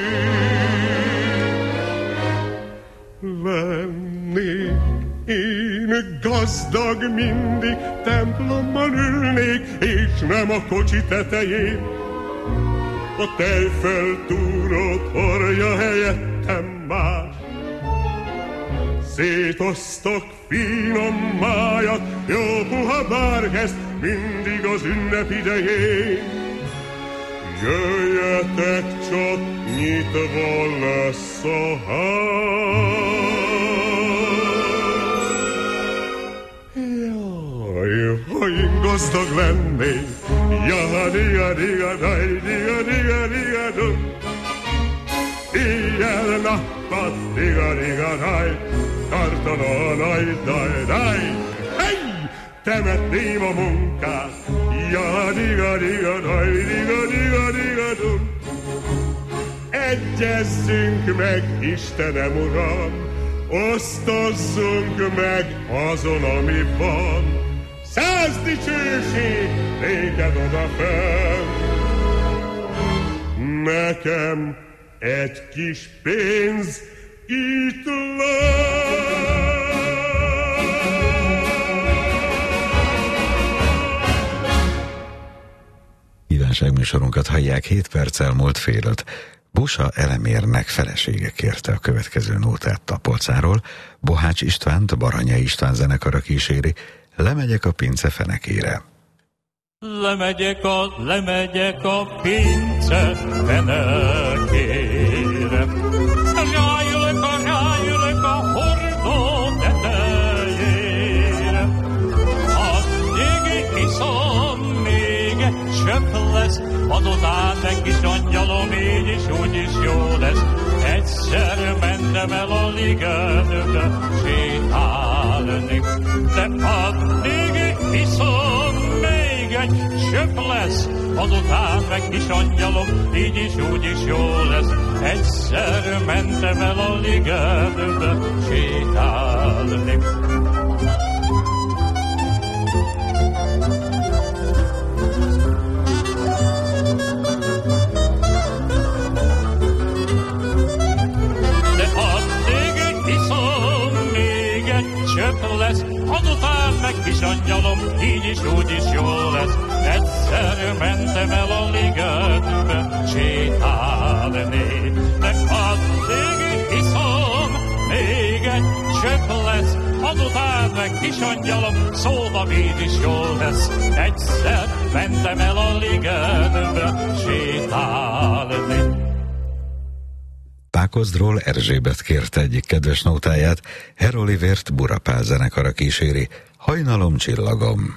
Lennék én gazdag, mindig templomban ülnék, és nem a kocsi tetején. A tejfeltúrót hordja helyettem más. Szétosztok finom májat, jó puha bárgeszt, mindig az ünnep idején. Jöjjetek csak, nyitva lesz a ház. Jaj, ha én gazdag lennék, jaha-diga-diga-daj, diga-diga-diga-dum. Éjjel-nappal, diga-diga-daj, tartana a nagy daj-daj. Hey! Temetném a munkát, jaha-diga-diga-daj, diga-diga-diga-dum. Egyezzünk meg, Istenem Uram, osztozzunk meg azon, ami van. 100 dicsőség néked odafenn. Nekem egy kis pénz itt lesz. Kívánságműsorunkat hallják, 7 perc elmúlt fél 5. Busa Elemérnek felesége kérte a következő nótát Tapolcáról. Bohács Istvánt, Baranyai István zenekara kíséri. Lemegyek a pince fenekére. Lemegyek a pince fenekére. Rájülök a hordó tetejére. Addig iszom, még egy csöpp lesz, azután meg kis angyalom, így is úgy is jó lesz. Egyszer mentem el a ligetbe sétálni, de addig iszom, még egy csöpp lesz, azután meg kis angyalom, így is úgy is jó lesz. Egyszer mentem el a ligetbe sétálni. Csöpp lesz, azután meg kis angyalom, így is úgy is jó lesz. Egyszer mentem el a ligetbe sétálni, de addig iszom, még egy csöpp lesz, azután meg kis angyalom, szóval így is jó lesz. Egyszer mentem el a ligetbe sétálni. Pákozdról Erzsébet kérte egyik kedves nótáját, Herolivért Burapál zenekara kíséri. Hajnalom, csillagom.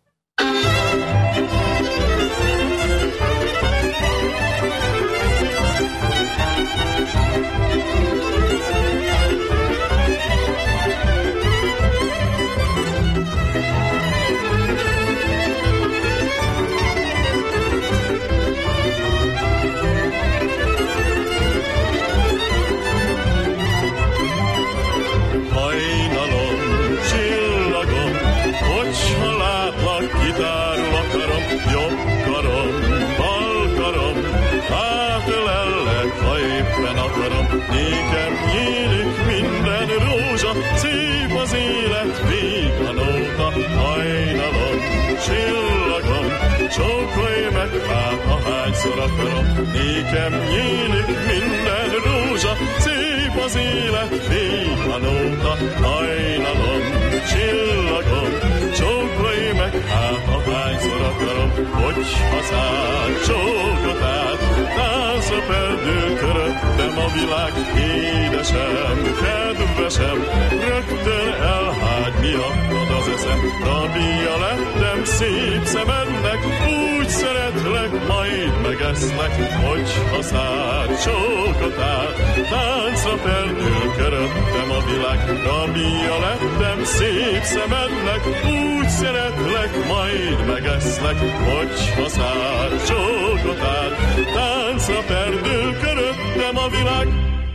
Nékem nyílik minden rózsa, szép az élet, vég a nóta. Hajnalom, csillagom, csókolj meg, hát ahányszor akarom. Nékem nyílik minden rózsa, szép az élet, vég a nóta. Hajnalom, csillagom, csókolj meg, hát ahányszor akarom. Hogy hazád, csókot át, táncra perdül köröttem a világ. Édesem, kedvesem, rögtön elhágy miattad az eszem. Rabia lettem szép szemednek, úgy szeretlek, majd megeszlek. Hogy hazád, csókot át, táncra perdül köröttem a világ. Rabia lettem szép szemednek, úgy szeretlek, majd megeszlek. Hogy hazád, csókot át, táncra perdül köröttem a világ.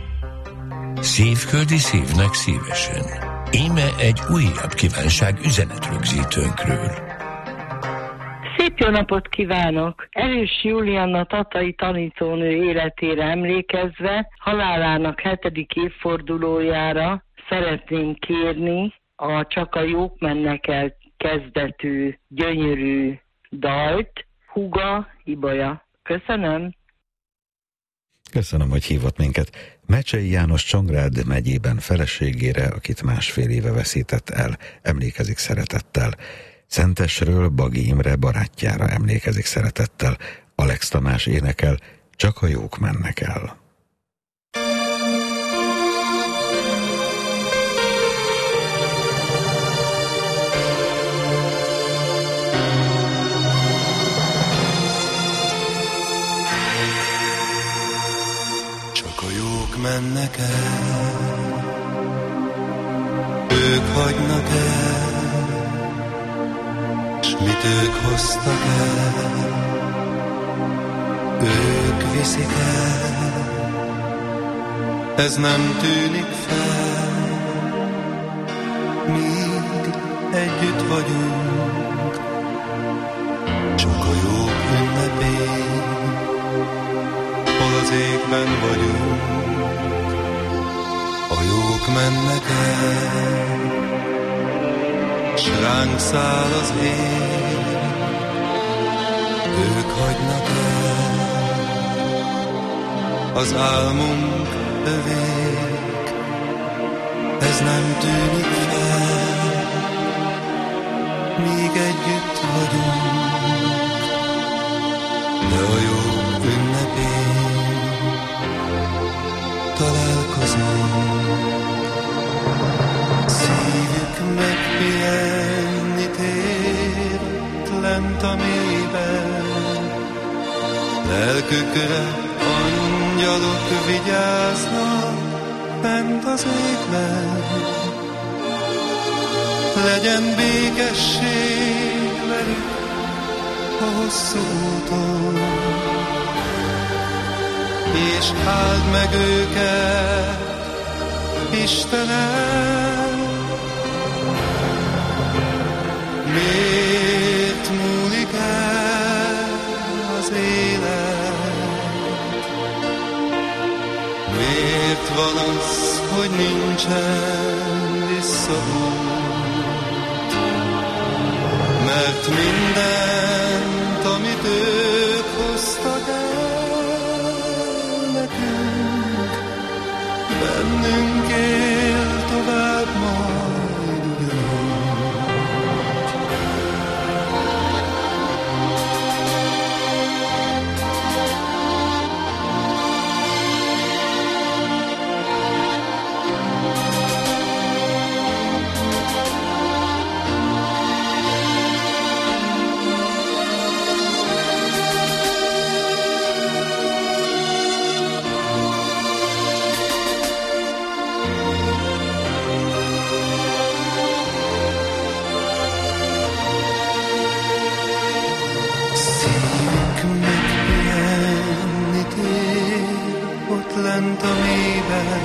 Szívköldi szívnek szívesen. Íme egy újabb kívánság üzenetrögzítőnkről. Szép jó napot kívánok! Erős Julianna tatai tanítónő életére emlékezve, halálának 7. évfordulójára szeretném kérni a Csak a jók mennek el kezdetű gyönyörű dalt, Huga Ibolya. Köszönöm! Köszönöm, hogy hívott minket. Mecsei János Csongrád megyében feleségére, akit 1,5 éve veszített el, emlékezik szeretettel. Szentesről Bagi Imre barátjára emlékezik szeretettel. Alex Tamás énekel, Csak a jók mennek el. Mennek el, ők hagynak el, s mit ők hoztak el, ők viszik el, ez nem tűnik fel, míg együtt vagyunk, csak a jók ünnepén, hol az égben vagyunk, a jók mennek el, s ránk száll az ég, ők hagynak el, az álmunk övék, ez nem tűnik fel, míg együtt vagyunk, de a jó ünnepén találkozunk. Szívük megpihenni tér lent a mélyben, lelkükre angyalok vigyáznak bent az égben. Legyen békesség velük a hosszú úton, és áld meg őket, Istenem. Miért múlik el az élet? Miért van az, hogy nincsen visszaút? Mert mindent, amit ők hoztak el nekünk, bennünk él tovább majd ugyanúgy. Lent a mélyben,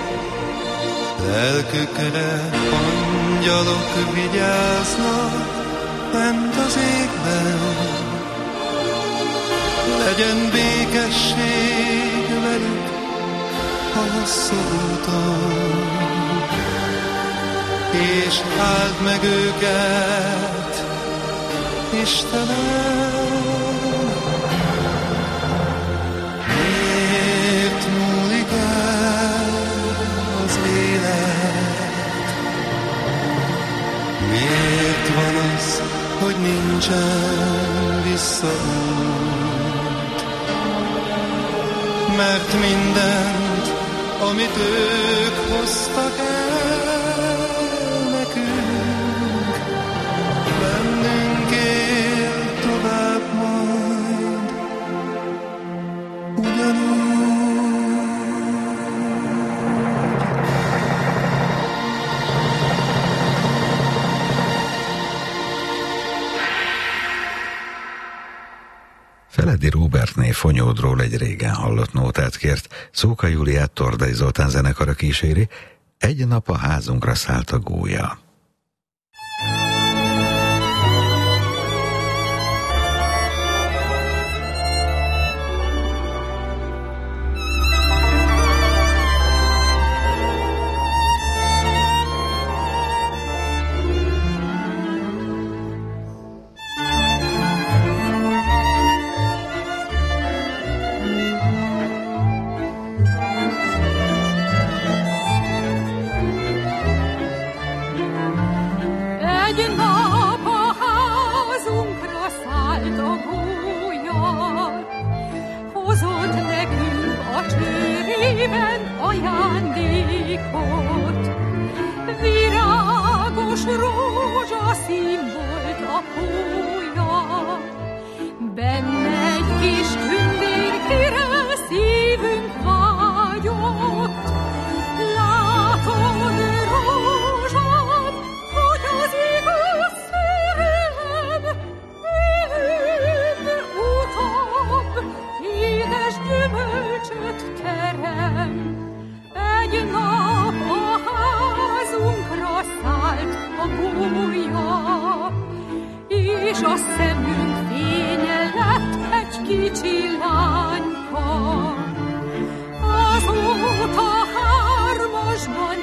lelkükre angyalok vigyáznak bent az égben. Legyen békesség velük a hosszú úton, és áld meg őket, Istenem. Miért van az, hogy nincsen visszaút? Mert mindent, amit ők hoztak el nekünk, bennünk él tovább majd ugyanúgy. Feledi Róbertné Fonyódról egy régen hallott nótát kért, Szóka Júliát Tordai Zoltán zenekara kíséri, Egy nap a házunkra szállt a gólya. Egy nap a házunkra szállt újabb, és a szemünk fénye lett egy kicsi lányka. Azóta hármasban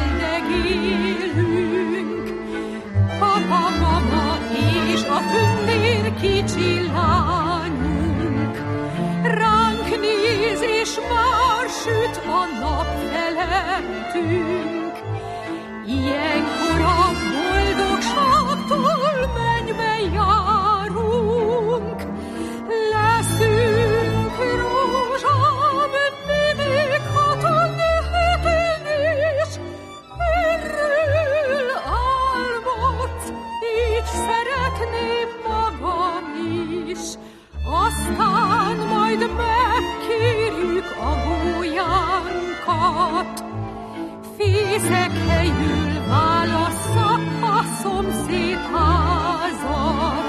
éldegélünk, papa, mama és a tündér kicsi lányunk. Ránk néz és már süt a nap felettünk. Ilyenkor a boldogságtól mennybe járunk. Leszünk rózsám, mi még hatan hetén is. Örül álmodsz, így szeretném magam is. Aztán majd megkérjük a gólyánkat. Fészek helyül válassza a szomszéd házat.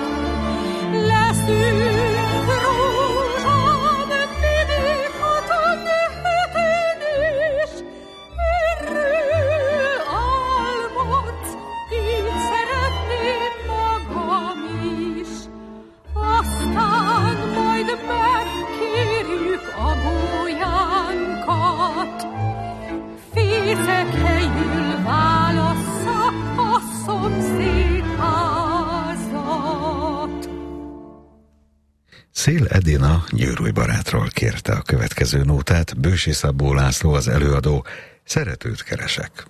Leszünk rózsám, mi még hatan hetén is. Örül álmodsz, így szeretném magam is. Aztán majd megkérjük a gólyánkat. Fészek helyül válassza a szomszéd házat. Szél Edina Győrúj barátról kérte a következő nótát, Bősi Szabó László az előadó, Szeretőt keresek.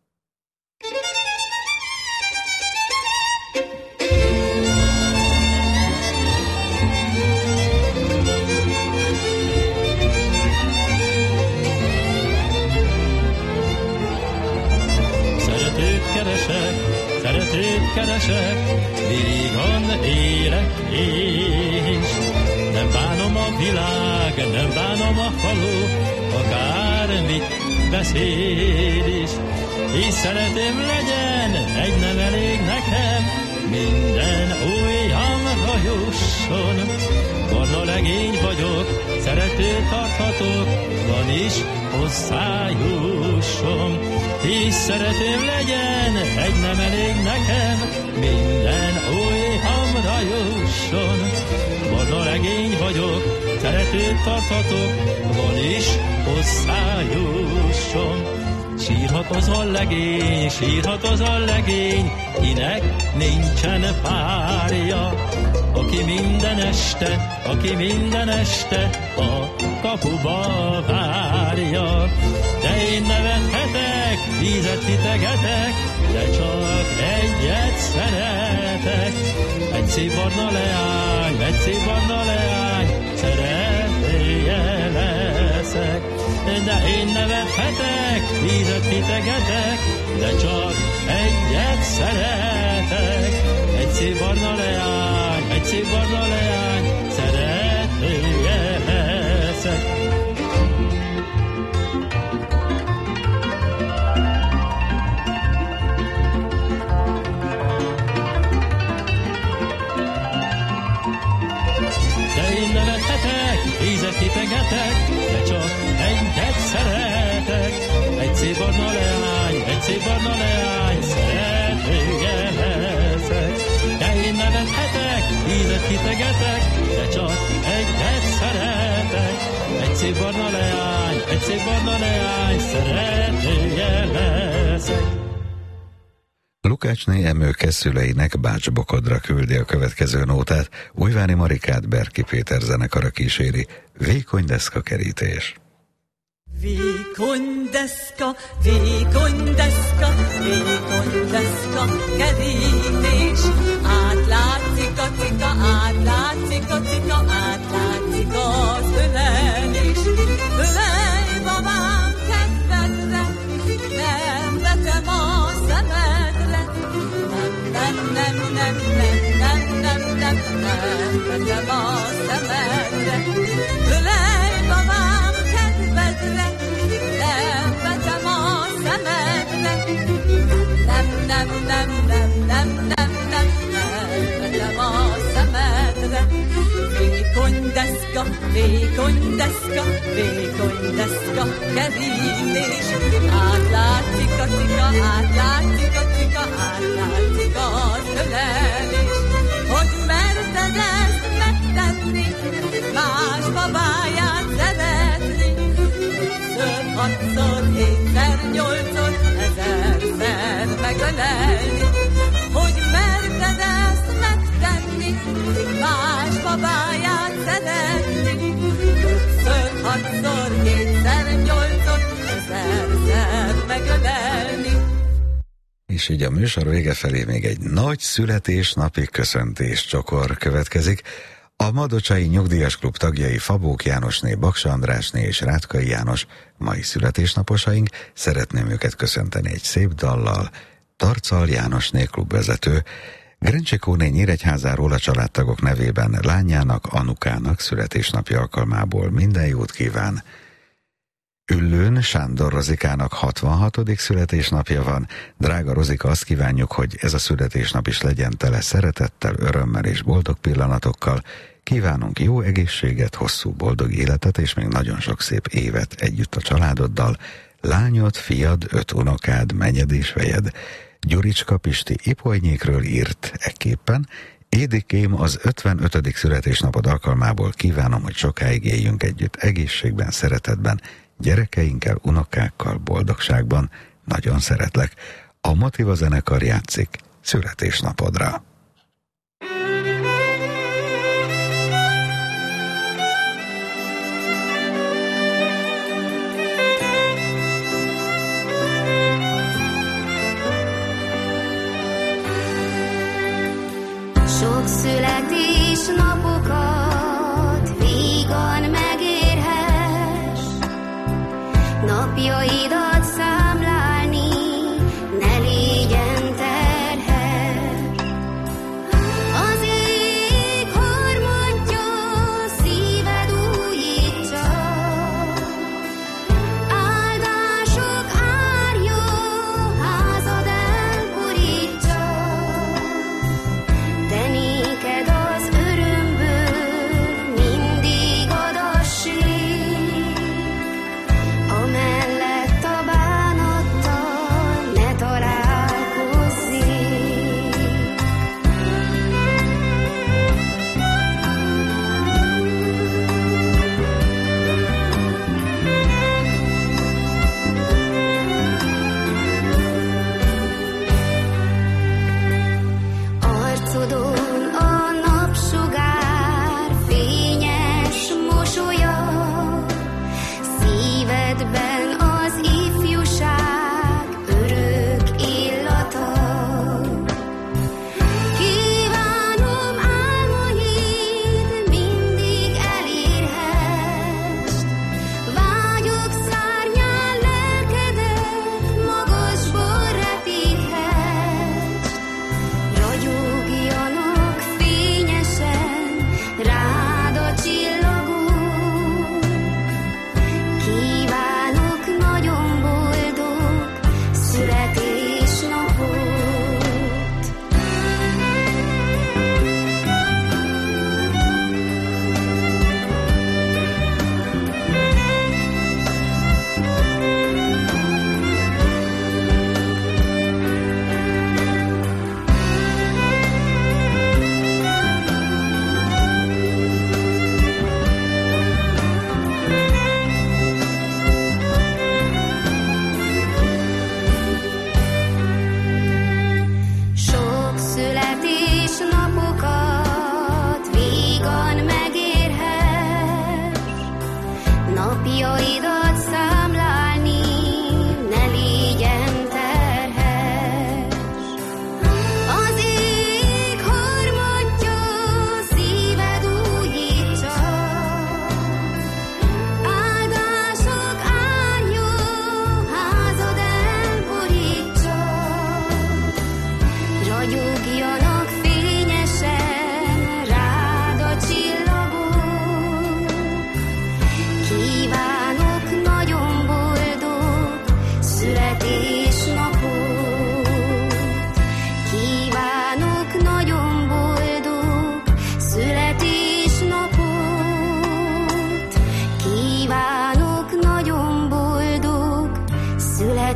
Szeretőt keresek, vígan élek és nem bánom a világ, nem bánom a falu, akármit beszél is. És szeretem legyen, egy nem elég nekem, minden ujjamra jusson. Barna legény vagyok, szeretőt tarthatok, van is hozzájusson. És szeretem legyen, egy nem elég nekem, minden ujjamra jusson. Barna legény vagyok, szeretőt tarthatok, van is hozzájusson. Sírhat az a legény, kinek nincsen párja, aki minden este a kapuba várja. De én nevethetek, vízet hitegetek, de csak egyet szeretek. Egy szép barna leány, szeretője leszek. De én nevethetek, vízet hitegetek, de csak egyet szeretek. Egy szép barna leány, szeretője leszek. Vízet hitegetek, de csak egyet szeretek. Egy szép barna leány, szeretője leszek. De én nevethetek, vízet hitegetek, de csak egyet szeretek. Egy szép barna leány, szeretője leszek. Lukácsné Emőke szüleinek Bács-Bokodra küldi a következő nótát, Újvári Marikát Berki Péter zenekara kíséri, Vékony deszka kerítés. Vékony deszka, vékony deszka, vékony deszka kerítés. Átlátszik a cika, átlátszik a cika, átlátszik az ölelés. Ölelj, babám, kedvedre, nem vetem a szemedre. Nem vetem a szemedre. Ölelj, babám, kedvedre, nem vetem a szemedre. Nem vetem a szemedre. Vékony deszka, vékony deszka, vékony deszka kerítés. Átlátszik a cika, átlátszik a cika, átlátszik az ölelés. Hogy merted ezt megtenni, más babáját szeretni. Ötször, hatszor, hétszer, nyolcszor, ezerszer megölelni. Hogy merted ezt megtenni, más babáját szeretni. Ötször, hatszor, hétszer, nyolcszor, ezerszer megölelni. És így a műsor vége felé még egy nagy születésnapi köszöntéscsokor következik. A Madocsai Nyugdíjas Klub tagjai Fabók Jánosné, Baksa Andrásné és Rátkai János mai születésnaposaink. Szeretném őket köszönteni egy szép dallal. Tarcal Jánosné klubvezető. Grencsikóné Nyíregyházáról a családtagok nevében lányának, Anukának születésnapja alkalmából minden jót kíván. Üllőn Sándor Rozikának 66. születésnapja van. Drága Rozika, azt kívánjuk, hogy ez a születésnap is legyen tele szeretettel, örömmel és boldog pillanatokkal. Kívánunk jó egészséget, hosszú boldog életet és még nagyon sok szép évet együtt a családoddal. Lányod, fiad, 5 unokád, menyed és vejed. Gyuricska Pisti Ipolynyékről írt ekképpen: Édikém, az 55. születésnapod alkalmából kívánom, hogy sokáig éljünk együtt egészségben, szeretetben, gyerekeinkkel, unokákkal, boldogságban. Nagyon szeretlek. A Motiva zenekar játszik születésnapodra. Sok születésnapokat vígan megérhess, napjaidat számlálni ne légyen terhes. Az ég harmadja szíved újítsa, áldások árja házad elborítsa. De néked az örömből mindig adassék, amellett a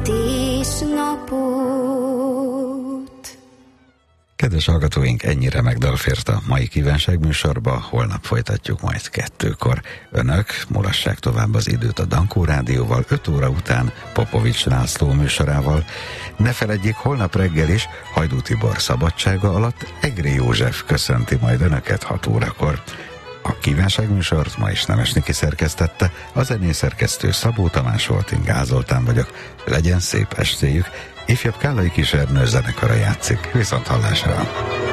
születésnapot. Kedves hallgatóink, ennyi remek dal fért a mai kívánságműsorba, holnap folytatjuk majd 2-kor. Önök mulassák tovább az időt a Dankó Rádióval, 5 óra után Popovics László műsorával. Ne feledjék, holnap reggel is Hajdú Tibor szabadsága alatt Egri József köszönti majd Önöket 6 órakor. A kívánságműsort ma is Nemesniki szerkesztette, a zenészerkesztő Szabó Tamás volt, én Gál Zoltán vagyok. Legyen szép estéjük! Ifjabb Kállai Kis Ernő zenekara játszik. Viszont hallásra!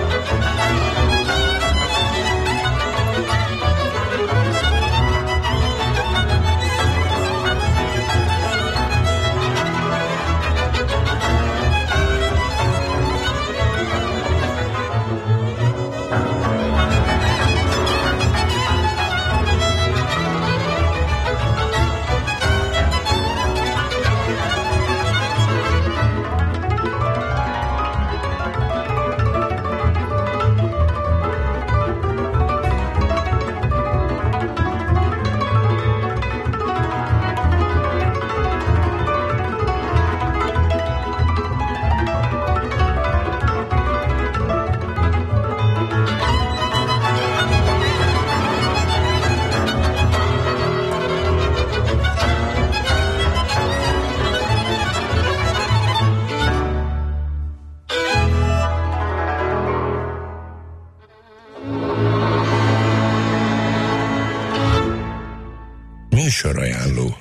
Műsorajánló.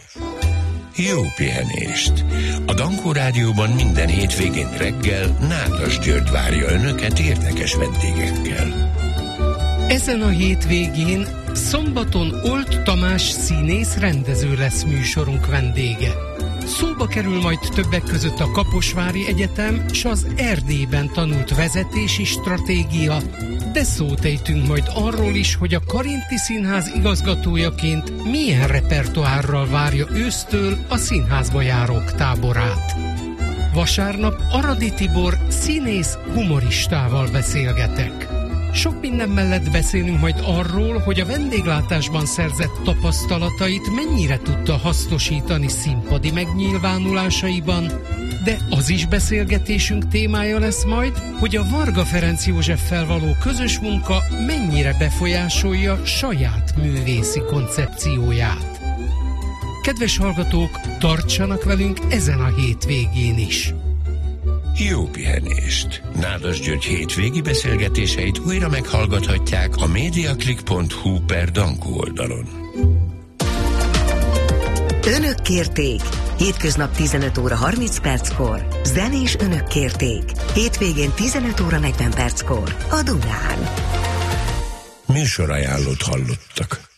Jó pihenést! A Dankó Rádióban minden hétvégén reggel Nádas György várja Önöket érdekes vendégekkel. Ezen a hétvégén szombaton Olt Tamás színész rendező lesz műsorunk vendége. Szóba kerül majd többek között a Kaposvári Egyetem s az Erdélyben tanult vezetési stratégia, de szót ejtünk majd arról is, hogy a Karinti Színház igazgatójaként milyen repertoárral várja ősztől a színházba járók táborát. Vasárnap Aradi Tibor színész humoristával beszélgetek. Sok minden mellett beszélünk majd arról, hogy a vendéglátásban szerzett tapasztalatait mennyire tudta hasznosítani színpadi megnyilvánulásaiban, de az is beszélgetésünk témája lesz majd, hogy a Varga Ferenc Józseffel való közös munka mennyire befolyásolja saját művészi koncepcióját. Kedves hallgatók, tartsanak velünk ezen a hétvégén is! Jó pihenést! Nádas György hétvégi beszélgetéseit újra meghallgathatják a mediaclick.hu/Dankó oldalon. Önök kérték. Hétköznap 15 óra 30 perckor. Zenés Önök kérték. Hétvégén 15 óra 40 perckor. A Dunán. Műsorajánlót hallottak.